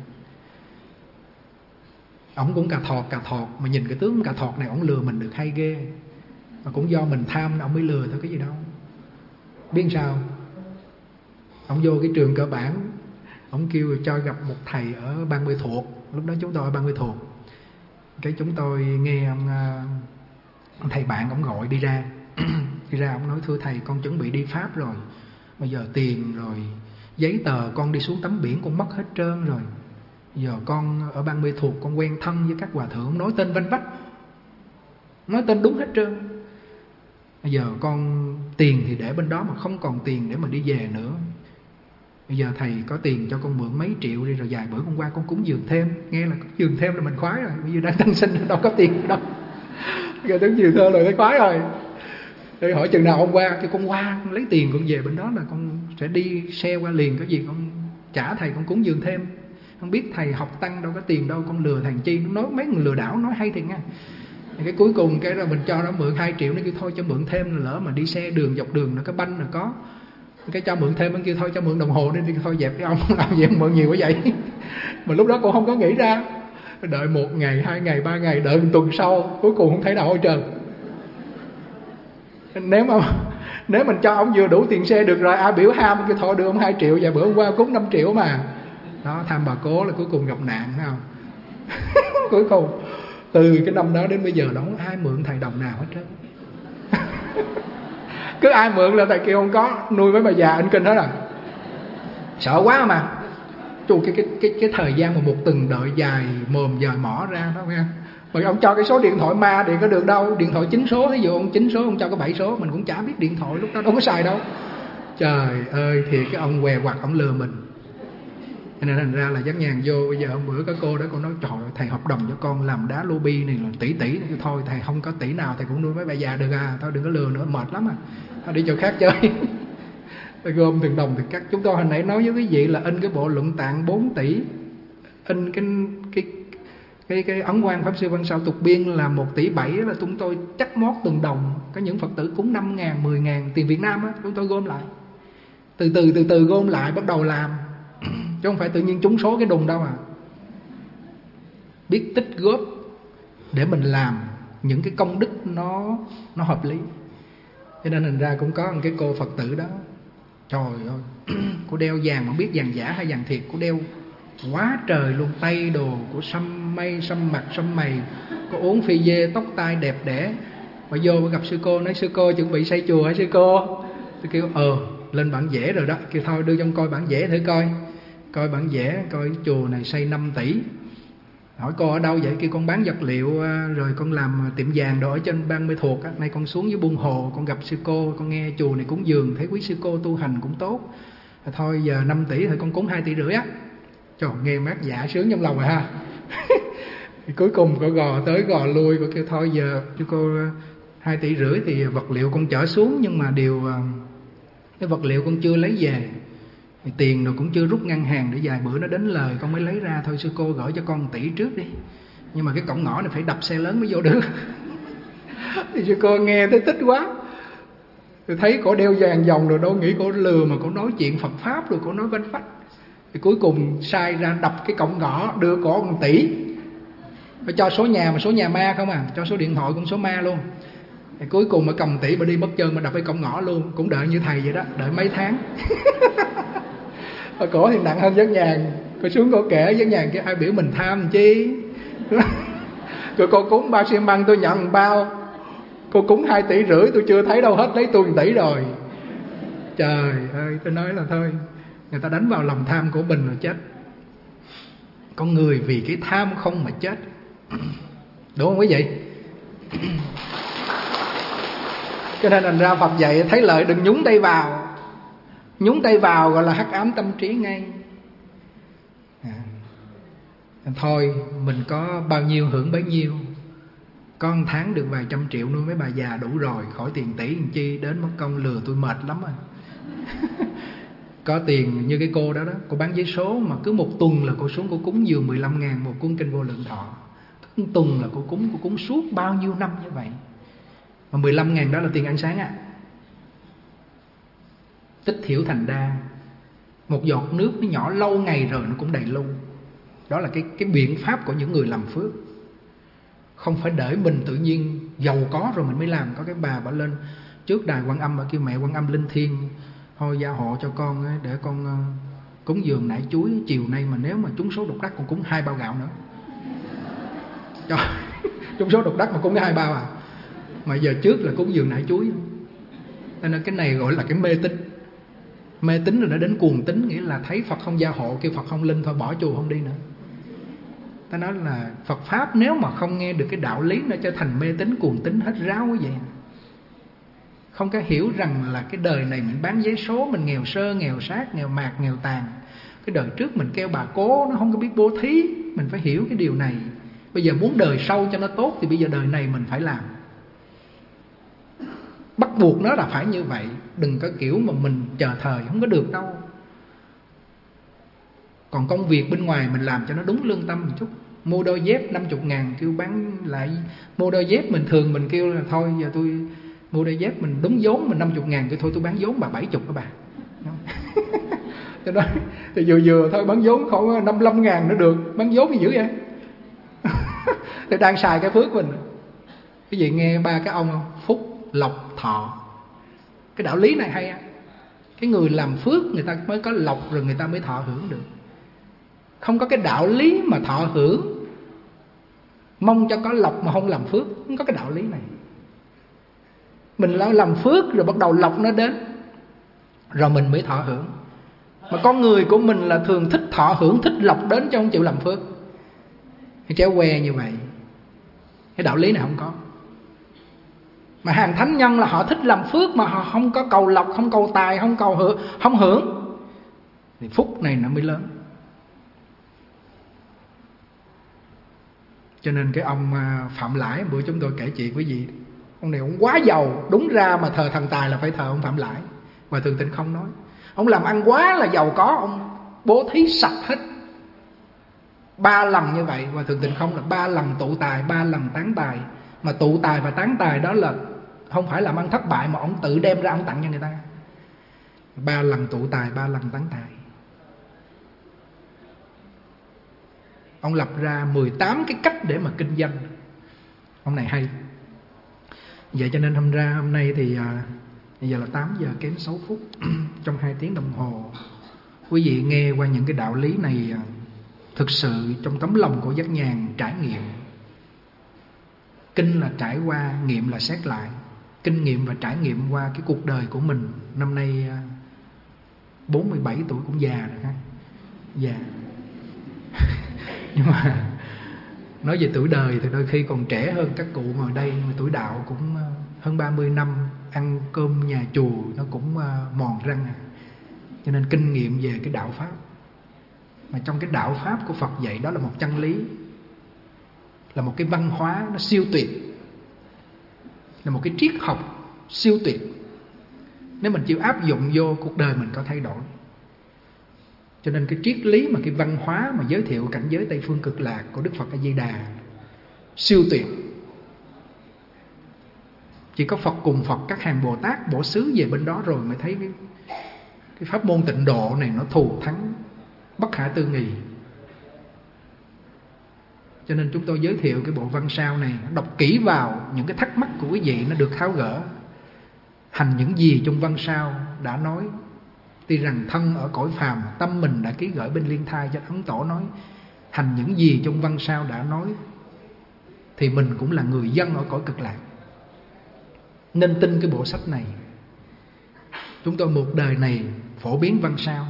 Ông cũng cà thọt cà thọt, mà nhìn cái tướng cà thọt này ông lừa mình được hay ghê. Mà cũng do mình tham ông mới lừa thôi, cái gì đâu. Biết sao? Ông vô cái trường cơ bản, Ông kêu cho gặp một thầy ở Ban Mê Thuột. Lúc đó chúng tôi ở Ban Mê Thuột. Cái chúng tôi nghe ông, ông thầy bạn ông gọi đi ra. Đi ra ông nói: thưa thầy, con chuẩn bị đi Pháp rồi, bây giờ tiền rồi giấy tờ con đi xuống tắm biển con mất hết trơn rồi. Giờ con ở Ban Mê Thuột con quen thân với các hòa thượng, nói tên vanh vách, nói tên đúng hết trơn. Bây giờ con tiền thì để bên đó mà không còn tiền để mà đi về nữa. Bây giờ thầy có tiền cho con mượn mấy triệu đi, rồi vài bữa con qua con cúng dường thêm. Nghe là cúng dường thêm là mình khoái rồi, bây giờ đang tăng sinh đâu có tiền đâu. Rồi cúng dường thêm là thấy khoái rồi. Rồi hỏi chừng nào ông qua, kêu con qua con lấy tiền con về bên đó là con sẽ đi xe qua liền, có gì con trả thầy con cúng dường thêm. Không biết thầy học tăng đâu có tiền đâu, con lừa thằng chi. Nó nói mấy người lừa đảo nói hay thiệt nha. Cái cuối cùng cái rồi mình cho nó mượn hai triệu, nó kêu thôi cho mượn thêm, lỡ mà đi xe đường dọc đường nó có banh là có. Cái cho mượn thêm, nó kêu thôi cho mượn đồng hồ đi, đi thôi dẹp cái ông làm gì mượn nhiều quá vậy. Mà lúc đó cũng không có nghĩ ra. Đợi một ngày, hai ngày, ba ngày, đợi một tuần sau, cuối cùng không thấy đâu hết trơn. Nếu mà nếu mình cho ông vừa đủ tiền xe được rồi, ai biểu ham kêu thôi đưa ông hai triệu, và bữa hôm qua cúng năm triệu mà. Đó, tham bà cố là cuối cùng gặp nạn, thấy không? Cuối cùng từ cái năm đó đến bây giờ đâu có ai mượn thầy đồng nào hết trơn. Cứ ai mượn là thầy kêu không có, nuôi mấy bà già in kinh hết rồi. Sợ quá mà. Chú cái cái cái cái thời gian mà một tuần đợi dài mồm dài mỏ ra đó nghe. Mà ông cho cái số điện thoại ma thì có được đâu, điện thoại chín số, ví dụ ông chín số ông cho có bảy số, mình cũng chả biết điện thoại lúc đó đâu có xài đâu. Trời ơi, thì cái ông què quặt ông lừa mình. Cho nên thành ra là Giác Nhàn vô. Bây giờ hôm bữa có cô đó, cô nói trời ơi, thầy hợp đồng cho con làm đá lobby này là tỷ tỷ. Thôi thầy không có tỷ nào thầy cũng nuôi mấy bà già được à, thôi đừng có lừa nữa, mệt lắm à, thôi đi chỗ khác chơi. Gom từng đồng từng cắt. Chúng tôi hồi nãy nói với quý vị là in cái bộ Luận Tạng bốn tỷ, in cái cái cái cái ấn quan Pháp Sư Văn Sao Tục Biên là một tỷ bảy, là chúng tôi chắc mót từng đồng. Có những Phật tử cúng năm ngàn, mười ngàn tiền Việt Nam á, chúng tôi gom lại, từ từ từ từ gom lại bắt đầu làm. Chứ không phải tự nhiên trúng số cái đùng đâu à. Biết tích góp để mình làm những cái công đức nó nó hợp lý. Cho nên thành ra cũng có một cái cô Phật tử đó, trời ơi, cô đeo vàng mà biết vàng giả hay vàng thiệt, cô đeo quá trời luôn, tay đồ của xăm mây, xăm mặt, xăm mày, cô uống phi dê, tóc tai đẹp đẽ. Mà vô gặp sư cô, nói sư cô chuẩn bị xây chùa hả sư cô? Tôi kêu ờ lên bản vẽ rồi đó. Kêu thôi đưa trong coi bản vẽ thử coi. Coi bản vẽ, coi chùa này xây năm tỷ. Hỏi cô ở đâu vậy? Kêu con bán vật liệu rồi con làm tiệm vàng đồ ở trên Ban Mê Thuột. Nay con xuống dưới Buôn Hồ, con gặp sư cô, con nghe chùa này cúng dường, thấy quý sư cô tu hành cũng tốt. Thôi giờ năm tỷ thì con cúng hai tỷ rưỡi á. Trời, nghe mát dạ sướng trong lòng rồi ha. Cuối cùng cô gò tới gò lui, cô kêu thôi giờ sư cô hai tỷ rưỡi thì vật liệu con chở xuống, nhưng mà điều cái vật liệu con chưa lấy về, thì tiền rồi cũng chưa rút ngân hàng để vài bữa nó đến lời con mới lấy ra. Thôi sư cô gửi cho con một tỷ trước đi, nhưng mà cái cổng ngõ này phải đập xe lớn mới vô được. Thì sư cô nghe thấy thích quá, tôi thấy cổ đeo vàng vòng rồi đâu nghĩ cổ lừa, mà cổ nói chuyện Phật Pháp rồi cổ nói vanh vách. Thì cuối cùng sai ra đập cái cổng ngõ, đưa cổ một tỷ. Phải cho số nhà mà số nhà ma không à, cho số điện thoại cũng số ma luôn. Thì cuối cùng mà cầm tỷ mà đi bất chân mà đập cái cổng ngõ luôn. Cũng đợi như thầy vậy đó, đợi mấy tháng. Và cổ thì nặng hơn Giác Nhàn. Cô xuống cổ kể Giác Nhàn cái ai biểu mình tham chi. Rồi cô cúng bao xi măng tôi nhận một bao, cô cúng hai tỷ rưỡi tôi chưa thấy đâu hết, lấy tôi một tỷ rồi. Trời ơi, tôi nói là thôi, người ta đánh vào lòng tham của mình rồi chết. Con người vì cái tham không mà chết. Đúng không quý vị? Cho nên thành ra Phật dạy thấy lợi đừng nhúng tay vào. Nhúng tay vào gọi là hắc ám tâm trí ngay. À, thôi mình có bao nhiêu hưởng bấy nhiêu. Có một tháng được vài trăm triệu nuôi mấy bà già đủ rồi, khỏi tiền tỷ làm chi đến mất công lừa tôi mệt lắm rồi. Có tiền như cái cô đó đó, cô bán giấy số mà cứ một tuần là cô xuống cô cúng dường mười lăm ngàn một cuốn Kinh Vô Lượng Thọ. Cứ một tuần là cô cúng, cô cúng suốt bao nhiêu năm như vậy. Mà mười lăm ngàn đó là tiền ăn sáng á. Tích thiểu thành đa. Một giọt nước nó nhỏ lâu ngày rồi nó cũng đầy lu. Đó là cái, cái biện pháp của những người làm phước. Không phải để mình tự nhiên giàu có rồi mình mới làm. Có cái bà bà lên trước đài Quan Âm, bà kêu mẹ Quan Âm linh thiêng, thôi gia hộ cho con để con Cúng dường nải chuối chiều nay mà nếu mà trúng số độc đắc còn cúng hai bao gạo nữa. Trời, trúng số độc đắc mà cúng hai bao à. Mà giờ trước là cúng dường nải chuối. Nên cái này gọi là cái mê tín. Mê tín rồi nó đến cuồng tín, nghĩa là thấy Phật không gia hộ, kêu Phật không linh thôi bỏ chùa không đi nữa. Ta nói là Phật Pháp nếu mà không nghe được cái đạo lý, nó trở thành mê tín cuồng tín hết ráo quá vậy. Không có hiểu rằng là cái đời này mình bán giấy số, mình nghèo sơ, nghèo sát, nghèo mạt, nghèo tàn. Cái đời trước mình kêu bà cố, nó không có biết bố thí. Mình phải hiểu cái điều này. Bây giờ muốn đời sau cho nó tốt thì bây giờ đời này mình phải làm. Bắt buộc nó là phải như vậy. Đừng có kiểu mà mình chờ thời, không có được đâu. Còn công việc bên ngoài mình làm cho nó đúng lương tâm một chút. Mua đôi dép năm mươi ngàn kêu bán lại. Mua đôi dép mình thường mình kêu là thôi giờ tôi mua đôi dép mình đúng vốn mình năm mươi ngàn, kêu thôi tôi bán vốn bà bảy mươi các bà. Cho đó thì vừa vừa thôi bán vốn khoảng năm mươi lăm ngàn nữa được. Bán vốn thì dữ vậy. Thì đang xài cái phước mình. Cái gì nghe ba cái ông không? Phúc, lộc, thọ. Cái đạo lý này hay á. Cái người làm phước người ta mới có lộc, rồi người ta mới thọ hưởng được. Không có cái đạo lý mà thọ hưởng, mong cho có lộc mà không làm phước. Không có cái đạo lý này. Mình làm phước rồi bắt đầu lộc nó đến, rồi mình mới thọ hưởng. Mà con người của mình là thường thích thọ hưởng, thích lộc đến chứ không chịu làm phước. Thì chéo que như vậy. Cái đạo lý này không có. Mà hàng thánh nhân là họ thích làm phước mà họ không có cầu lộc, không cầu tài, không cầu hưởng, không hưởng, thì phúc này nó mới lớn. Cho nên cái ông Phạm Lãi bữa chúng tôi kể chuyện quý vị, ông này ông quá giàu. Đúng ra mà thờ thần tài là phải thờ ông Phạm Lãi. Hòa Thượng Tịnh không nói. Ông làm ăn quá là giàu có, ông bố thí sạch hết. Ba lần như vậy. Hòa Thượng Tịnh không là ba lần tụ tài, ba lần tán tài. Mà tụ tài và tán tài đó là không phải làm ăn thất bại, mà ông tự đem ra ông tặng cho người ta. Ba lần tụ tài, ba lần tán tài. Ông lập ra mười tám cái cách để mà kinh doanh. Ông này hay. Vậy cho nên hôm ra hôm nay thì à, bây giờ là tám giờ kém sáu phút. Trong hai tiếng đồng hồ, quý vị nghe qua những cái đạo lý này, thực sự trong tấm lòng của Giác Nhàn trải nghiệm. Kinh là trải qua, nghiệm là xét lại. Kinh nghiệm và trải nghiệm qua cái cuộc đời của mình. Năm nay bốn mươi bảy tuổi cũng già rồi ha. Già. Nhưng mà nói về tuổi đời thì đôi khi còn trẻ hơn các cụ ngồi đây. Nhưng mà tuổi đạo cũng hơn ba mươi năm. Ăn cơm nhà chùa nó cũng mòn răng à. Cho nên kinh nghiệm về cái đạo Pháp. Mà trong cái đạo Pháp của Phật dạy đó là một chân lý, là một cái văn hóa nó siêu tuyệt, là một cái triết học siêu tuyệt. Nếu mình chịu áp dụng vô cuộc đời mình có thay đổi. Cho nên cái triết lý mà cái văn hóa mà giới thiệu cảnh giới Tây Phương Cực Lạc của Đức Phật A Di Đà siêu tuyệt. Chỉ có Phật cùng Phật, các hàng Bồ Tát bổ xứ về bên đó rồi mới thấy cái, cái pháp môn tịnh độ này nó thù thắng bất khả tư nghị. Cho nên chúng tôi giới thiệu cái bộ văn sao này, đọc kỹ vào những cái thắc mắc của quý vị nó được tháo gỡ. Hành những gì trong văn sao đã nói. Tuy rằng thân ở cõi phàm, tâm mình đã ký gửi bên liên thai, cho Ấn Tổ nói hành những gì trong văn sao đã nói, thì mình cũng là người dân ở cõi Cực Lạc. Nên tin cái bộ sách này. Chúng tôi một đời này phổ biến văn sao.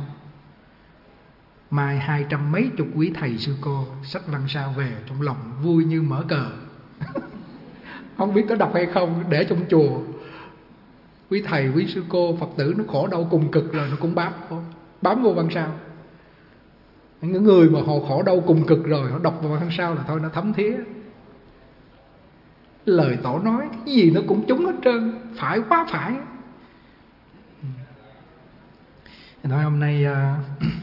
Mai hai trăm mấy chục quý thầy sư cô sách văn sao về, trong lòng vui như mở cờ. Không biết có đọc hay không, để trong chùa. Quý thầy, quý sư cô, Phật tử nó khổ đau cùng cực rồi nó cũng bám vô, bám vô văn sao. Những người mà họ khổ đau cùng cực rồi, họ đọc vào văn sao là thôi nó thấm thía. Lời Tổ nói cái gì nó cũng trúng hết trơn, phải quá phải. Nói hôm nay à,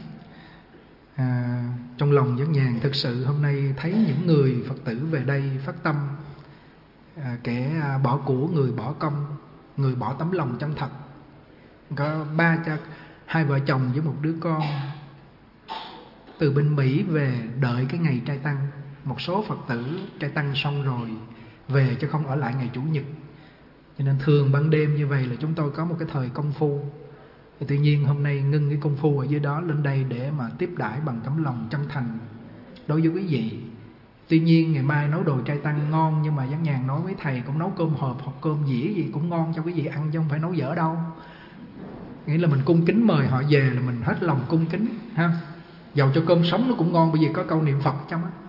à, trong lòng Giác Nhàn thực sự hôm nay thấy những người Phật tử về đây phát tâm, à, kẻ bỏ của, người bỏ công, người bỏ tấm lòng chân thật. Có ba cha, hai vợ chồng với một đứa con từ bên Mỹ về đợi cái ngày trai tăng. Một số Phật tử trai tăng xong rồi về chứ không ở lại ngày Chủ nhật. Cho nên thường ban đêm như vậy là chúng tôi có một cái thời công phu Thì tự nhiên hôm nay ngưng cái công phu ở dưới đó lên đây để mà tiếp đãi bằng tấm lòng chân thành đối với quý vị. Tuy nhiên ngày mai nấu đồ trai tăng ngon, nhưng mà Giác Nhàn nói với thầy cũng nấu cơm hộp hoặc cơm dĩa gì cũng ngon cho quý vị ăn, chứ không phải nấu dở đâu. Nghĩa là mình cung kính mời họ về là mình hết lòng cung kính ha. Dầu cho cơm sống nó cũng ngon, bởi vì có câu niệm Phật trong á.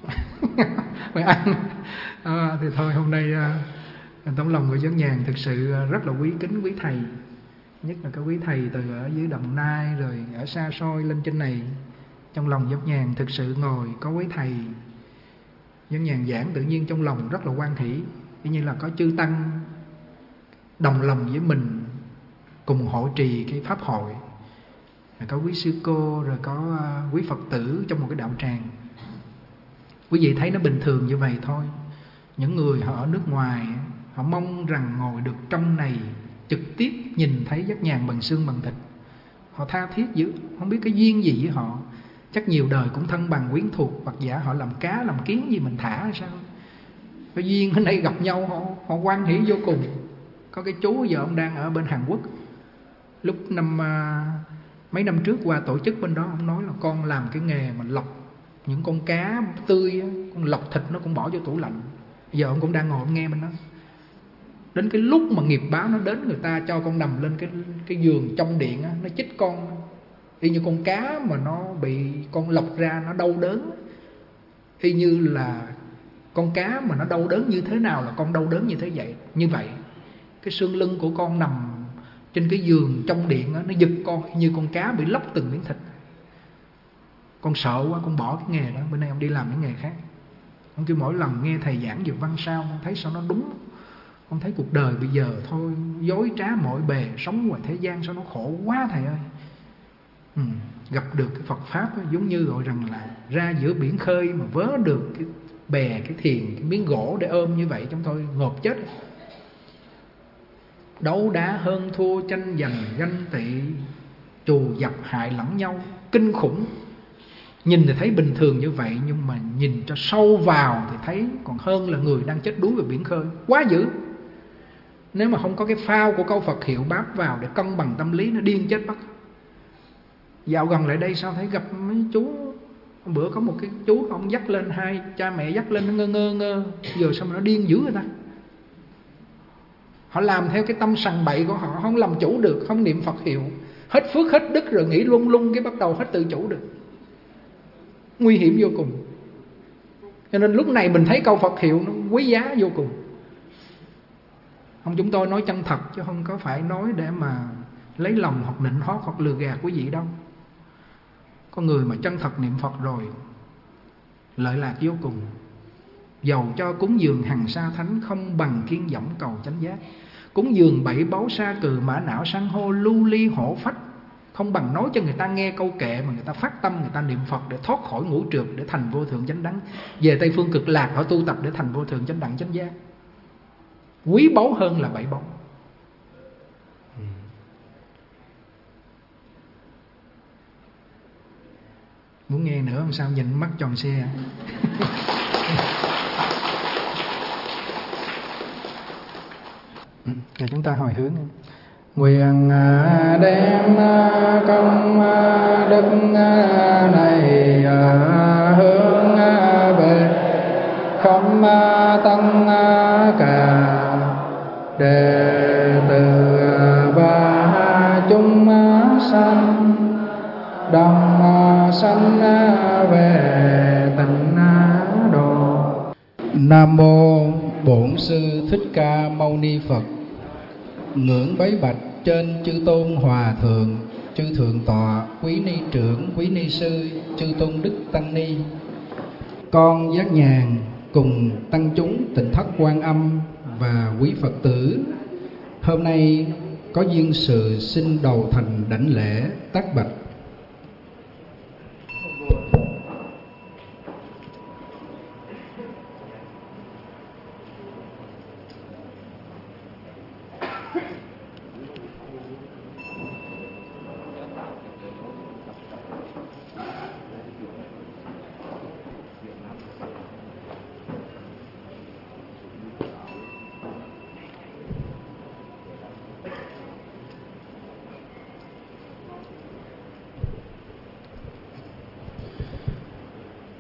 Phải ăn. À, thì thôi hôm nay à, tấm lòng của Giác Nhàn thực sự rất là quý kính quý thầy, nhất là các quý thầy từ ở dưới Đồng Nai rồi ở xa xôi lên trên này. Trong lòng Giác Nhàn thực sự ngồi có quý thầy, Giác Nhàn giảng tự nhiên trong lòng rất là hoan hỷ, y như là có chư tăng đồng lòng với mình cùng hộ trì cái pháp hội, rồi có quý sư cô, rồi có quý Phật tử trong một cái đạo tràng. Quý vị thấy nó bình thường như vậy thôi. Những người họ ở nước ngoài, họ mong rằng ngồi được trong này trực tiếp nhìn thấy Giác Nhàn bằng xương bằng thịt. Họ tha thiết dữ, không biết cái duyên gì với họ. Chắc nhiều đời cũng thân bằng quyến thuộc, hoặc giả họ làm cá làm kiến gì mình thả hay sao. Cái duyên ở đây gặp nhau, họ, họ hoan hỷ vô cùng. Có cái chú giờ ông đang ở bên Hàn Quốc. Lúc năm mấy năm trước qua tổ chức bên đó, ông nói là con làm cái nghề mà lọc những con cá tươi, con lọc thịt nó cũng bỏ vô tủ lạnh. Giờ ông cũng đang ngồi ông nghe bên đó. Đến cái lúc mà nghiệp báo nó đến, người ta cho con nằm lên cái cái giường trong điện á, nó chích con y như con cá mà nó bị con lọc ra nó đau đớn, y như là con cá mà nó đau đớn như thế nào là con đau đớn như thế vậy. Như vậy cái xương lưng của con nằm trên cái giường trong điện á, nó giật con như con cá bị lóc từng miếng thịt. Con sợ quá, con bỏ cái nghề đó. Bữa nay ông đi làm cái nghề khác. Ông kêu mỗi lần nghe thầy giảng về văn sao, con thấy sao nó đúng. Con thấy cuộc đời bây giờ thôi dối trá mọi bề, sống ngoài thế gian sao nó khổ quá thầy ơi. ừ, Gặp được cái Phật Pháp đó, giống như gọi rằng là ra giữa biển khơi mà vớ được cái bè, cái thuyền, cái miếng gỗ để ôm như vậy, chúng tôi ngộp chết. Đấu đá hơn thua, tranh giành ganh tị, trù dập hại lẫn nhau, kinh khủng. Nhìn thì thấy bình thường như vậy, nhưng mà nhìn cho sâu vào thì thấy còn hơn là người đang chết đuối vào biển khơi. Quá dữ. Nếu mà không có cái phao của câu Phật hiệu bám vào để cân bằng tâm lý, nó điên chết bắt. Dạo gần lại đây sao thấy gặp mấy chú, bữa có một cái chú ông dắt lên, hai cha mẹ dắt lên, nó ngơ ngơ ngơ. Giờ sao mà nó điên dữ người ta. Họ làm theo cái tâm sằng bậy của họ, không làm chủ được, không niệm Phật hiệu, hết phước hết đức rồi nghĩ lung lung, cái bắt đầu hết tự chủ được. Nguy hiểm vô cùng. Cho nên lúc này mình thấy câu Phật hiệu nó quý giá vô cùng. Không, chúng tôi nói chân thật chứ không có phải nói để mà lấy lòng hoặc nịnh hót hoặc lừa gạt quý vị đâu. Có người mà chân thật niệm Phật rồi lợi lạc vô cùng. Dầu cho cúng dường hằng sa thánh không bằng kiên dõng cầu chánh giác. Cúng dường bảy báu sa cừ mã não san hô lưu ly hổ phách không bằng nói cho người ta nghe câu kệ mà người ta phát tâm, người ta niệm Phật để thoát khỏi ngũ trượt, để thành vô thượng chánh đẳng, về Tây phương cực lạc họ tu tập để thành vô thượng chánh đẳng chánh giác. Quý báu hơn là bảy báu. Muốn nghe nữa không sao, nhìn mắt tròn xe. Rồi chúng ta hồi hướng. Nguyện đem công đức này hướng về không tăng cả đệ tử và chúng sanh đồng sanh về tịnh độ. Nam mô Bổn Sư Thích Ca Mâu Ni Phật. Ngưỡng bái bạch trên chư tôn hòa thượng, chư thượng tọa, quý ni trưởng, quý ni sư, chư tôn đức tăng ni. Con Giác Nhàn cùng tăng chúng Tịnh Thất Quan Âm và quý Phật tử hôm nay có duyên sự xin đầu thành đảnh lễ tác bạch.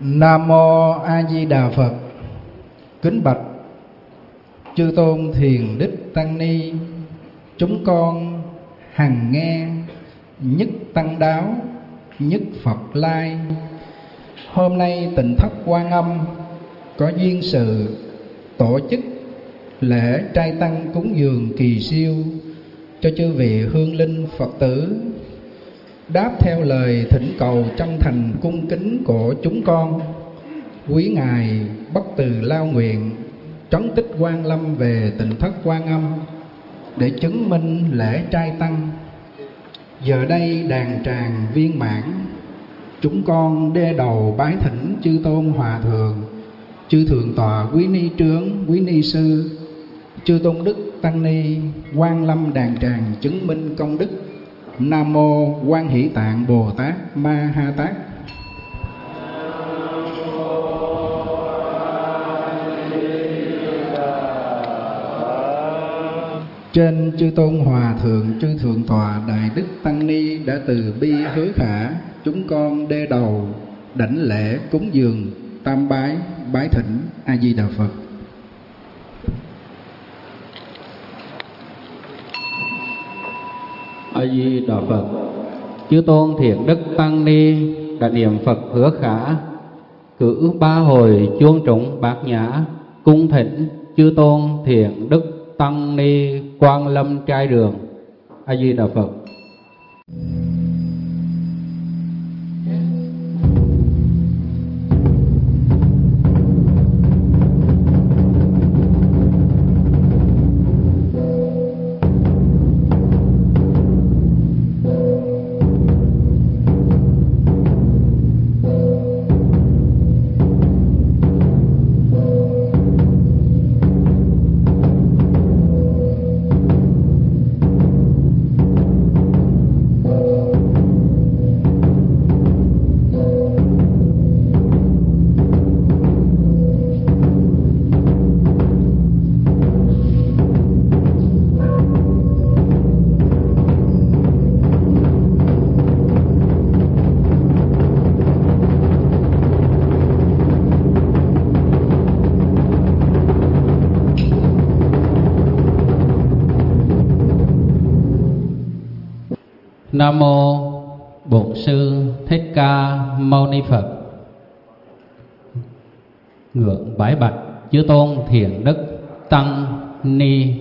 Nam mô A Di Đà Phật. Kính bạch chư tôn thiền đức tăng ni, chúng con hằng nghe nhất tăng đáo, nhất Phật lai. Hôm nay Tịnh Thất Quan Âm có duyên sự tổ chức lễ trai tăng cúng dường kỳ siêu cho chư vị hương linh Phật tử, đáp theo lời thỉnh cầu chân thành cung kính của chúng con. Quý ngài bất từ lao nguyện trấn tích Quan Lâm về Tịnh Thất Quan Âm để chứng minh lễ trai tăng. Giờ đây đàn tràng viên mãn, chúng con đê đầu bái thỉnh chư tôn hòa thượng, chư thượng tọa quý ni trướng, quý ni sư, chư tôn đức tăng ni Quan Lâm đàn tràng chứng minh công đức. Nam mô Quan Hỷ Tạng Bồ Tát Ma Ha Tát. Trên chư tôn hòa thượng, chư thượng tọa đại đức tăng ni đã từ bi hối khả, chúng con đê đầu đảnh lễ cúng dường tam bái bái thỉnh A Di Đà Phật. A Di Đà Phật. Chư tôn thiện đức tăng ni đã niệm Phật hứa khả, cử ba hồi chuông trống bát nhã, cung thỉnh chư tôn thiện đức tăng ni Quan Lâm trai đường. A Di Đà Phật. Nam mô Bổn Sư Thích Ca Mâu Ni Phật. Ngưỡng bái bạch chư tôn thiện đức tăng ni.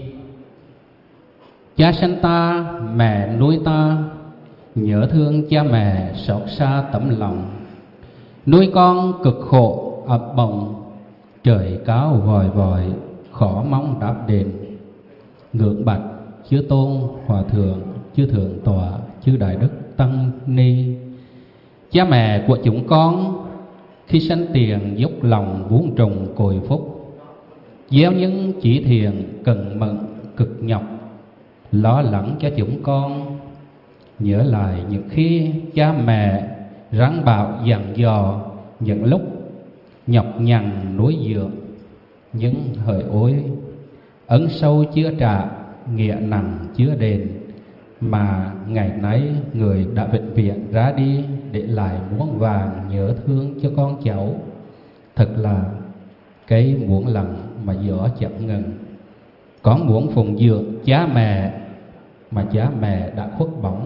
Cha sanh ta, mẹ nuôi ta, nhớ thương cha mẹ xót xa tấm lòng. Nuôi con cực khổ ập bồng, trời cao vòi vòi khó mong đáp đền. Ngưỡng bạch chư tôn hòa thượng, chư thượng tọa, chư đại đức tăng ni. Cha mẹ của chúng con khi sanh tiền dốc lòng vuông trồng cội phúc, gieo những chỉ thiền cần mẫn cực nhọc, lo lắng cho chúng con. Nhớ lại những khi cha mẹ rắn bạo dặn dò, những lúc nhọc nhằn nuôi dưỡng, những hỡi ôi ấn sâu chưa trả, nghĩa nặng chưa đền, mà ngày nấy người đã bệnh viện ra đi để lại muôn vàng nhớ thương cho con cháu. Thật là cái muỗng lặng mà gió chẳng ngừng. Con muốn phụng dưỡng cha mẹ mà cha mẹ đã khuất bóng.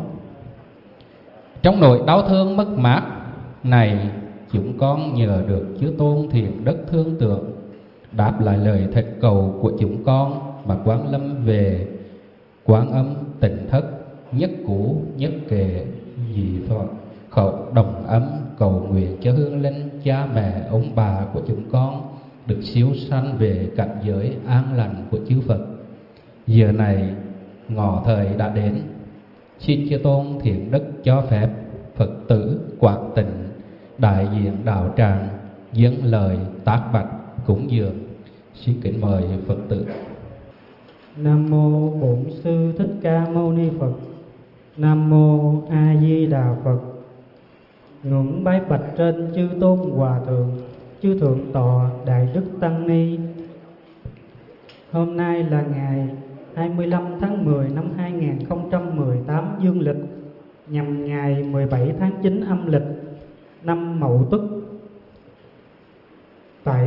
Trong nỗi đau thương mất mát này, chúng con nhờ được chư tôn thiện đức thương tượng đáp lại lời thỉnh cầu của chúng con mà Quán Lâm về Quán Âm Tịnh Thất, nhất cũ nhất kệ dị Phật khẩu đồng ấm cầu nguyện cho hương linh cha mẹ ông bà của chúng con được siêu sanh về cảnh giới an lành của chư Phật. Giờ này ngọ thời đã đến, xin chư tôn thiện đức cho phép Phật tử Quảng Tịnh đại diện đạo tràng dâng lời tác bạch cúng dường. Xin kính mời Phật tử. Nam mô Bổn Sư Thích Ca Mâu Ni Phật. Nam mô A Di Đà Phật. Ngưỡng bái bạch trên chư tôn hòa thượng, chư thượng tọa đại đức tăng ni. Hôm nay là ngày hai mươi lăm tháng mười năm hai nghìn không trăm mười tám dương lịch, nhằm ngày mười bảy tháng chín âm lịch năm Mậu Tuất.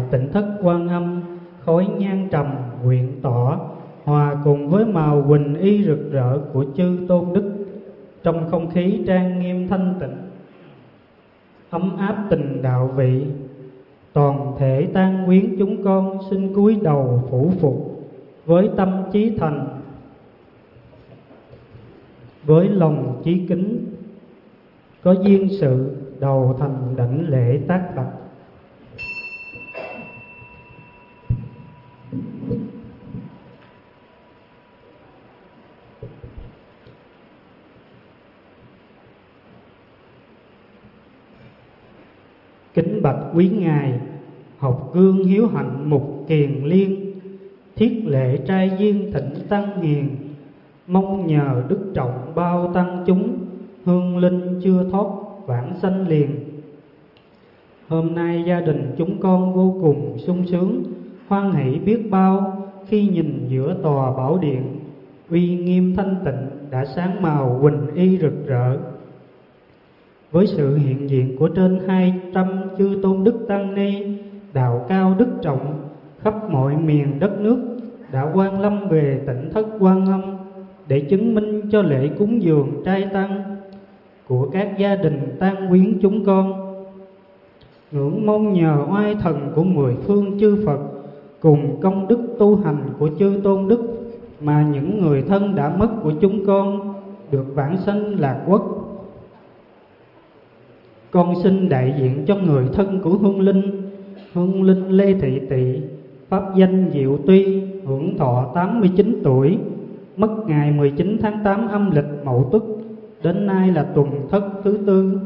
Tỉnh Thất Quan Âm, khói nhang trầm nguyện tỏ, hòa cùng với màu huỳnh y rực rỡ của chư tôn đức, trong không khí trang nghiêm thanh tịnh, ấm áp tình đạo vị. Toàn thể tang quyến chúng con xin cúi đầu phủ phục với tâm chí thành, với lòng chí kính, có duyên sự đầu thành đảnh lễ tác bạch. Kính bạch quý ngài, học gương hiếu hạnh mục kiền liên, thiết lệ trai duyên thịnh tăng hiền, mong nhờ đức trọng bao tăng chúng, hương linh chưa thoát vãng sanh liền. Hôm nay gia đình chúng con vô cùng sung sướng, hoan hỷ biết bao khi nhìn giữa tòa bảo điện, uy nghiêm thanh tịnh đã sáng màu huỳnh y rực rỡ. Với sự hiện diện của trên hai trăm chư tôn đức tăng ni, đạo cao đức trọng khắp mọi miền đất nước đã quang lâm về Tỉnh Thất Quan Âm để chứng minh cho lễ cúng dường trai tăng của các gia đình tang quyến chúng con. Ngưỡng mong nhờ oai thần của mười phương chư Phật cùng công đức tu hành của chư tôn đức mà những người thân đã mất của chúng con được vãng sanh lạc quốc. Con xin đại diện cho người thân của Hương Linh, Hương Linh Lê Thị Tị, pháp danh Diệu Tuy, hưởng thọ tám mươi chín tuổi, mất ngày mười chín tháng tám âm lịch Mậu Tuất, đến nay là tuần thất thứ tư.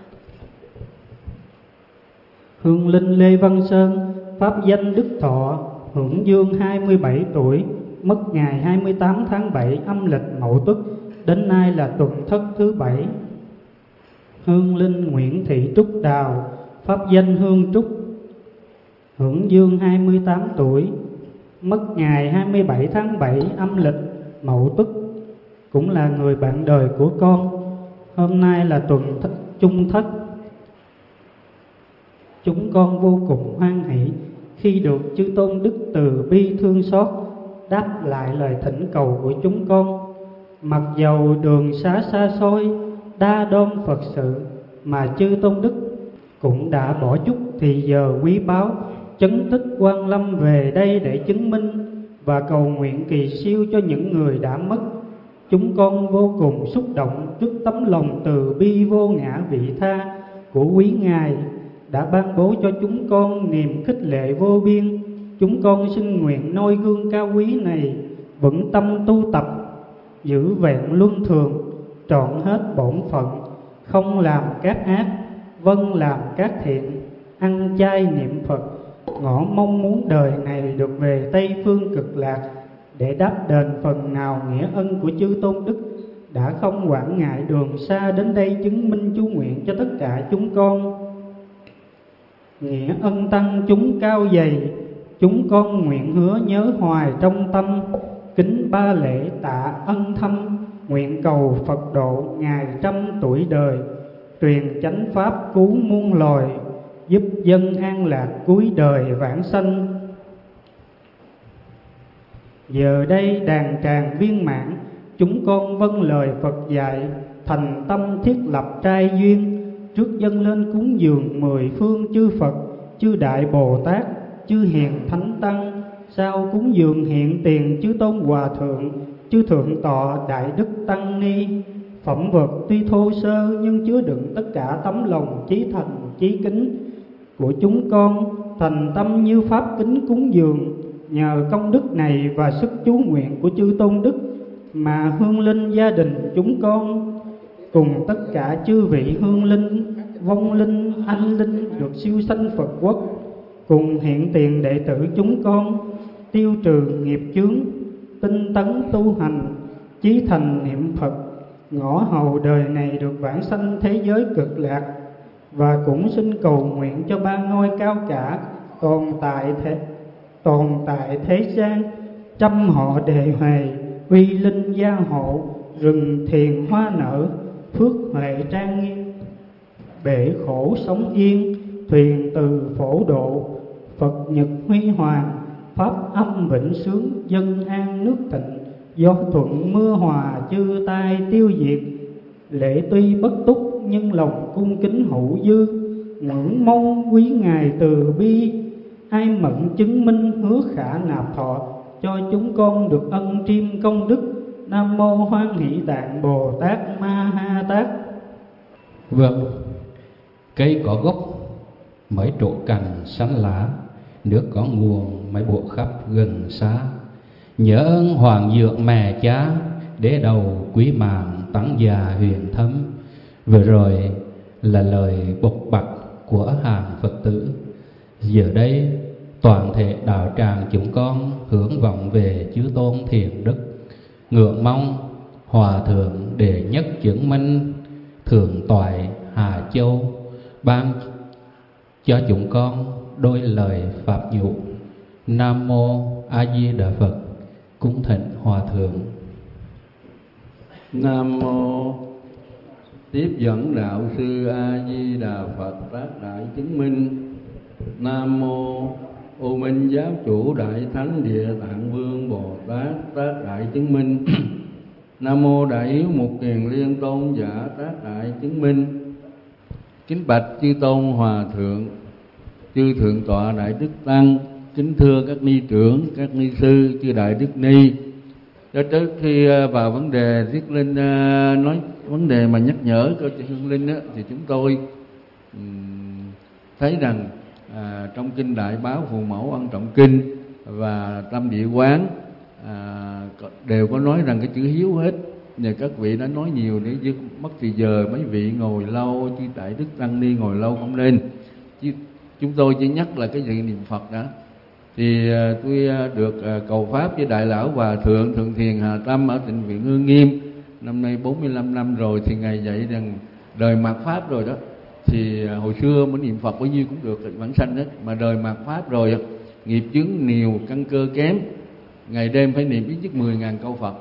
Hương Linh Lê Văn Sơn, pháp danh Đức Thọ, hưởng dương hai mươi bảy tuổi, mất ngày hai mươi tám tháng bảy âm lịch Mậu Tuất, đến nay là tuần thất thứ bảy. Hương Linh Nguyễn Thị Trúc Đào, pháp danh Hương Trúc, hưởng dương hai mươi tám tuổi, mất ngày hai mươi bảy tháng bảy âm lịch Mậu Tuất, cũng là người bạn đời của con. Hôm nay là tuần thất, chung thất. Chúng con vô cùng hoan hỷ khi được chư tôn đức từ bi thương xót đáp lại lời thỉnh cầu của chúng con. Mặc dầu đường xá xa xôi, đa đoan Phật sự, mà chư tôn đức cũng đã bỏ chút thì giờ quý báu chấn tích quang lâm về đây để chứng minh và cầu nguyện kỳ siêu cho những người đã mất. Chúng con vô cùng xúc động trước tấm lòng từ bi vô ngã vị tha của quý ngài đã ban bố cho chúng con niềm khích lệ vô biên. Chúng con xin nguyện noi gương cao quý này, vững tâm tu tập, giữ vẹn luân thường, trọn hết bổn phận, không làm các ác, vâng làm các thiện, ăn chay niệm Phật, ngỏ mong muốn đời này được về Tây Phương Cực Lạc để đáp đền phần nào nghĩa ân của chư tôn đức đã không quản ngại đường xa đến đây chứng minh chú nguyện cho tất cả chúng con. Nghĩa ân tăng chúng cao dày, chúng con nguyện hứa nhớ hoài trong tâm, kính ba lễ tạ ân thâm, nguyện cầu Phật độ ngài trăm tuổi đời, truyền chánh pháp cứu muôn loài, giúp dân an lạc cuối đời vãng sanh. Giờ đây đàn tràng viên mãn, chúng con vâng lời Phật dạy, thành tâm thiết lập trai duyên, trước dâng lên cúng dường mười phương chư Phật, chư Đại Bồ Tát, chư Hiền Thánh Tăng. Sau cúng dường hiện tiền chư Tôn Hòa Thượng, chư Thượng Tọa Đại Đức Tăng Ni. Phẩm vật tuy thô sơ nhưng chứa đựng tất cả tấm lòng chí thành chí kính của chúng con, thành tâm như pháp kính cúng dường. Nhờ công đức này và sức chú nguyện của chư tôn đức mà hương linh gia đình chúng con cùng tất cả chư vị hương linh, vong linh, anh linh được siêu sanh Phật quốc, cùng hiện tiền đệ tử chúng con tiêu trừ nghiệp chướng, tinh tấn tu hành, chí thành niệm Phật, ngõ hầu đời này được vãng sanh thế giới Cực Lạc. Và cũng xin cầu nguyện cho ba ngôi cao cả tồn tại thế tồn tại thế gian, trăm họ đề huề, uy linh gia hộ, rừng thiền hoa nở, phước huệ trang nghiêm, bể khổ sống yên, thuyền từ phổ độ, Phật nhật huy hoàng, pháp âm vĩnh sướng, dân an nước thịnh. Gió thuận mưa hòa, chư tai tiêu diệt. Lễ tuy bất túc, nhưng lòng cung kính hữu dư. Ngưỡng mong quý ngài từ bi, ai mẫn chứng minh hứa khả nạp thọ. Cho chúng con được ân triêm công đức. Nam mô Hoan Hỷ Tạng Bồ Tát Ma Ha Tát. Vâng, cây có gốc, mấy trổ cành xanh lá, nước có nguồn, mấy bộ khắp gần xa. Nhớ ơn hoàng dượng mẹ cha, đế đầu quý mạng tắng già huyền thâm. Vừa rồi là lời bộc bạch của hàng Phật tử. Giờ đây toàn thể đạo tràng chúng con hướng vọng về chư tôn thiền đức, ngưỡng mong hòa thượng đệ nhất chứng minh thượng toại Hà Châu ban cho chúng con đôi lời pháp dụ. Nam mô A Di Đà Phật. Cung thỉnh hòa thượng. Nam mô tiếp dẫn đạo sư A Di Đà Phật tác đại chứng minh. Nam mô U Minh Giáo Chủ Đại Thánh Địa Tạng Vương Bồ Tát tác đại chứng minh. Nam mô Đại Hiếu Mục Kiền Liên Tôn Giả tác đại chứng minh. Kính bạch chư tôn hòa thượng, chư thượng tọa đại đức tăng, kính thưa các ni trưởng, các ni sư, chư đại đức ni. Cho trước khi vào vấn đề Tiết Linh nói vấn đề mà nhắc nhở cho chị Hương Linh á, thì chúng tôi um, thấy rằng à, trong kinh Đại Báo Phù Mẫu Ân Trọng Kinh và Tâm Địa Quán à, đều có nói rằng cái chữ hiếu hết. Nhờ các vị đã nói nhiều để dứt mất thì giờ mấy vị ngồi lâu, chư đại đức tăng ni ngồi lâu không nên. Chứ chúng tôi chỉ nhắc là cái gì niệm Phật đã. Thì à, tôi à, được à, cầu pháp với Đại Lão Hòa Thượng Thượng Thiền Hà Tâm ở Tịnh Viện Hương Nghiêm. Năm nay bốn mươi lăm năm rồi, thì Ngài dạy rằng đời mạt Pháp rồi đó. Thì à, hồi xưa muốn niệm Phật bao nhiêu cũng được, vãng sanh hết. Mà đời mạt Pháp rồi, nghiệp chướng nhiều, căn cơ kém, ngày đêm phải niệm ít nhất mười ngàn câu Phật.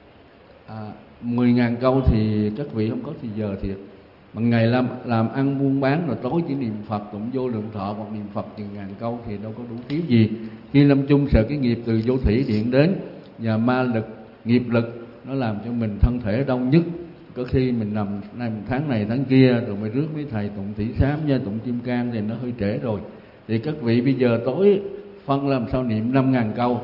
À, mười ngàn câu thì các vị không có thì giờ thiệt. Mà ngày làm, làm ăn buôn bán rồi tối chỉ niệm Phật tụng vô lượng thọ hoặc niệm Phật chừng ngàn câu thì đâu có đủ thiếu gì. Khi lâm chung sợ cái nghiệp từ vô thủy điện đến, và ma lực, nghiệp lực nó làm cho mình thân thể đau nhức. Có khi mình nằm tháng này tháng kia rồi mới rước mấy thầy tụng thủy sám nha, tụng kim cang thì nó hơi trễ rồi. Thì các vị bây giờ tối phân làm sao niệm năm ngàn câu.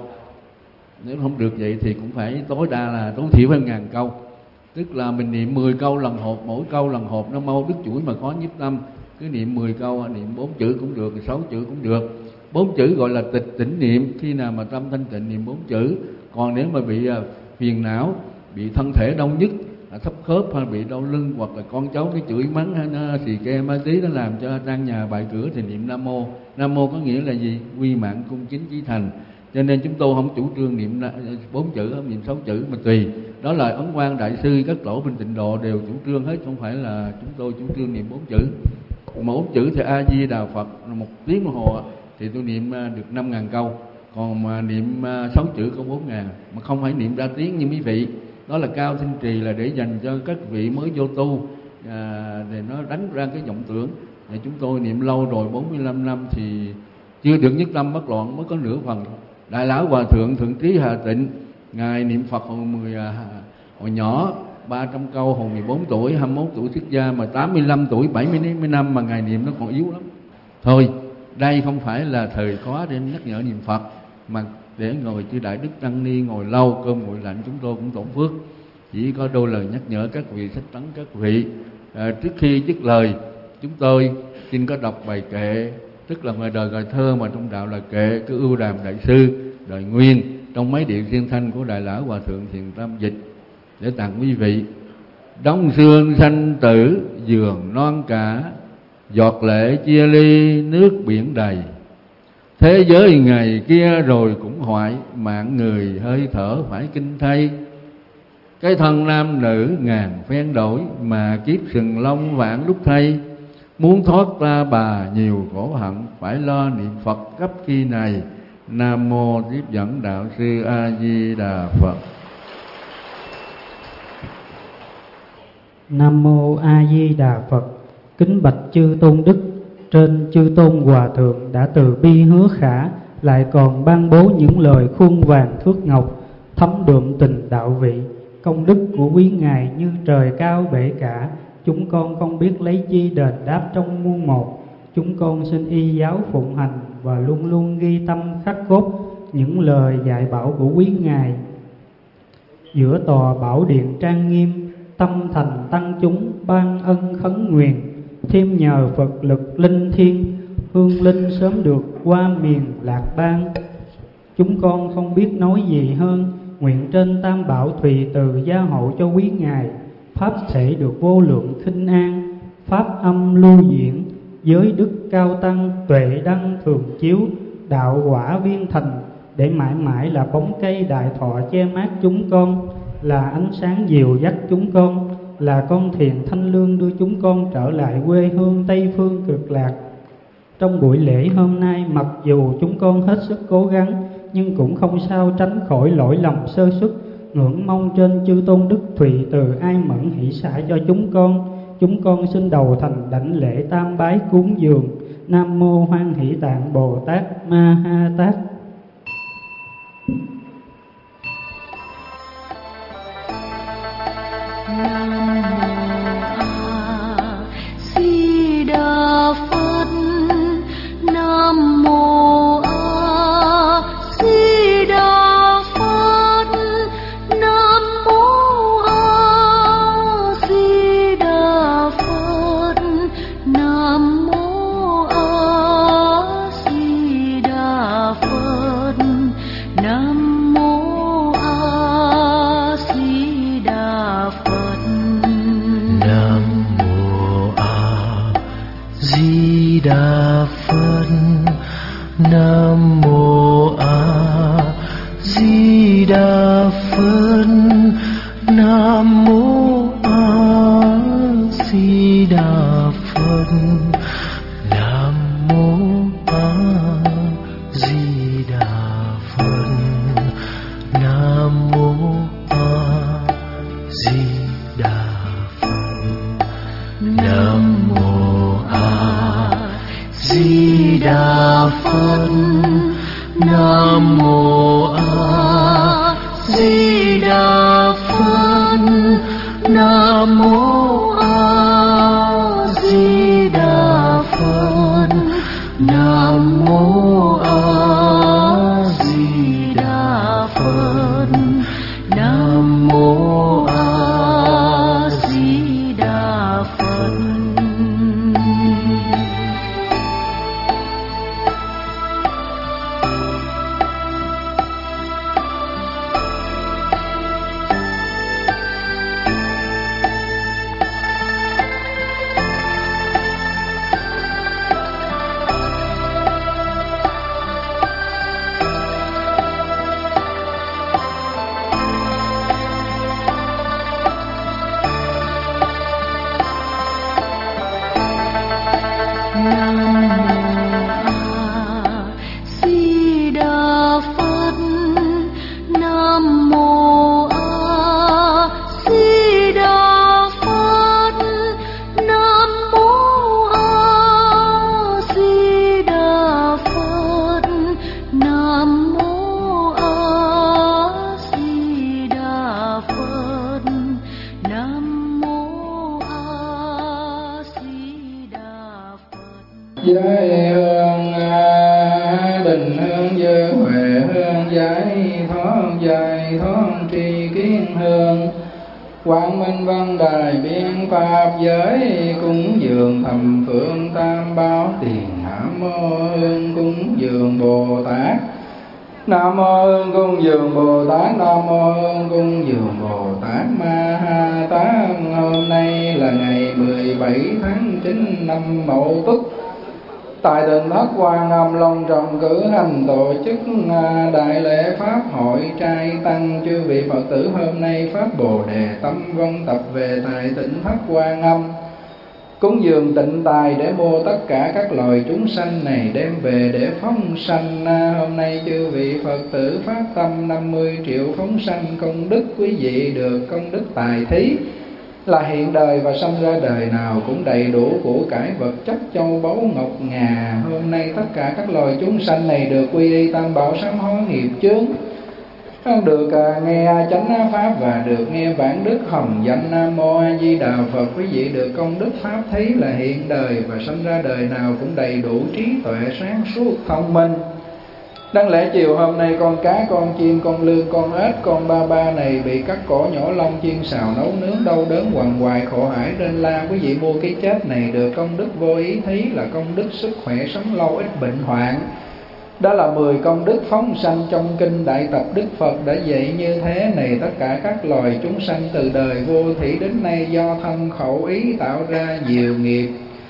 Nếu không được vậy thì cũng phải tối đa là tối thiểu phải ngàn câu. Tức là mình niệm mười câu lần hộp, mỗi câu lần hộp nó mau đứt chuỗi mà khó nhiếp tâm. Cứ niệm mười câu, niệm bốn chữ cũng được, sáu chữ cũng được. Bốn chữ gọi là tịch tỉnh niệm, khi nào mà tâm thanh tịnh niệm bốn chữ. Còn nếu mà bị phiền não, bị thân thể đau nhức, thấp khớp hay bị đau lưng, hoặc là con cháu cái chửi mắng hay nó xì ke ma tí nó làm cho trang nhà bại cửa thì niệm Nam Mô. Nam Mô có nghĩa là gì? Quy mạng cung kính chí thành. Cho nên chúng tôi không chủ trương niệm bốn chữ, không niệm sáu chữ mà tùy. Đó là Ấn Quang Đại Sư, các tổ bên Tịnh Độ đều chủ trương hết, không phải là chúng tôi chủ trương niệm bốn chữ. Bốn chữ thì A Di Đà Phật một tiếng đồng hồ thì tôi niệm được năm ngàn câu. Còn mà niệm sáu chữ có bốn ngàn, mà không phải niệm ra tiếng như mấy vị. Đó là cao tinh trì, là để dành cho các vị mới vô tu, à, để nó đánh ra cái vọng tưởng. Để chúng tôi niệm lâu rồi, bốn mươi lăm năm thì chưa được nhất tâm bất loạn, mới có nửa phần. Đại Lão Hòa Thượng Thượng Trí Hà Tịnh, Ngài niệm Phật hồi, mười, hồi nhỏ ba trăm câu, hồi mười bốn tuổi, hai mươi mốt tuổi xuất gia, mà tám mươi lăm tuổi, bảy mươi năm mà Ngài niệm nó còn yếu lắm. Thôi, đây không phải là thời khóa để nhắc nhở niệm Phật, mà để ngồi chư đại đức tăng ni ngồi lâu, cơm nguội lạnh chúng tôi cũng tổn phước. Chỉ có đôi lời nhắc nhở các vị, sách tấn các vị. À, trước khi dứt lời, chúng tôi xin có đọc bài kệ, tức là ngoài đời gọi thơ mà trong đạo là kệ cái Ưu Đàm Đại Sư đời Nguyên, trong mấy điệu thiên thanh của Đại Lão Hòa Thượng Thiền Tâm dịch để tặng quý vị. Đông sương sanh tử giường non cả, giọt lệ chia ly nước biển đầy. Thế giới ngày kia rồi cũng hoại, mạng người hơi thở phải kinh thay. Cái thân nam nữ ngàn phen đổi, mà kiếp sừng long vạn lúc thay. Muốn thoát ta bà nhiều khổ hận, phải lo niệm Phật cấp khi này. Nam mô tiếp dẫn đạo sư A Di Đà Phật. Nam mô A Di Đà Phật. Kính bạch chư tôn đức, trên chư tôn hòa thượng đã từ bi hứa khả, lại còn ban bố những lời khuôn vàng thước ngọc, thấm đượm tình đạo vị. Công đức của quý ngài như trời cao bể cả, chúng con không biết lấy chi đền đáp trong muôn một. Chúng con xin y giáo phụng hành và luôn luôn ghi tâm khắc cốt những lời dạy bảo của quý ngài. Giữa tòa bảo điện trang nghiêm, tâm thành tăng chúng ban ân khấn nguyện, thêm nhờ Phật lực linh thiêng, hương linh sớm được qua miền lạc bang. Chúng con không biết nói gì hơn, nguyện trên tam bảo thùy từ gia hộ cho quý ngài, pháp thể được vô lượng khinh an, pháp âm lưu diễn, giới đức cao tăng, tuệ đăng thường chiếu, đạo quả viên thành, để mãi mãi là bóng cây đại thọ che mát chúng con, là ánh sáng dìu dắt chúng con, là con thuyền thanh lương đưa chúng con trở lại quê hương Tây phương cực lạc. Trong buổi lễ hôm nay, mặc dù chúng con hết sức cố gắng, nhưng cũng không sao tránh khỏi lỗi lầm sơ suất. Ngưỡng mong trên chư tôn đức thùy từ ai mẫn hỷ xả cho chúng con. Chúng con xin đầu thành đảnh lễ tam bái cúng dường. Nam mô Hoan Hỷ Tạng Bồ Tát Ma Ha Tát. Nam mô A Di Đà Phật. Nam mô A Di Đà Phật. Nam mô A Di Đà Phật. Nam mô A Di Đà Phật. Nam mô A Di Đà Phật. Nam mô A Di Đà Phật. Nam mô A Di Đà Phật. Nam mô A Di Đà Phật. Nam mô A Di Đà Phật. Nam mô A Di Đà Phật. Nam mô A Di Đà Phật. Nam mô A Di Đà Phật. Nam mô A Di Đà Phật. Nam mô A Di Đà Phật. Giới hương định hương dư huệ hương giải thoát giải thoát tri kiến hương quang minh văn đài biên pháp giới cúng dường thầm phượng tam bảo tiền. Nam mô hương cúng dường Bồ Tát. Nam mô hương cúng dường Bồ Tát. Nam mô hương cúng dường Bồ Tát Ma Ha Tát. Hôm nay là ngày mười bảy tháng chín năm Mậu Tuất, tại Tỉnh Thất Quan Âm long trọng cử hành tổ chức đại lễ pháp hội trai tăng. Chư vị Phật tử, hôm nay pháp Bồ Đề tâm vong tập về tại Tỉnh Thất Quan Âm, cúng dường tịnh tài để mua tất cả các loài chúng sanh này đem về để phóng sanh. Hôm nay chư vị Phật tử phát tâm năm mươi triệu phóng sanh công đức, quý vị được công đức tài thí là hiện đời và sanh ra đời nào cũng đầy đủ của cải vật chất châu báu ngọc ngà. Hôm nay tất cả các loài chúng sanh này được quy y tam bảo sám hối nghiệp chướng, được nghe chánh pháp và được nghe vãng đức hồng danh Nam Mô A Di Đà Phật. Quý vị được công đức pháp thí là hiện đời và sanh ra đời nào cũng đầy đủ trí tuệ sáng suốt thông minh. Đáng lẽ chiều hôm nay con cá, con chim, con lươn, con ếch, con ba ba này bị cắt cổ nhổ lông chiên xào nấu nướng đau đớn quằn quại khổ hải rên la. Quý vị mua cái chết này được công đức vô ý thí là công đức sức khỏe sống lâu ít bệnh hoạn. Đó là mười công đức phóng sanh trong kinh Đại Tập Đức Phật đã dạy như thế này. Tất cả các loài chúng sanh từ đời vô thủy đến nay do thân khẩu ý tạo ra nhiều nghiệp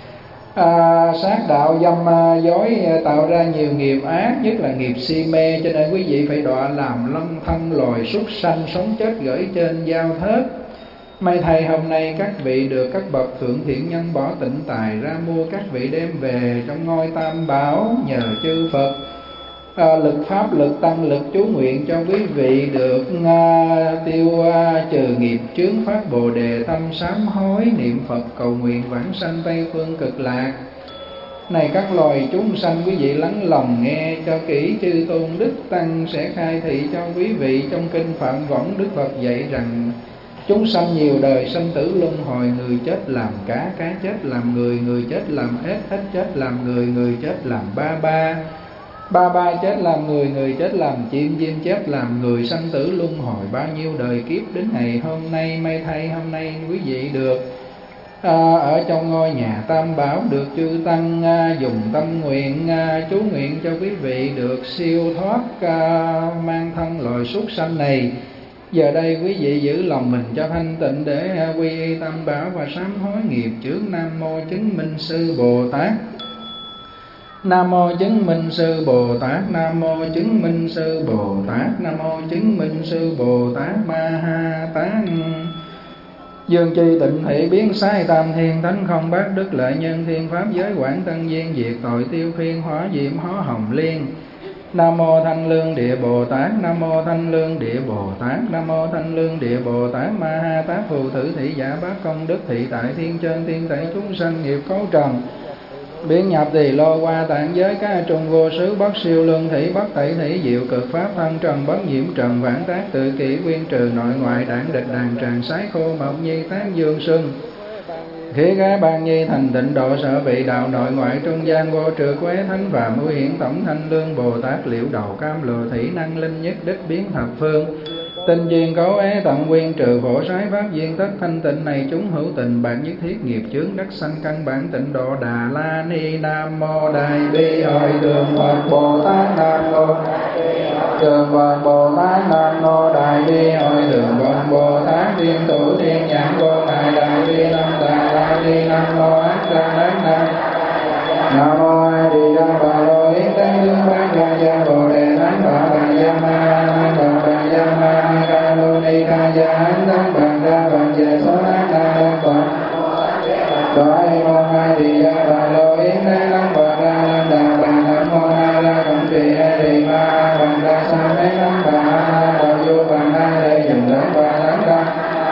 À, sát đạo dâm à, dối tạo ra nhiều nghiệp ác, nhất là nghiệp si mê. Cho nên quý vị phải đọa làm lâm thân loài súc sanh, sống chết gửi trên giao thớt. May thay hôm nay các vị được các bậc thượng thiện nhân bỏ tịnh tài ra mua, các vị đem về trong ngôi tam bảo, nhờ chư Phật à, lực pháp, lực tăng, lực chú nguyện cho quý vị được à, tiêu à, trừ nghiệp chướng, phát bồ đề tâm sám hối, niệm Phật cầu nguyện vãng sanh Tây phương cực lạc. Này các loài chúng sanh, quý vị lắng lòng nghe cho kỹ, chư tôn đức tăng sẽ khai thị cho quý vị trong kinh Phạm Võng. Đức Phật dạy rằng chúng sanh nhiều đời sanh tử luân hồi, người chết làm cá, cá chết làm người, người chết làm ếch, ếch chết làm người, người chết làm ba ba, ba ba chết làm người, người chết làm chim, chim chết làm người, sanh tử luân hồi bao nhiêu đời kiếp. Đến ngày hôm nay, may thay hôm nay quý vị được à, ở trong ngôi nhà tam bảo, được chư tăng à, dùng tâm nguyện à, chú nguyện cho quý vị được siêu thoát à, mang thân loài súc sanh này. Giờ đây quý vị giữ lòng mình cho thanh tịnh để quy y tam bảo và sám hối nghiệp chướng. Nam mô chứng minh sư Bồ Tát, Nam mô chứng minh sư Bồ Tát, Nam mô chứng minh sư Bồ Tát, Nam mô chứng minh sư Bồ Tát Ma Ha Tát. Dương chi tịnh thị biến sai tam thiên, thánh không bát đức lợi nhân thiên pháp giới quảng tân viên, diệt tội tiêu phiên hóa diệm hóa hồng liên. Nam mô Thanh Lương Địa Bồ Tát, Nam mô Thanh Lương Địa Bồ Tát, Nam mô Thanh Lương Địa Bồ Tát Ma Ha Tát. Phù thử thị giả bát công đức thị tại thiên trên thiên tẩy chúng sanh nghiệp cấu trần, biến nhập tỳ lô qua tạng giới các trung vô xứ, bất siêu lương thị, bất tẩy thị, diệu cực pháp thân trần, bất nhiễm trần, vãn tác tự kỷ, quyên trừ nội ngoại, đảng địch đàn tràng sái khô mộc nhi tác dương sưng, khí gái ban nhi thành tịnh độ sở vị đạo nội ngoại trung gian vô trừ quế thánh và mũi hiển tổng thanh lương Bồ Tát liễu đầu cam lừa thủy năng linh nhất đích biến thập phương, tinh duyên cấu ế tận quyên trừ khổ sái pháp duyên tất thanh tịnh này chúng hữu tình bản nhất thiết nghiệp chướng đắc sanh căn bản tịnh độ Đà La Ni. Nam mô Đại Bi Hội Thượng Phật Bồ Tát, Nam mô Trường Phật Bồ Tát, Nam mô Đại Bi Hội Thượng Phật Bồ Tát, Thiên Thủ Thiên Nhãn Vô Ngại Đại Bi Nam Tạng La Ni. Nam mô Ác Sa Đắc Nam, Nam mô A Di Đà Phật. Lô yến tế tướng bát gia gia Bồ Đề Thánh Phật Bà Gia Ma Nam Phật Bà Gia Ma Ca Lô Ni Ca Gia Hán Thánh Phật Đa Phật Về Số Ác Đa Đa Phật Đó Y Mô A Di Đà Phật. Lô yến tế Thánh Phật Đa Nam Đà Bà Nam Mô A La Cẩm Trì A Di Ma Phật Đa Sa Mế Thánh Phật A Đà Du Phật A Lê Dùm Thánh Phật Thánh Đa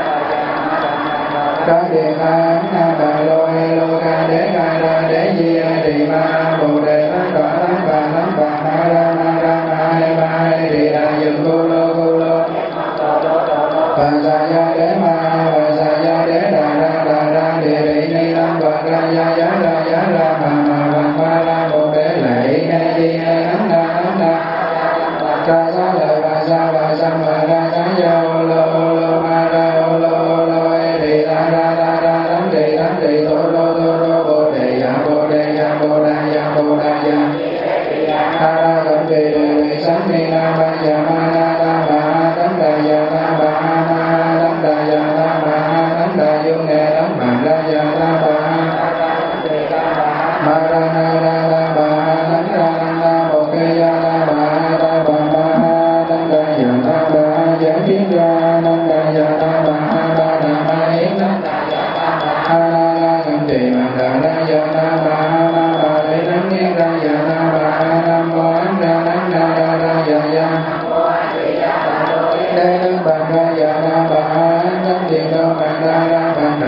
Các Địa Khá Na Bà Lô E Lô Ca Đế Ca Đa Đế Di A Di Ma Bồ Đề Thánh Phật Thánh Phật Thánh Phật A Ra Ma Ra Ma He Ma He Di Đà Dừng Cô Lô Cô Lô Phật Sa Gia Đế Ma Phật Sa Gia Đế Đà Ra Đà Ra Địa Vị Ni Nam Phật Ra Gia Giá Ra Giá Ra Ma Ma Phật Ma Ra Bồ Đề Lệ He Di He Thánh Đa Thánh Đa Ca Sa Lợi Bà Sa Bà Sa Ma Ra Sa Gia Ô Lô Ô Lô Ma Ra Ô Lô Ô Lô E Di Đà Ra Ra Ra Thánh Trì Thánh Trì Tô Lô Tô Lô Bồ Đề Dạ Bồ Đề Dạ Bồ Đà Dạ Bồ Đà Dạ A Ra Cẩm Trì Đề Vị Sánh Ni Na Ba Dạ Ma Na Ta Bà Ha Tánh Đà Dạ Ta Bà Ha Ma Ha Tánh Đà Dạ Ta Bà Ha Tánh Đà Dương Nghệ Tánh Bà Đà Dạ Ta Bà Ha Ma Ra Na Ra Ta Bà Ha Tánh Đà Tánh Đà Bồ Kê Dạ Ta Bà Ha Ta Bà Bà Ha Tánh Đà Dạ Ta Bà Ha Giải Kiến Ra Tánh Đà Dạ Ta Bà Ha Ba Đà Ma Yến Tánh A La La Cẩm Trì Mạng Đà Ra Dạ Ta Bà Ha Ma Bà Đế Thánh Nghiên Ra Dạ Ta Bà Ha Nam Mô Ấn Ra Đắng Ra Ra Ra Dạ Dạ Đế Đức Bạc Ra Dạ Ta Bà Ha Ấn Thánh Tiền Đô Bạc Ra Ra Bạc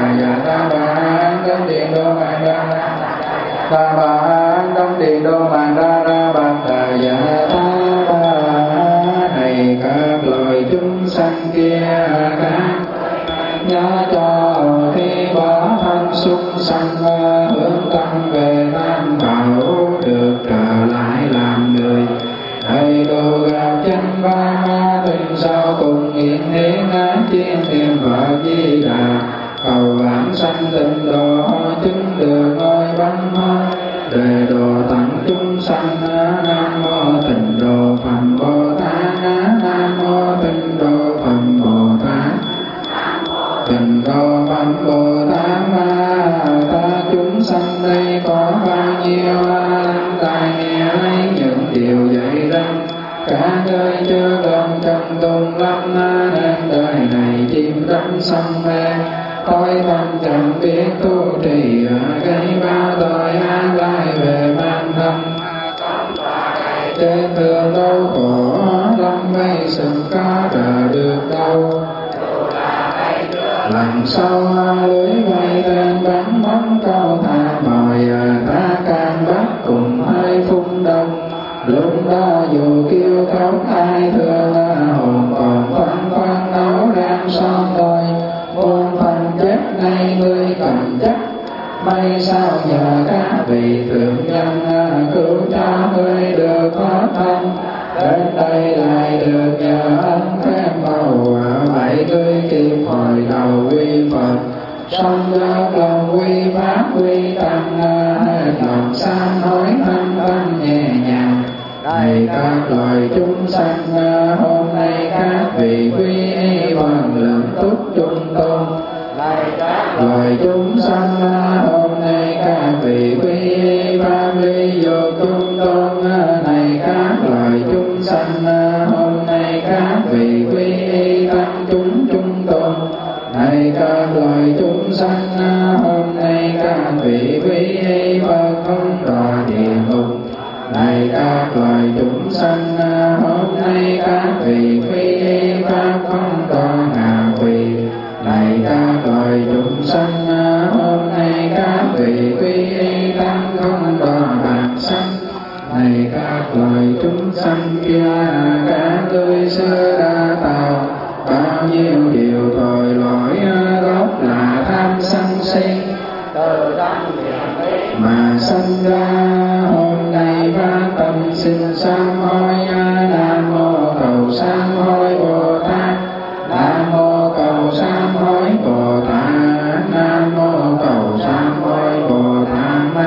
ta bà đông điện đô mạng ra ra bạc đà dạ ta bà này các loài chúng sanh kia khác nhớ cho khi bỏ thân súc sanh hướng tâm về tam bảo được trở lại làm người. Thầy đồ gặp chân ba ma tình sao cùng nghiện thế ngã chiên niệm Phật Di Đà cầu vãng sanh tịnh độ chứng được ngôi văn hóa đề độ tặng chúng sanh. Nam mô tịnh độ Phật Bồ Tát. Nam mô tịnh độ Phật Bồ Tát. Tịnh độ Phật Bồ Tát. Ta chúng sanh đây có bao nhiêu tai nghe lấy những điều dạy răng cả đời chưa gần trong tung lắm nên đời này chim đắm sông mê tôi tâm chẳng biết tu trì gây bao tội ác lại về ban tâm trên đường đau khổ lắm mấy sự có đỡ được đâu làm sao lưới vây tên bắn bắn câu thả mời ta càng bắt cùng hai phun đông lúc đó dù kêu khóc ai thương hồn còn phân phân đấu đang son tôi muôn phần chết nay ngươi cầm chắc may sao nhờ các vị thượng nhân cứu cho ngươi được thoát thân đến đây lại được nhờ ân phép màu vậy ngươi kịp hồi đầu quy Phật song do lòng quy pháp quy tăng hết lòng sám hối thâm tâm nhẹ nhàng. Này các loài chúng sanh hôm nay các vị quy y bằng lượng túc chung tôn. Này các loài chúng sanh hôm nay các vị quy y pháp ly dục chung tôn. Này các loài chúng sanh hôm nay các vị quy y tăng chúng chung tôn. Này các loài chúng sanh hôm nay các vị quy y Phật không đọa địa ngục. Này các loài chúng sanh hôm nay các vị quy y pháp không đọa ngạ quỷ. Này các loài chúng sanh hôm nay các vị quy y tăng không đọa bạc sanh. Này các loài chúng sanh kia các ngươi xưa đã tạo bao nhiêu điều tội lỗi gốc là tham sân si từ tâm mà sanh ra hôm nay phát tâm xin sám hối. Nam mô cầu sám hối Bồ Tát. Nam mô cầu sám hối Bồ Tát. Nam mô cầu sám hối Bồ Tát.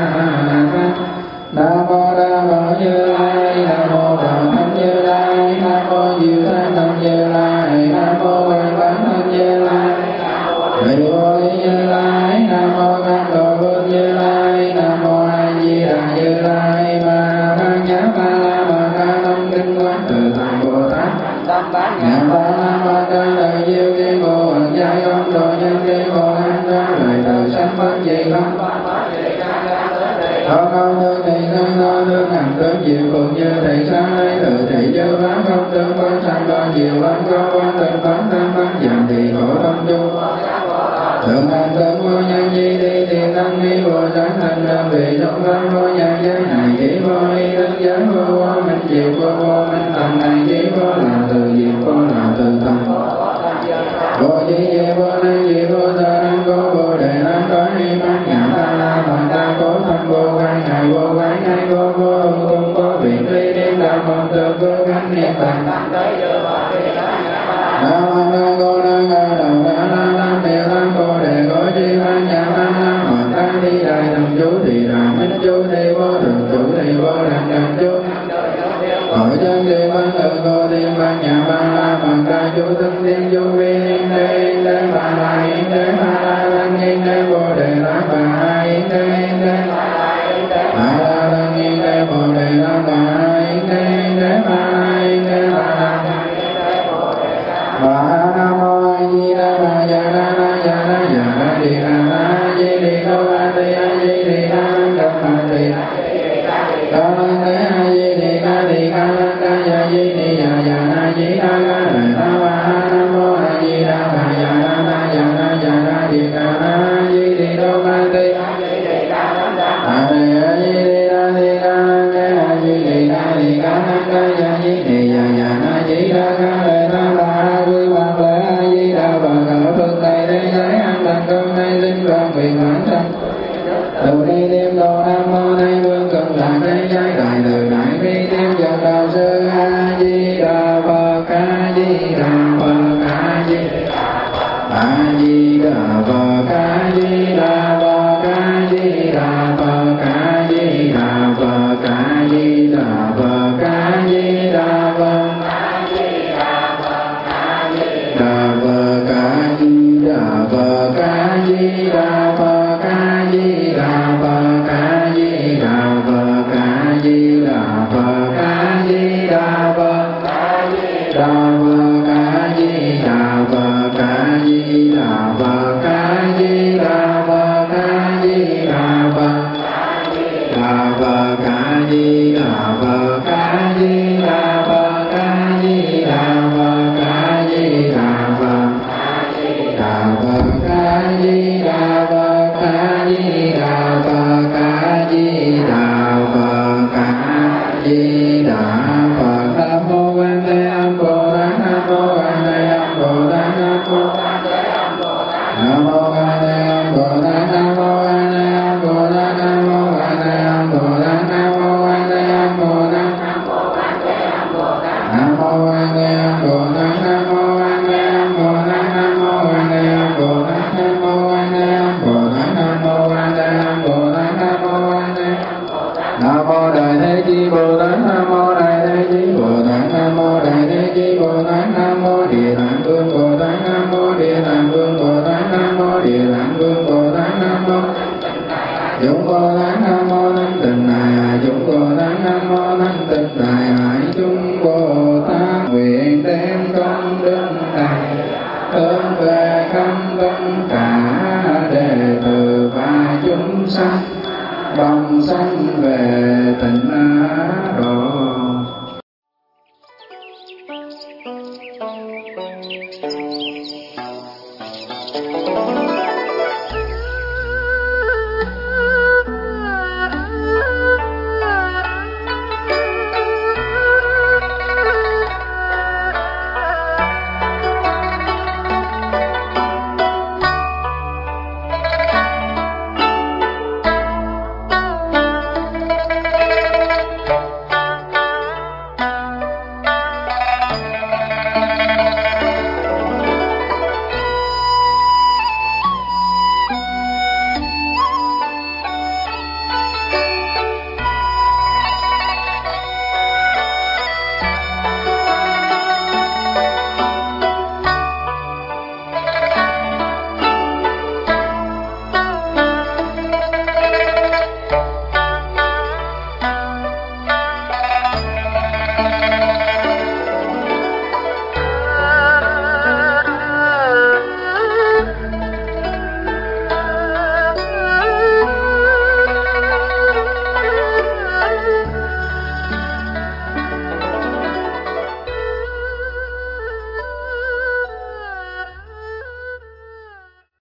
Nam mô Đa Bảo Như Lai. Nam mô Bảo Thắng Như Lai. Nam mô Diệu Thanh Tâm Như Lai. Nam mô Văn Bán Thanh Như Lai. Đại Vô Như Lai. Nam mô Cam Lộ Vương Như Lai. Nam mô A Di Đà Như Lai. Ma Than Nhã Ba La Ma Ca Tâm Kinh Quán Từ Thành Bồ Tát. Ngã Ba La Ma Ca Đại Diệu Kiên Cô Hận Giai Ông Đồ Nhân Kiên Cô Hạnh Ca Lời Từ Sanh Bất Dị Không Thọ Câu Thương Thị Sang Thọ Thương Hành Tướng Diệu Cùng Như Thị Sang Lấy Tự Thị Chư Pháp Không Tướng Quán Sanh Ban Diệu Ban Câu Quán Tình Quán Tham Ban Giảm Thị Khổ Tâm Chung Thượng Hành Tướng Vô Nhân Di Thi Thiền Tăng Ni Vô Sáng Thành Đơn Vị Trong Pháp Vô Nhân Giới Này Chỉ Vô Y Đức Giới Vô Vô Minh Diệu Vô Vô Minh Tầm Này Chỉ Vô Là Từ Diệu Vô Là Từ Tầm Vô Di Di Vô Năng Di Vô Sơ Năng Cố Vô Đề Năng Có Ni Bát Nhã Ta La Bàn Ta Cố Thâm Vô Gai Ngài Vô Gai Ngài Cố Vô Hùng Tung Cố Viện Ly Điên Đạo Mộng Tự Cố Gánh Niệm Bàn Nam Mô Đa Cô Đa Ga Đầu Đa La Nam Địa Tam Cô Đề Cố Chi Bát Nhã Tam Nam Hoàng Tăng Thi Đại Thần Chú Thị Đà Minh Chú Thị Vô Thường Chú Thị Vô Đàn Đàn Chú Hội chân Thị Văn Tự Cô Thiên Bát Nhã Ba La Bàn Ta Chú Thân Thiên Chú Vi Yên Đế Yên Đế Ba La Yên Đế Ba La Lăng Yên Đế Vô Đề La Bà Ha Yên Đế Yên Đế Ba La Lăng Yên Đế Vô Đề La Bà Ha Yên Đế Yên Đế Ba La Yên Đế Ba La Bà Nam Mô A Di Đà Bà Già Đà Đà Già Đà Già Đà Đi Đà Đà A Di Đi Đô A Di A Di Đi Đà Đà Đà A Di Đà Đà A Di Đi Đà Đi Đà Đà Già Di Đi Già Già Đà Di Đà Đà Đà Đà Bà Nam Mô A Di Đà Bà Già Đà Đà Già Đà Già Đà Đi Đà Đà A Di Đi Đô A Di A Di Đi Đà Đà A Di niệm đoàn nguyện bản thân từ bi niệm đồ nam mô Tây Vương Cực Lạc Thế Giới Đại Từ Đại Bi niệm Phật Đạo Sư A Di Đà Phật A Di Đà Phật A Di A Di Đà Phật A Di Đà Phật A Di Đà Phật A Di Đà Phật A Di Đà Phật A Di Đà Phật Đà Phật A Di Đà Phật A Di Đà Phật A Di Đà Phật A Di Đà Phật A Di Đà Phật A Di Đà Phật Đà Phật A Di Đà Phật A Di Đà Phật A Di Đà Phật A Di Đà Phật Đà Phật A Di Đà Phật A Di Đà Phật A Di Đà Phật A Di Đà Phật Đà Phật A Di Đà Phật A Di Đà Phật A Di Đà Phật A Di Đà Phật. Nam mô Quan Thế Âm Bồ Tát. Nam mô Quan Thế Âm Bồ Tát. Nam mô Quan Thế Âm Bồ Tát. Nam mô Quan Thế Âm Bồ Tát. Nam mô Quan Thế Âm Bồ Tát. Nam mô Quan Thế Âm Bồ Tát. Nam mô Quan Thế Âm Bồ Tát. Nam mô Quan Thế Âm Bồ Tát. Nam mô Quan Thế Âm Bồ Tát. Nam mô Quan Thế Âm Bồ Tát. Nam mô Quan Thế Âm Bồ Tát. Nam mô Quan Thế Nam mô Đại Thế Chí Bồ Tát. Nam mô Đại Thế Chí Bồ Tát. Nam mô Đại Thế Chí Bồ Tát. Nam mô Địa Tạng Vương Bồ Tát. Nam mô Địa Tạng Vương Bồ Tát. Nam mô Địa Tạng Vương Bồ Tát. Nam mô Chúng Bồ Tát. Nam mô Thanh Tịnh Đại Hải Chúng Bồ Tát. Nam mô Thanh Tịnh Đại Hải Chúng Bồ Tát. Nguyện đem công đức này hướng về khắp tất cả đệ tử và chúng sanh đồng sanh về tịnh